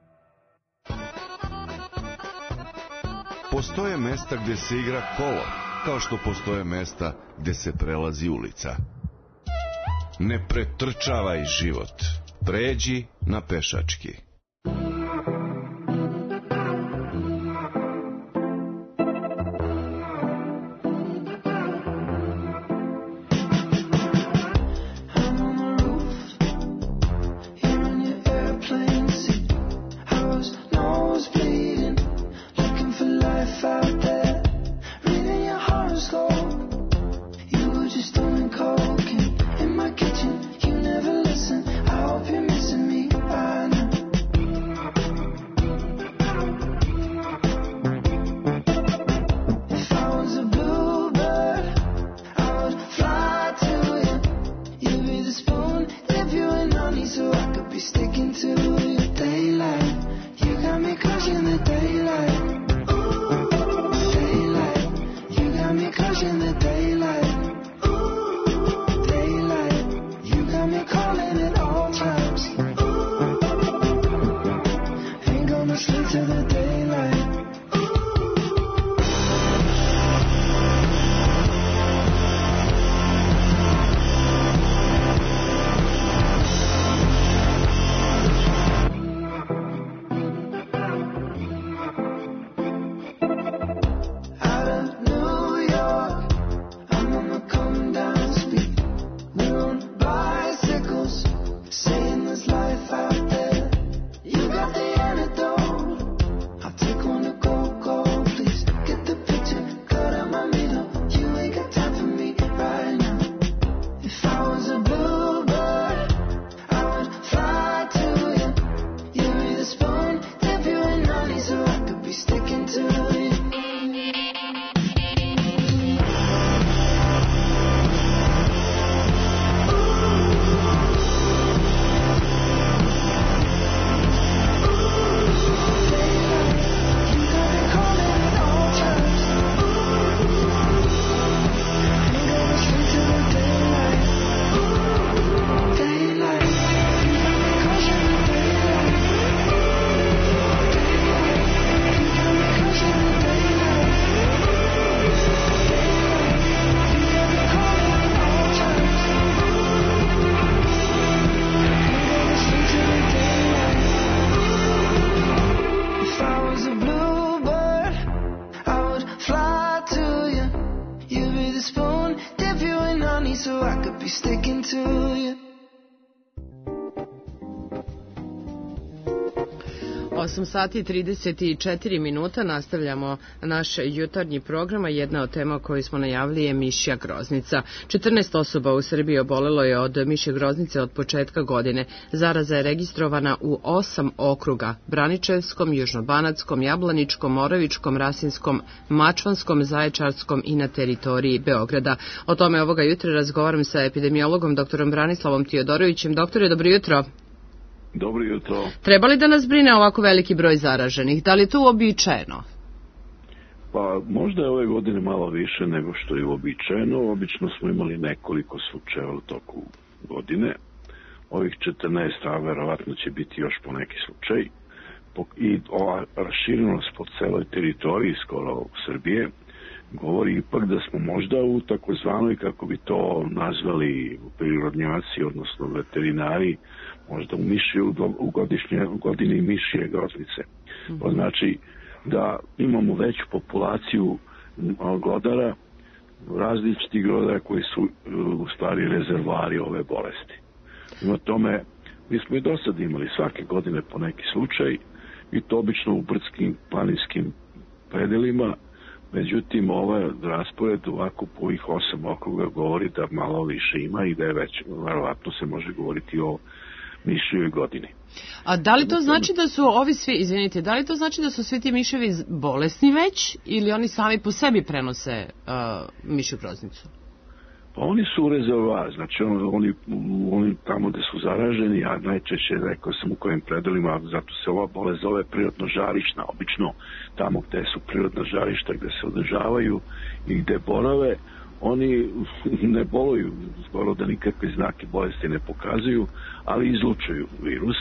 Postoje mesta gdje se igra kolo, kao što postoje mesta gde se prelazi ulica. Ne pretrčavaj život, pređi na pešački. osam sati i trideset četiri minuta, nastavljamo naš jutarnji program, a jedna od tema koju smo najavili je mišja groznica. četrnaest osoba u Srbiji obolelo je od mišje groznice od početka godine. Zaraza je registrovana u osam okruga: Braničevskom, Južnobanatskom, Jablaničkom, Moravičkom, Rasinskom, Mačvanskom, Zaječarskom i na teritoriji Beograda. O tome ovoga jutra razgovaram sa epidemiologom doktorom Branislavom Tiodorovićem. Doktore, dobro jutro. Dobro jutro. Treba li da nas brine ovako veliki broj zaraženih? Da li je to uobičajeno? Pa možda je ove godine malo više nego što je uobičajeno. Obično smo imali nekoliko slučajeva u toku godine. Ovih četrnaest, a verovatno će biti još po neki slučaj. I ova raširenost po celoj teritoriji skoro Srbije govori ipak da smo možda u takozvanoj, kako bi to nazvali prirodnjaci, odnosno veterinari, možda u mišje, u godišnje, u godini mišje groznice. Mm-hmm. To znači da imamo veću populaciju glodara, različitih glodara koji su u stvari rezervari ove bolesti. Na tome, mi smo i do sada imali svake godine po neki slučaj, i to obično u brdskim, planinskim predelima. Međutim, ovaj raspored ovako po ovih osam okruga govori da malo više ima i da je već, verovatno se može govoriti o mišljivoj godini. A da li to znači da su ovi svi, izvinite, da li to znači da su svi ti miševi bolesni već ili oni sami po sebi prenose uh, mišju groznicu? Pa oni su rezervoar, znači oni, oni tamo gde su zaraženi, a najčešće rekao sam u kojim predelima, zato se ova bolest zove prirodno žarišna, obično tamo gde su prirodna žarišta, gde se održavaju i gde borave, oni ne boluju, skoro da nikakve znake bolesti ne pokazuju, ali izlučuju virus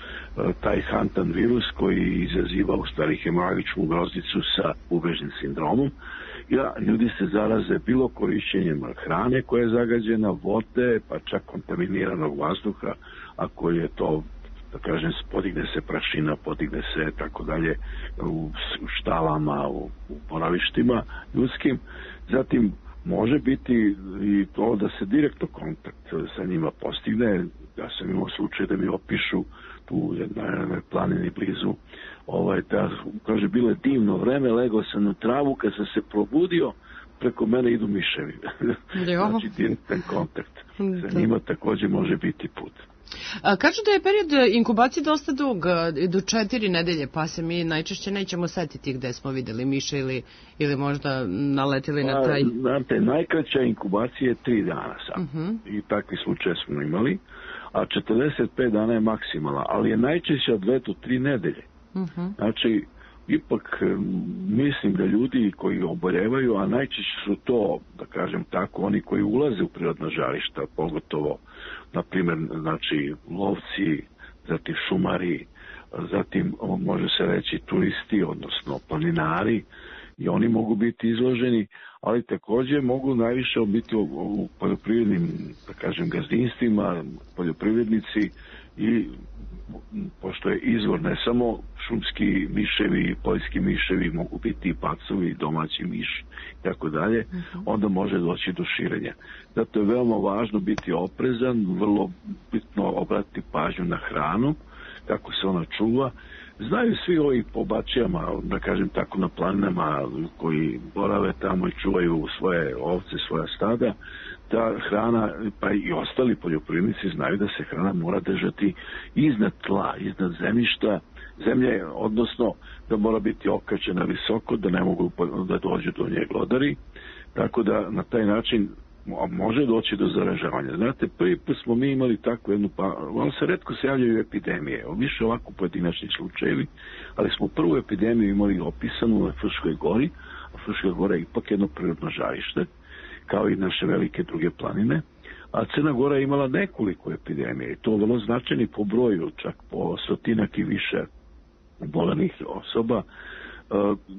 taj Hantan virus koji izaziva u stvari hemorhagičnu groznicu sa ubežnim sindromom. Ja, ljudi se zaraze bilo korišćenjem hrane koja je zagađena, vode, pa čak kontaminiranog vazduha, ako je to, da kažem, podigne se prašina, podigne se tako dalje u štalama, u, u boravištima ljudskim. Zatim može biti i to da se direktno kontakt sa njima postigne. Ja sam imao slučaj da mi opišu tu na jednoj planini blizu, ovaj, da, kaže, bilo je divno vreme, legao sam na travu, kad sam se probudio, preko mene idu miševi. Znači, direktan kontakt sa njima također može biti put. A, kažu da je period inkubacije dosta dug, do četiri nedelje, pa se mi najčešće nećemo setiti gde smo videli miše ili, ili možda naletili na taj... Znate, najkraća inkubacija je tri dana sam. Uh -huh. I takvi slučaje smo imali, a četrdeset pet dana je maksimala, ali je najčešće od dve do tri nedelje. Uh -huh. Znači, ipak mislim da ljudi koji oboljevaju, a najčešće su to, da kažem tako, oni koji ulaze u prirodna žarišta, pogotovo, na primjer, znači, lovci, zatim šumari, zatim, može se reći, turisti, odnosno planinari, i oni mogu biti izloženi, ali također mogu najviše biti u, u poljoprivrednim, da kažem, gazdinstvima, poljoprivrednici, i pošto je izvor ne samo šumski miševi, poljski miševi, mogu biti i pacovi, domaći miš i tako dalje, onda može doći do širenja. Zato je veoma važno biti oprezan, vrlo bitno obratiti pažnju na hranu, kako se ona čuva. Znaju svi ovi po bačijama, da kažem tako, na planinama koji borave tamo i čuvaju svoje ovce, svoja stada, da hrana, pa i ostali poljoprivrednici znaju da se hrana mora držati iznad tla, iznad zemljišta, zemlje, odnosno da mora biti okačena visoko, da ne mogu da dođu do nje glodari, tako da na taj način može doći do zaražavanja. Znate, prvi put smo mi imali takvu jednu, pa on se retko se javljaju epidemije, više ovako pojedinačni slučajevi, ali smo prvu epidemiju imali opisanu na Fruškoj gori, a Fruška gora je ipak jedno prirodno žarište, kao i naše velike druge planine, a Crna Gora je imala nekoliko epidemije, i to vrlo značajni po broju, čak po stotinak i više bolanih osoba. E,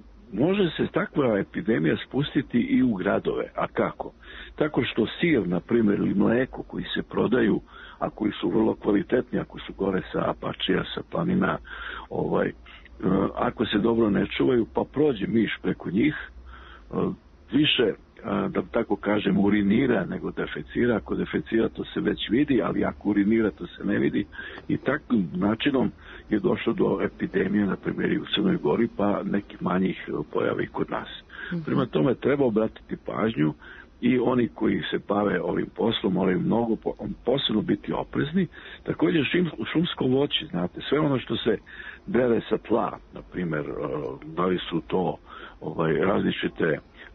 može se takva epidemija spustiti i u gradove. A kako? Tako što sir, na primjer, ili mleko koji se prodaju, a koji su vrlo kvalitetni, ako su gore sa Apačija, sa planina, ovaj, e, ako se dobro ne čuvaju, pa prođe miš preko njih, e, više, da tako kažem, urinira nego defecira. Ako defecira, to se već vidi, ali ako urinira, to se ne vidi. I takvim načinom je došlo do epidemije, na primjer, u Crnoj Gori, pa nekih manjih pojavi kod nas. Mm-hmm. Prema tome treba obratiti pažnju i oni koji se bave ovim poslom moraju mnogo posebno biti oprezni. Također šumsko voće, znate, sve ono što se bere sa tla, na primjer, da li su to ovaj, različite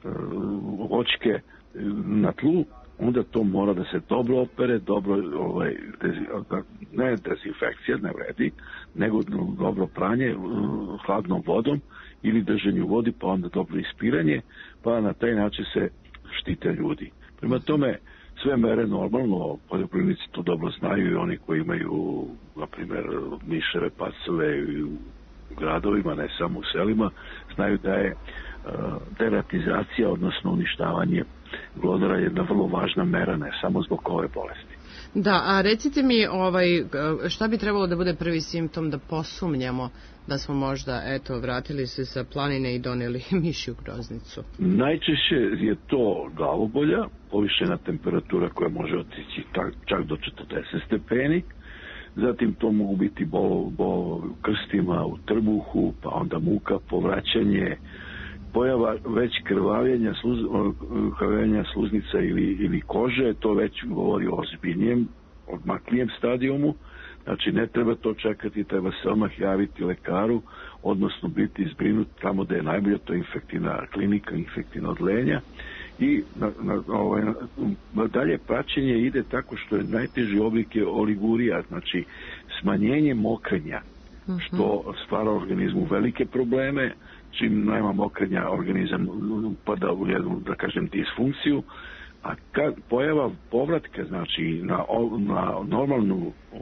voćke na tlu, onda to mora da se dobro opere, dobro, ovaj, dezi, ne dezinfekcija, ne vredi, nego dobro pranje hladnom vodom ili drženje u vodi, pa onda dobro ispiranje, pa na taj način se štite ljudi. Prema tome, sve mere normalno, poljoprivrednici to dobro znaju, i oni koji imaju, na primjer, miševe, pacove u gradovima, ne samo u selima, znaju da je deratizacija, odnosno uništavanje glodara, jedna vrlo važna mera, ne samo zbog ove bolesti. Da, a recite mi, ovaj, šta bi trebalo da bude prvi simptom da posumnjamo da smo možda, eto, vratili se sa planine i doneli mišju groznicu? Najčešće je to glavobolja, povišena temperatura koja može otići čak do četrdeset stepeni, zatim to mogu biti bol, bol u krstima, u trbuhu, pa onda muka, povraćanje, pojava već krvavljenja, sluz, krvavljenja sluznica ili, ili kože, to već govori o ozbiljnijem, odmaklijem stadijumu. Znači ne treba to čekati, treba se odmah javiti lekaru, odnosno biti zbrinut tamo da je najbolje, to je infektivna klinika, infektivna odlenja. I na, na, ovaj, na, dalje praćenje ide tako što je najteži oblik je oligurija, znači smanjenje mokrenja, uh-huh. što stvara organizmu velike probleme. Čim nema mokrenja, organizam upada u jednu, da kažem, disfunkciju, a kad pojava povratka, znači na, na normalnu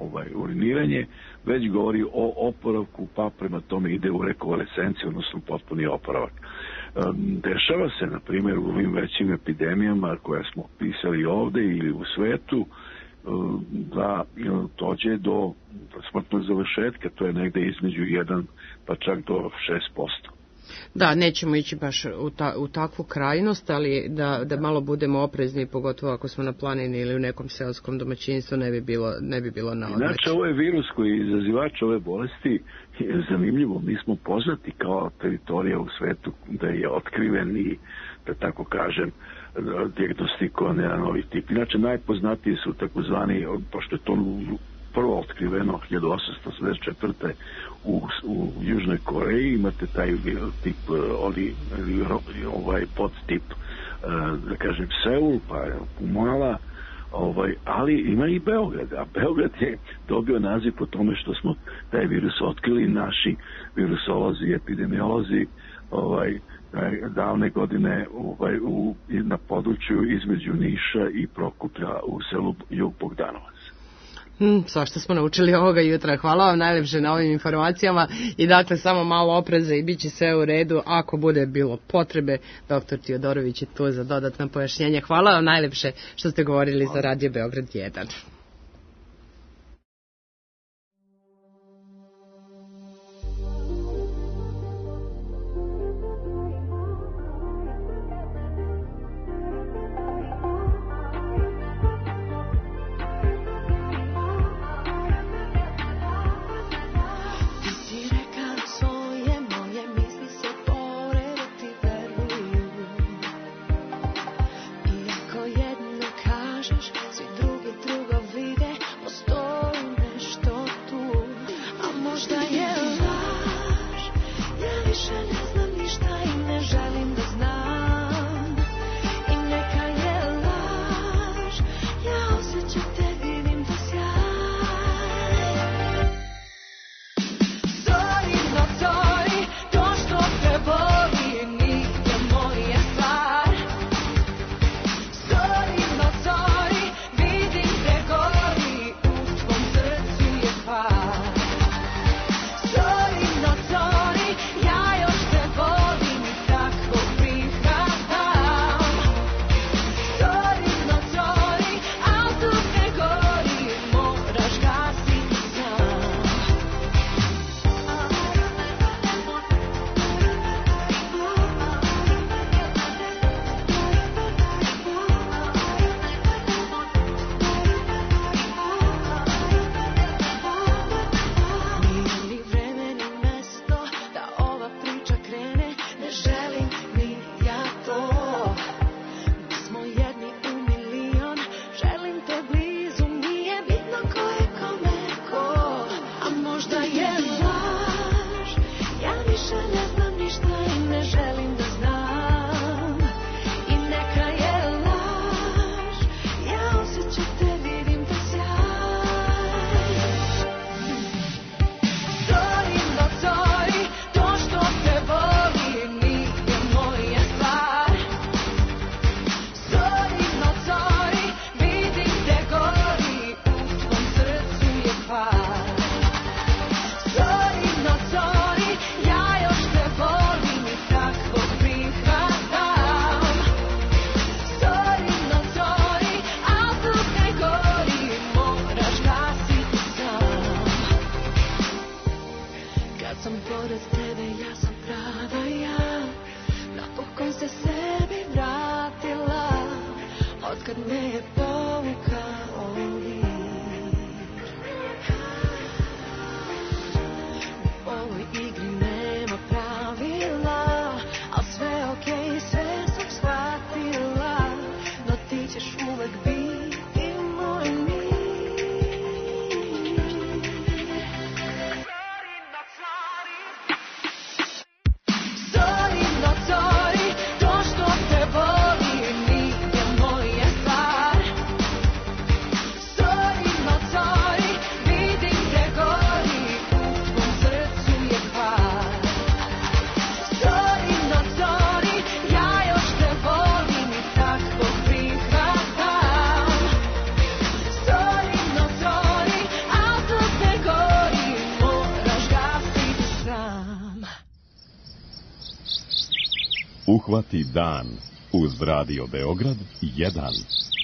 ovaj, uriniranje, već govori o oporavku, pa prema tome ide u rekonvalescenciju, odnosno potpuni oporavak. Dešava se, na primjer, u ovim većim epidemijama koje smo pisali ovde ili u svetu, da dođe do smrtnog završetka, to je negde između jedan pa čak do šest posto. Da, nećemo ići baš u, ta, u takvu krajnost, ali da, da malo budemo oprezni, pogotovo ako smo na planini ili u nekom seoskom domaćinstvu, ne bi bilo, ne bi bilo na odmet. Inače, ovo je virus koji je izazivač ove bolesti, je zanimljivo, mi smo poznati kao teritorija u svetu da je otkriven i, da tako kažem, dijagnostikovan jedan novi tip. Inače, najpoznatiji su takozvani, pošto je to prvo otkriveno hiljadu osamsto osamdeset četvrte u, u Južnoj Koreji, imate taj tip, oli, ovaj podtip, da kažem, Seul, pa Pumala, ovaj, ali ima i Beograd, a Beograd je dobio naziv po tome što smo taj virus otkrili, naši virusolozi, epidemiolozi, ovaj, davne godine ovaj, u, na području između Niša i Prokuplja u selu Jug Bogdanovac. Hmm, svašta smo naučili ovoga jutra. Hvala vam najlepše na ovim informacijama i dakle samo malo opreza i bit će sve u redu ako bude bilo potrebe. Doktor Tiodorović je tu za dodatno pojašnjenje. Hvala vam najlepše što ste govorili za Radio Beograd jedan. Svi drugi drugo Uhvati dan uz Radio Beograd jedan.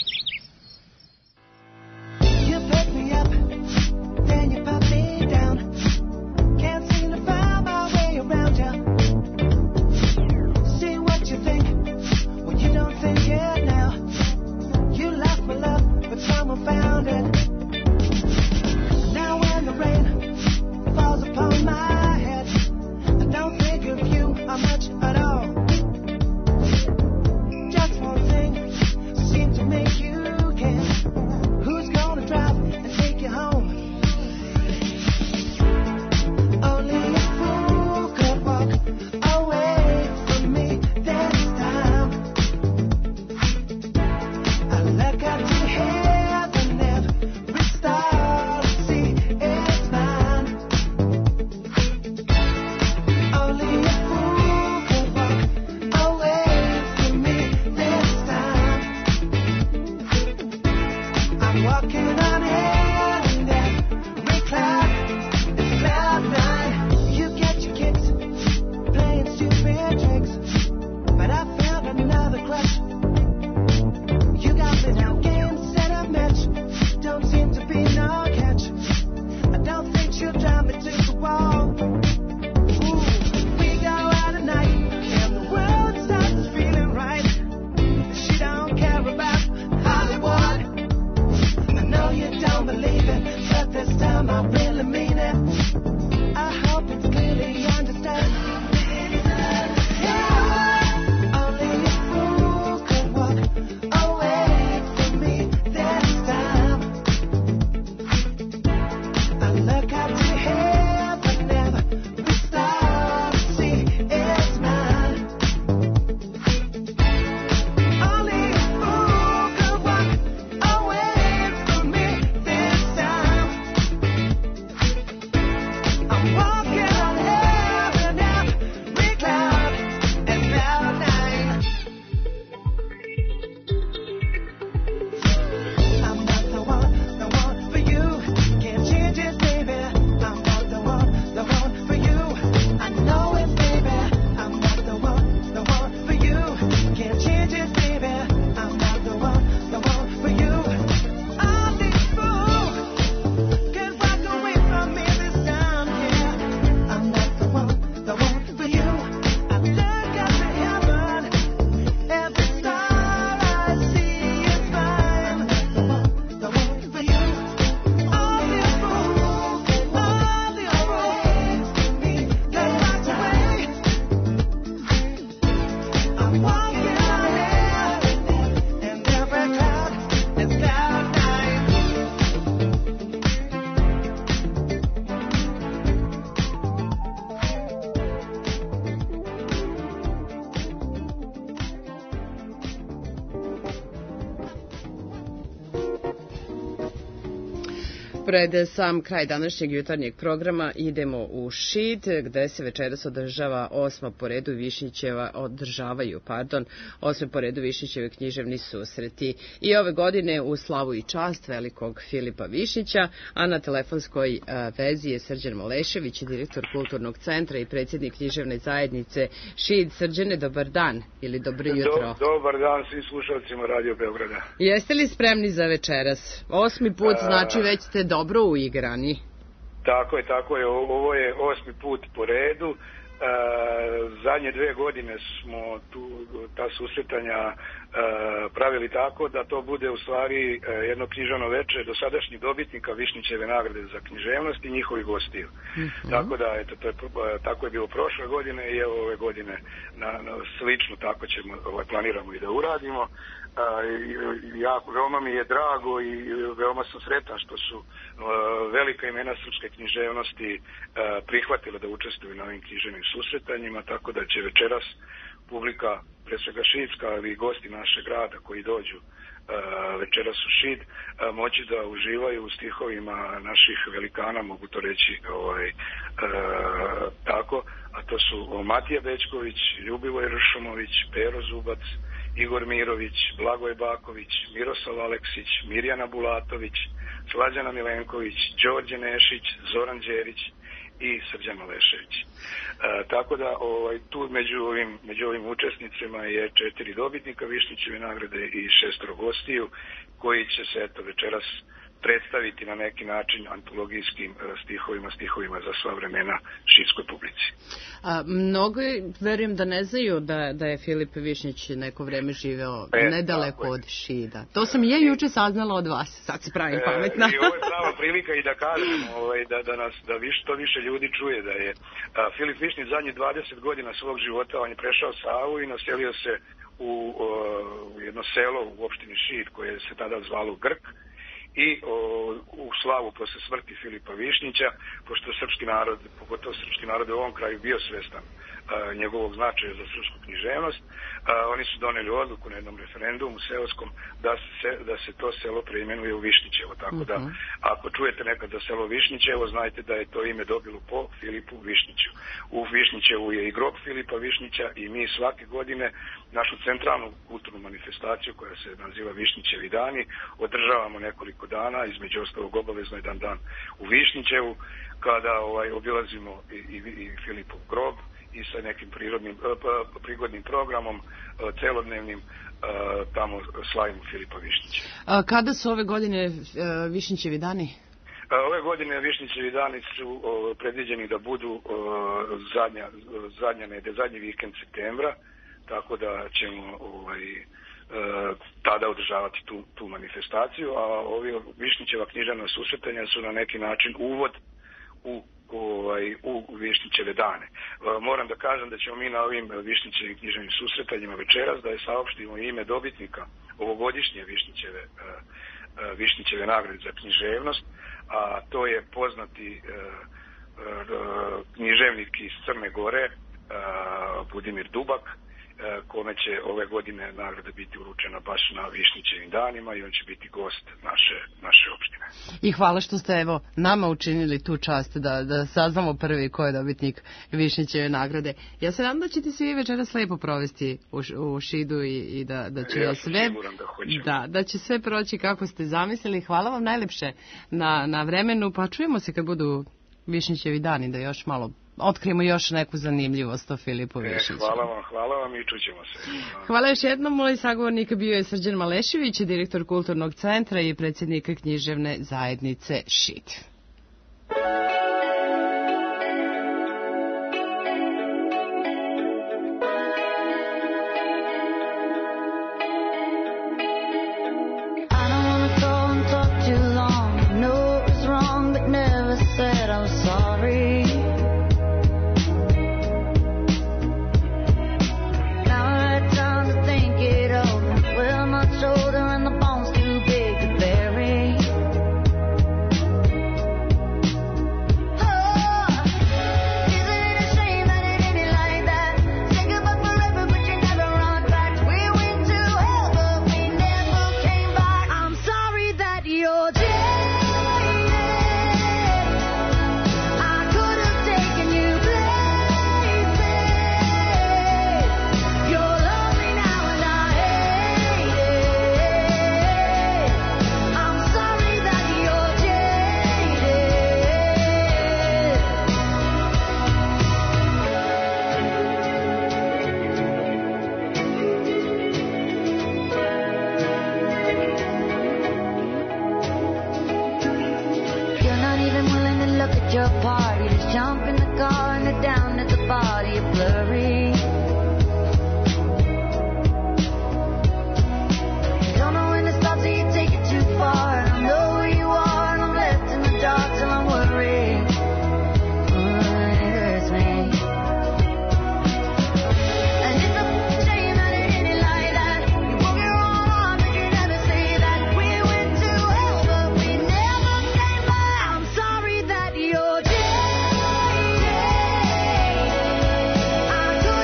Pred sam kraj današnjeg jutarnjeg programa idemo u Šid, gde se večeras održava osma po redu Višnjićeva, održavaju, pardon, osme po redu Višnjićevi književni susreti. I ove godine u slavu i čast velikog Filipa Višnjića, a na telefonskoj vezi je Srđan Malešević, direktor Kulturnog centra i predsjednik književne zajednice Šid. Srđane, dobar dan ili dobro jutro. Do, dobar dan svim slušalcima Radio Beograda. Jeste li spremni za večeras? Osmi put, znači već ste dobro uigrani. Tako je, tako je. Ovo je osmi put po redu. E, zadnje dve godine smo tu, ta susretanja e, pravili tako da to bude u stvari e, jedno književno veče dosadašnjih dobitnika Višnjićeve nagrade za književnost i njihovih gostiju. Mm-hmm. Tako da, eto, to je, tako je bilo prošle godine i evo ove godine na, na slično tako ćemo, ovaj, planiramo i da uradimo. Jako, veoma mi je drago i veoma sam sretan što su uh, velika imena srpske književnosti uh, prihvatile da učestvuju na ovim književnim susretanjima, tako da će večeras publika, pre svega šidska, ali i gosti našeg grada koji dođu uh, večeras u Šid, uh, moći da uživaju u stihovima naših velikana, mogu to reći ovaj, uh, tako, a to su Matija Bećković, Ljubivoj Ršumović, Pero Zubac, Igor Mirović, Blagoj Baković, Miroslav Aleksić, Mirjana Bulatović, Slađana Milenković, Đorđe Nešić, Zoran Đerić i Srđan Malešević. E, tako da ovaj, tu među ovim, među ovim učesnicima je četiri dobitnika Višnjićeve nagrade i šestoro gostiju koji će se eto večeras predstaviti na neki način antologijskim stihovima, stihovima za sva vremena šidskoj publici. A, mnogo, verujem da ne znaju da, da je Filip Višnjić neko vreme živeo e, nedaleko od Šida. To sam ja juče saznala od vas, sad se pravim pametna. E, I ovo je prava prilika i da kažem ovaj, da, da nas da više, to više ljudi čuje da je a, Filip Višnjić zadnjih dvadeset godina svog života, on je prešao Savu i naselio se u, o, u jedno selo u opštini Šid koje se tada zvalo Grk, i o, u slavu posle smrti Filipa Višnjića, pošto srpski narod, pogotovo srpski narod u ovom kraju bio svestan a, njegovog značaja za srpsku književnost, a, oni su doneli odluku na jednom referendumu seoskom da se, da se to selo preimenuje u Višnjićevo. Tako da, ako čujete nekad za selo Višnjićevo, znajte da je to ime dobilo po Filipu Višnjiću. U Višnjićevu je i grob Filipa Višnjića i mi svake godine našu centralnu kulturnu manifestaciju koja se naziva Višnjićevi dani održavamo nekoliko dana, između ostalog obavezno jedan dan u Višnjićevu kada ovaj, obilazimo i, i, i Filipov grob i sa nekim prirodnim, prigodnim programom celodnevnim tamo slavimo Filipa Višnjića. A kada su ove godine Višnjićevi dani? Ove godine Višnjićevi dani su predviđeni da budu zadnja, zadnja nedelja, zadnji vikend septembra, tako da ćemo ovaj, tada održavati tu, tu manifestaciju, a ovi Višnjićeva književna susretanja su na neki način uvod u, ovaj, u Višnjićeve dane. Moram da kažem da ćemo mi na ovim Višnjićevim književnim susretanjima večeras da je saopštimo ime dobitnika ovogodišnje Višnjićeve, Višnjićeve nagrade za književnost, a to je poznati književnik iz Crne Gore, Budimir Dubak, kome će ove godine nagrada biti uručena baš na Višnjićevim danima i on će biti gost naše, naše opštine. I hvala što ste evo nama učinili tu čast da, da saznamo prvi ko je dobitnik Višnjićeve nagrade. Ja se nadam da ćete svi večeras lepo provesti u, u Šidu i, i da, da će ja sve da, da, da će sve proći kako ste zamislili. Hvala vam najlepše na, na vremenu, pa čujemo se kad budu Višnjićevi dani da još malo otkrijemo još neku zanimljivost o Filipu Višnjiću. E, hvala vam, hvala vam i čućemo se. Hvala, hvala još jednom, moj sagovornik bio je Srđan Malešević, direktor Kulturnog centra i predsjednik književne zajednice Šid. You're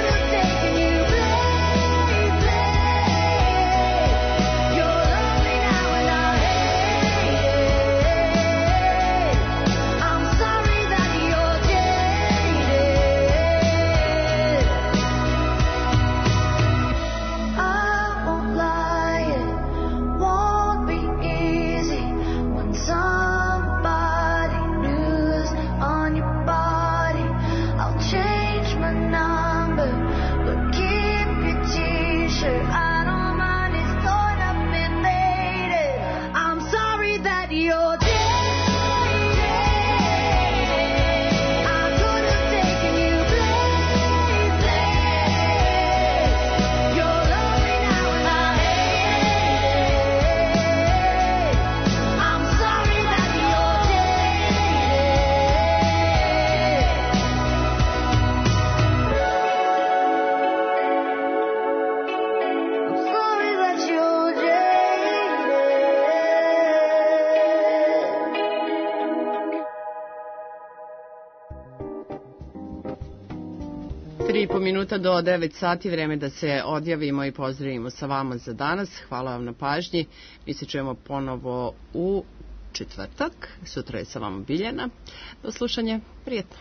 Tri i po minuta do devet sati, vreme da se odjavimo i pozdravimo sa vama za danas. Hvala vam na pažnji. Mi se čujemo ponovo u četvrtak. Sutra je sa vama Biljana. Do slušanja. Prijetno.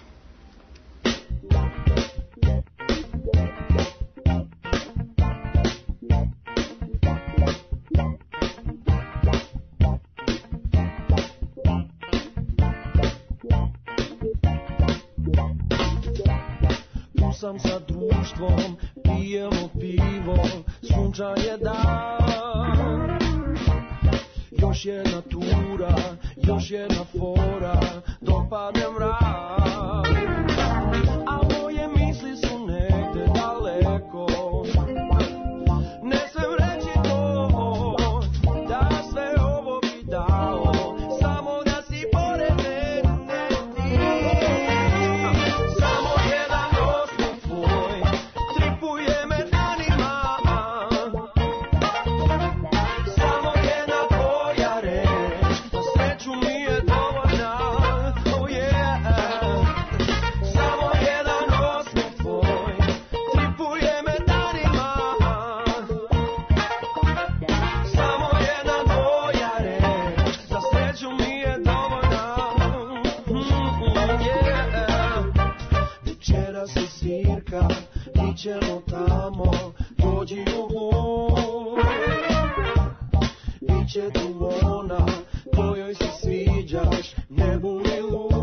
Sam sa društvom, pijemo pivo, sunčan je dan. Još jedna tura, još jedna fora, dok padne mrak. A moje misli su negde daleko, ne smem reći to, da sve ovo bi dao, samo da si pored mene ti. Samo jedan osmeh tvoj, tripuje me danima. Samo jedna tvoja reč, na sreću mi je dovoljna. Oh yeah. Samo jedan osmeh tvoj, tripuje me danima. Samo jedna tvoja reč, za sreću mi je dovoljna. Mm, yeah. Večeras je svirka, ićemo tamo, dođi u hur. Biće tu ona, kojoj se sviđaš, ne budi lud.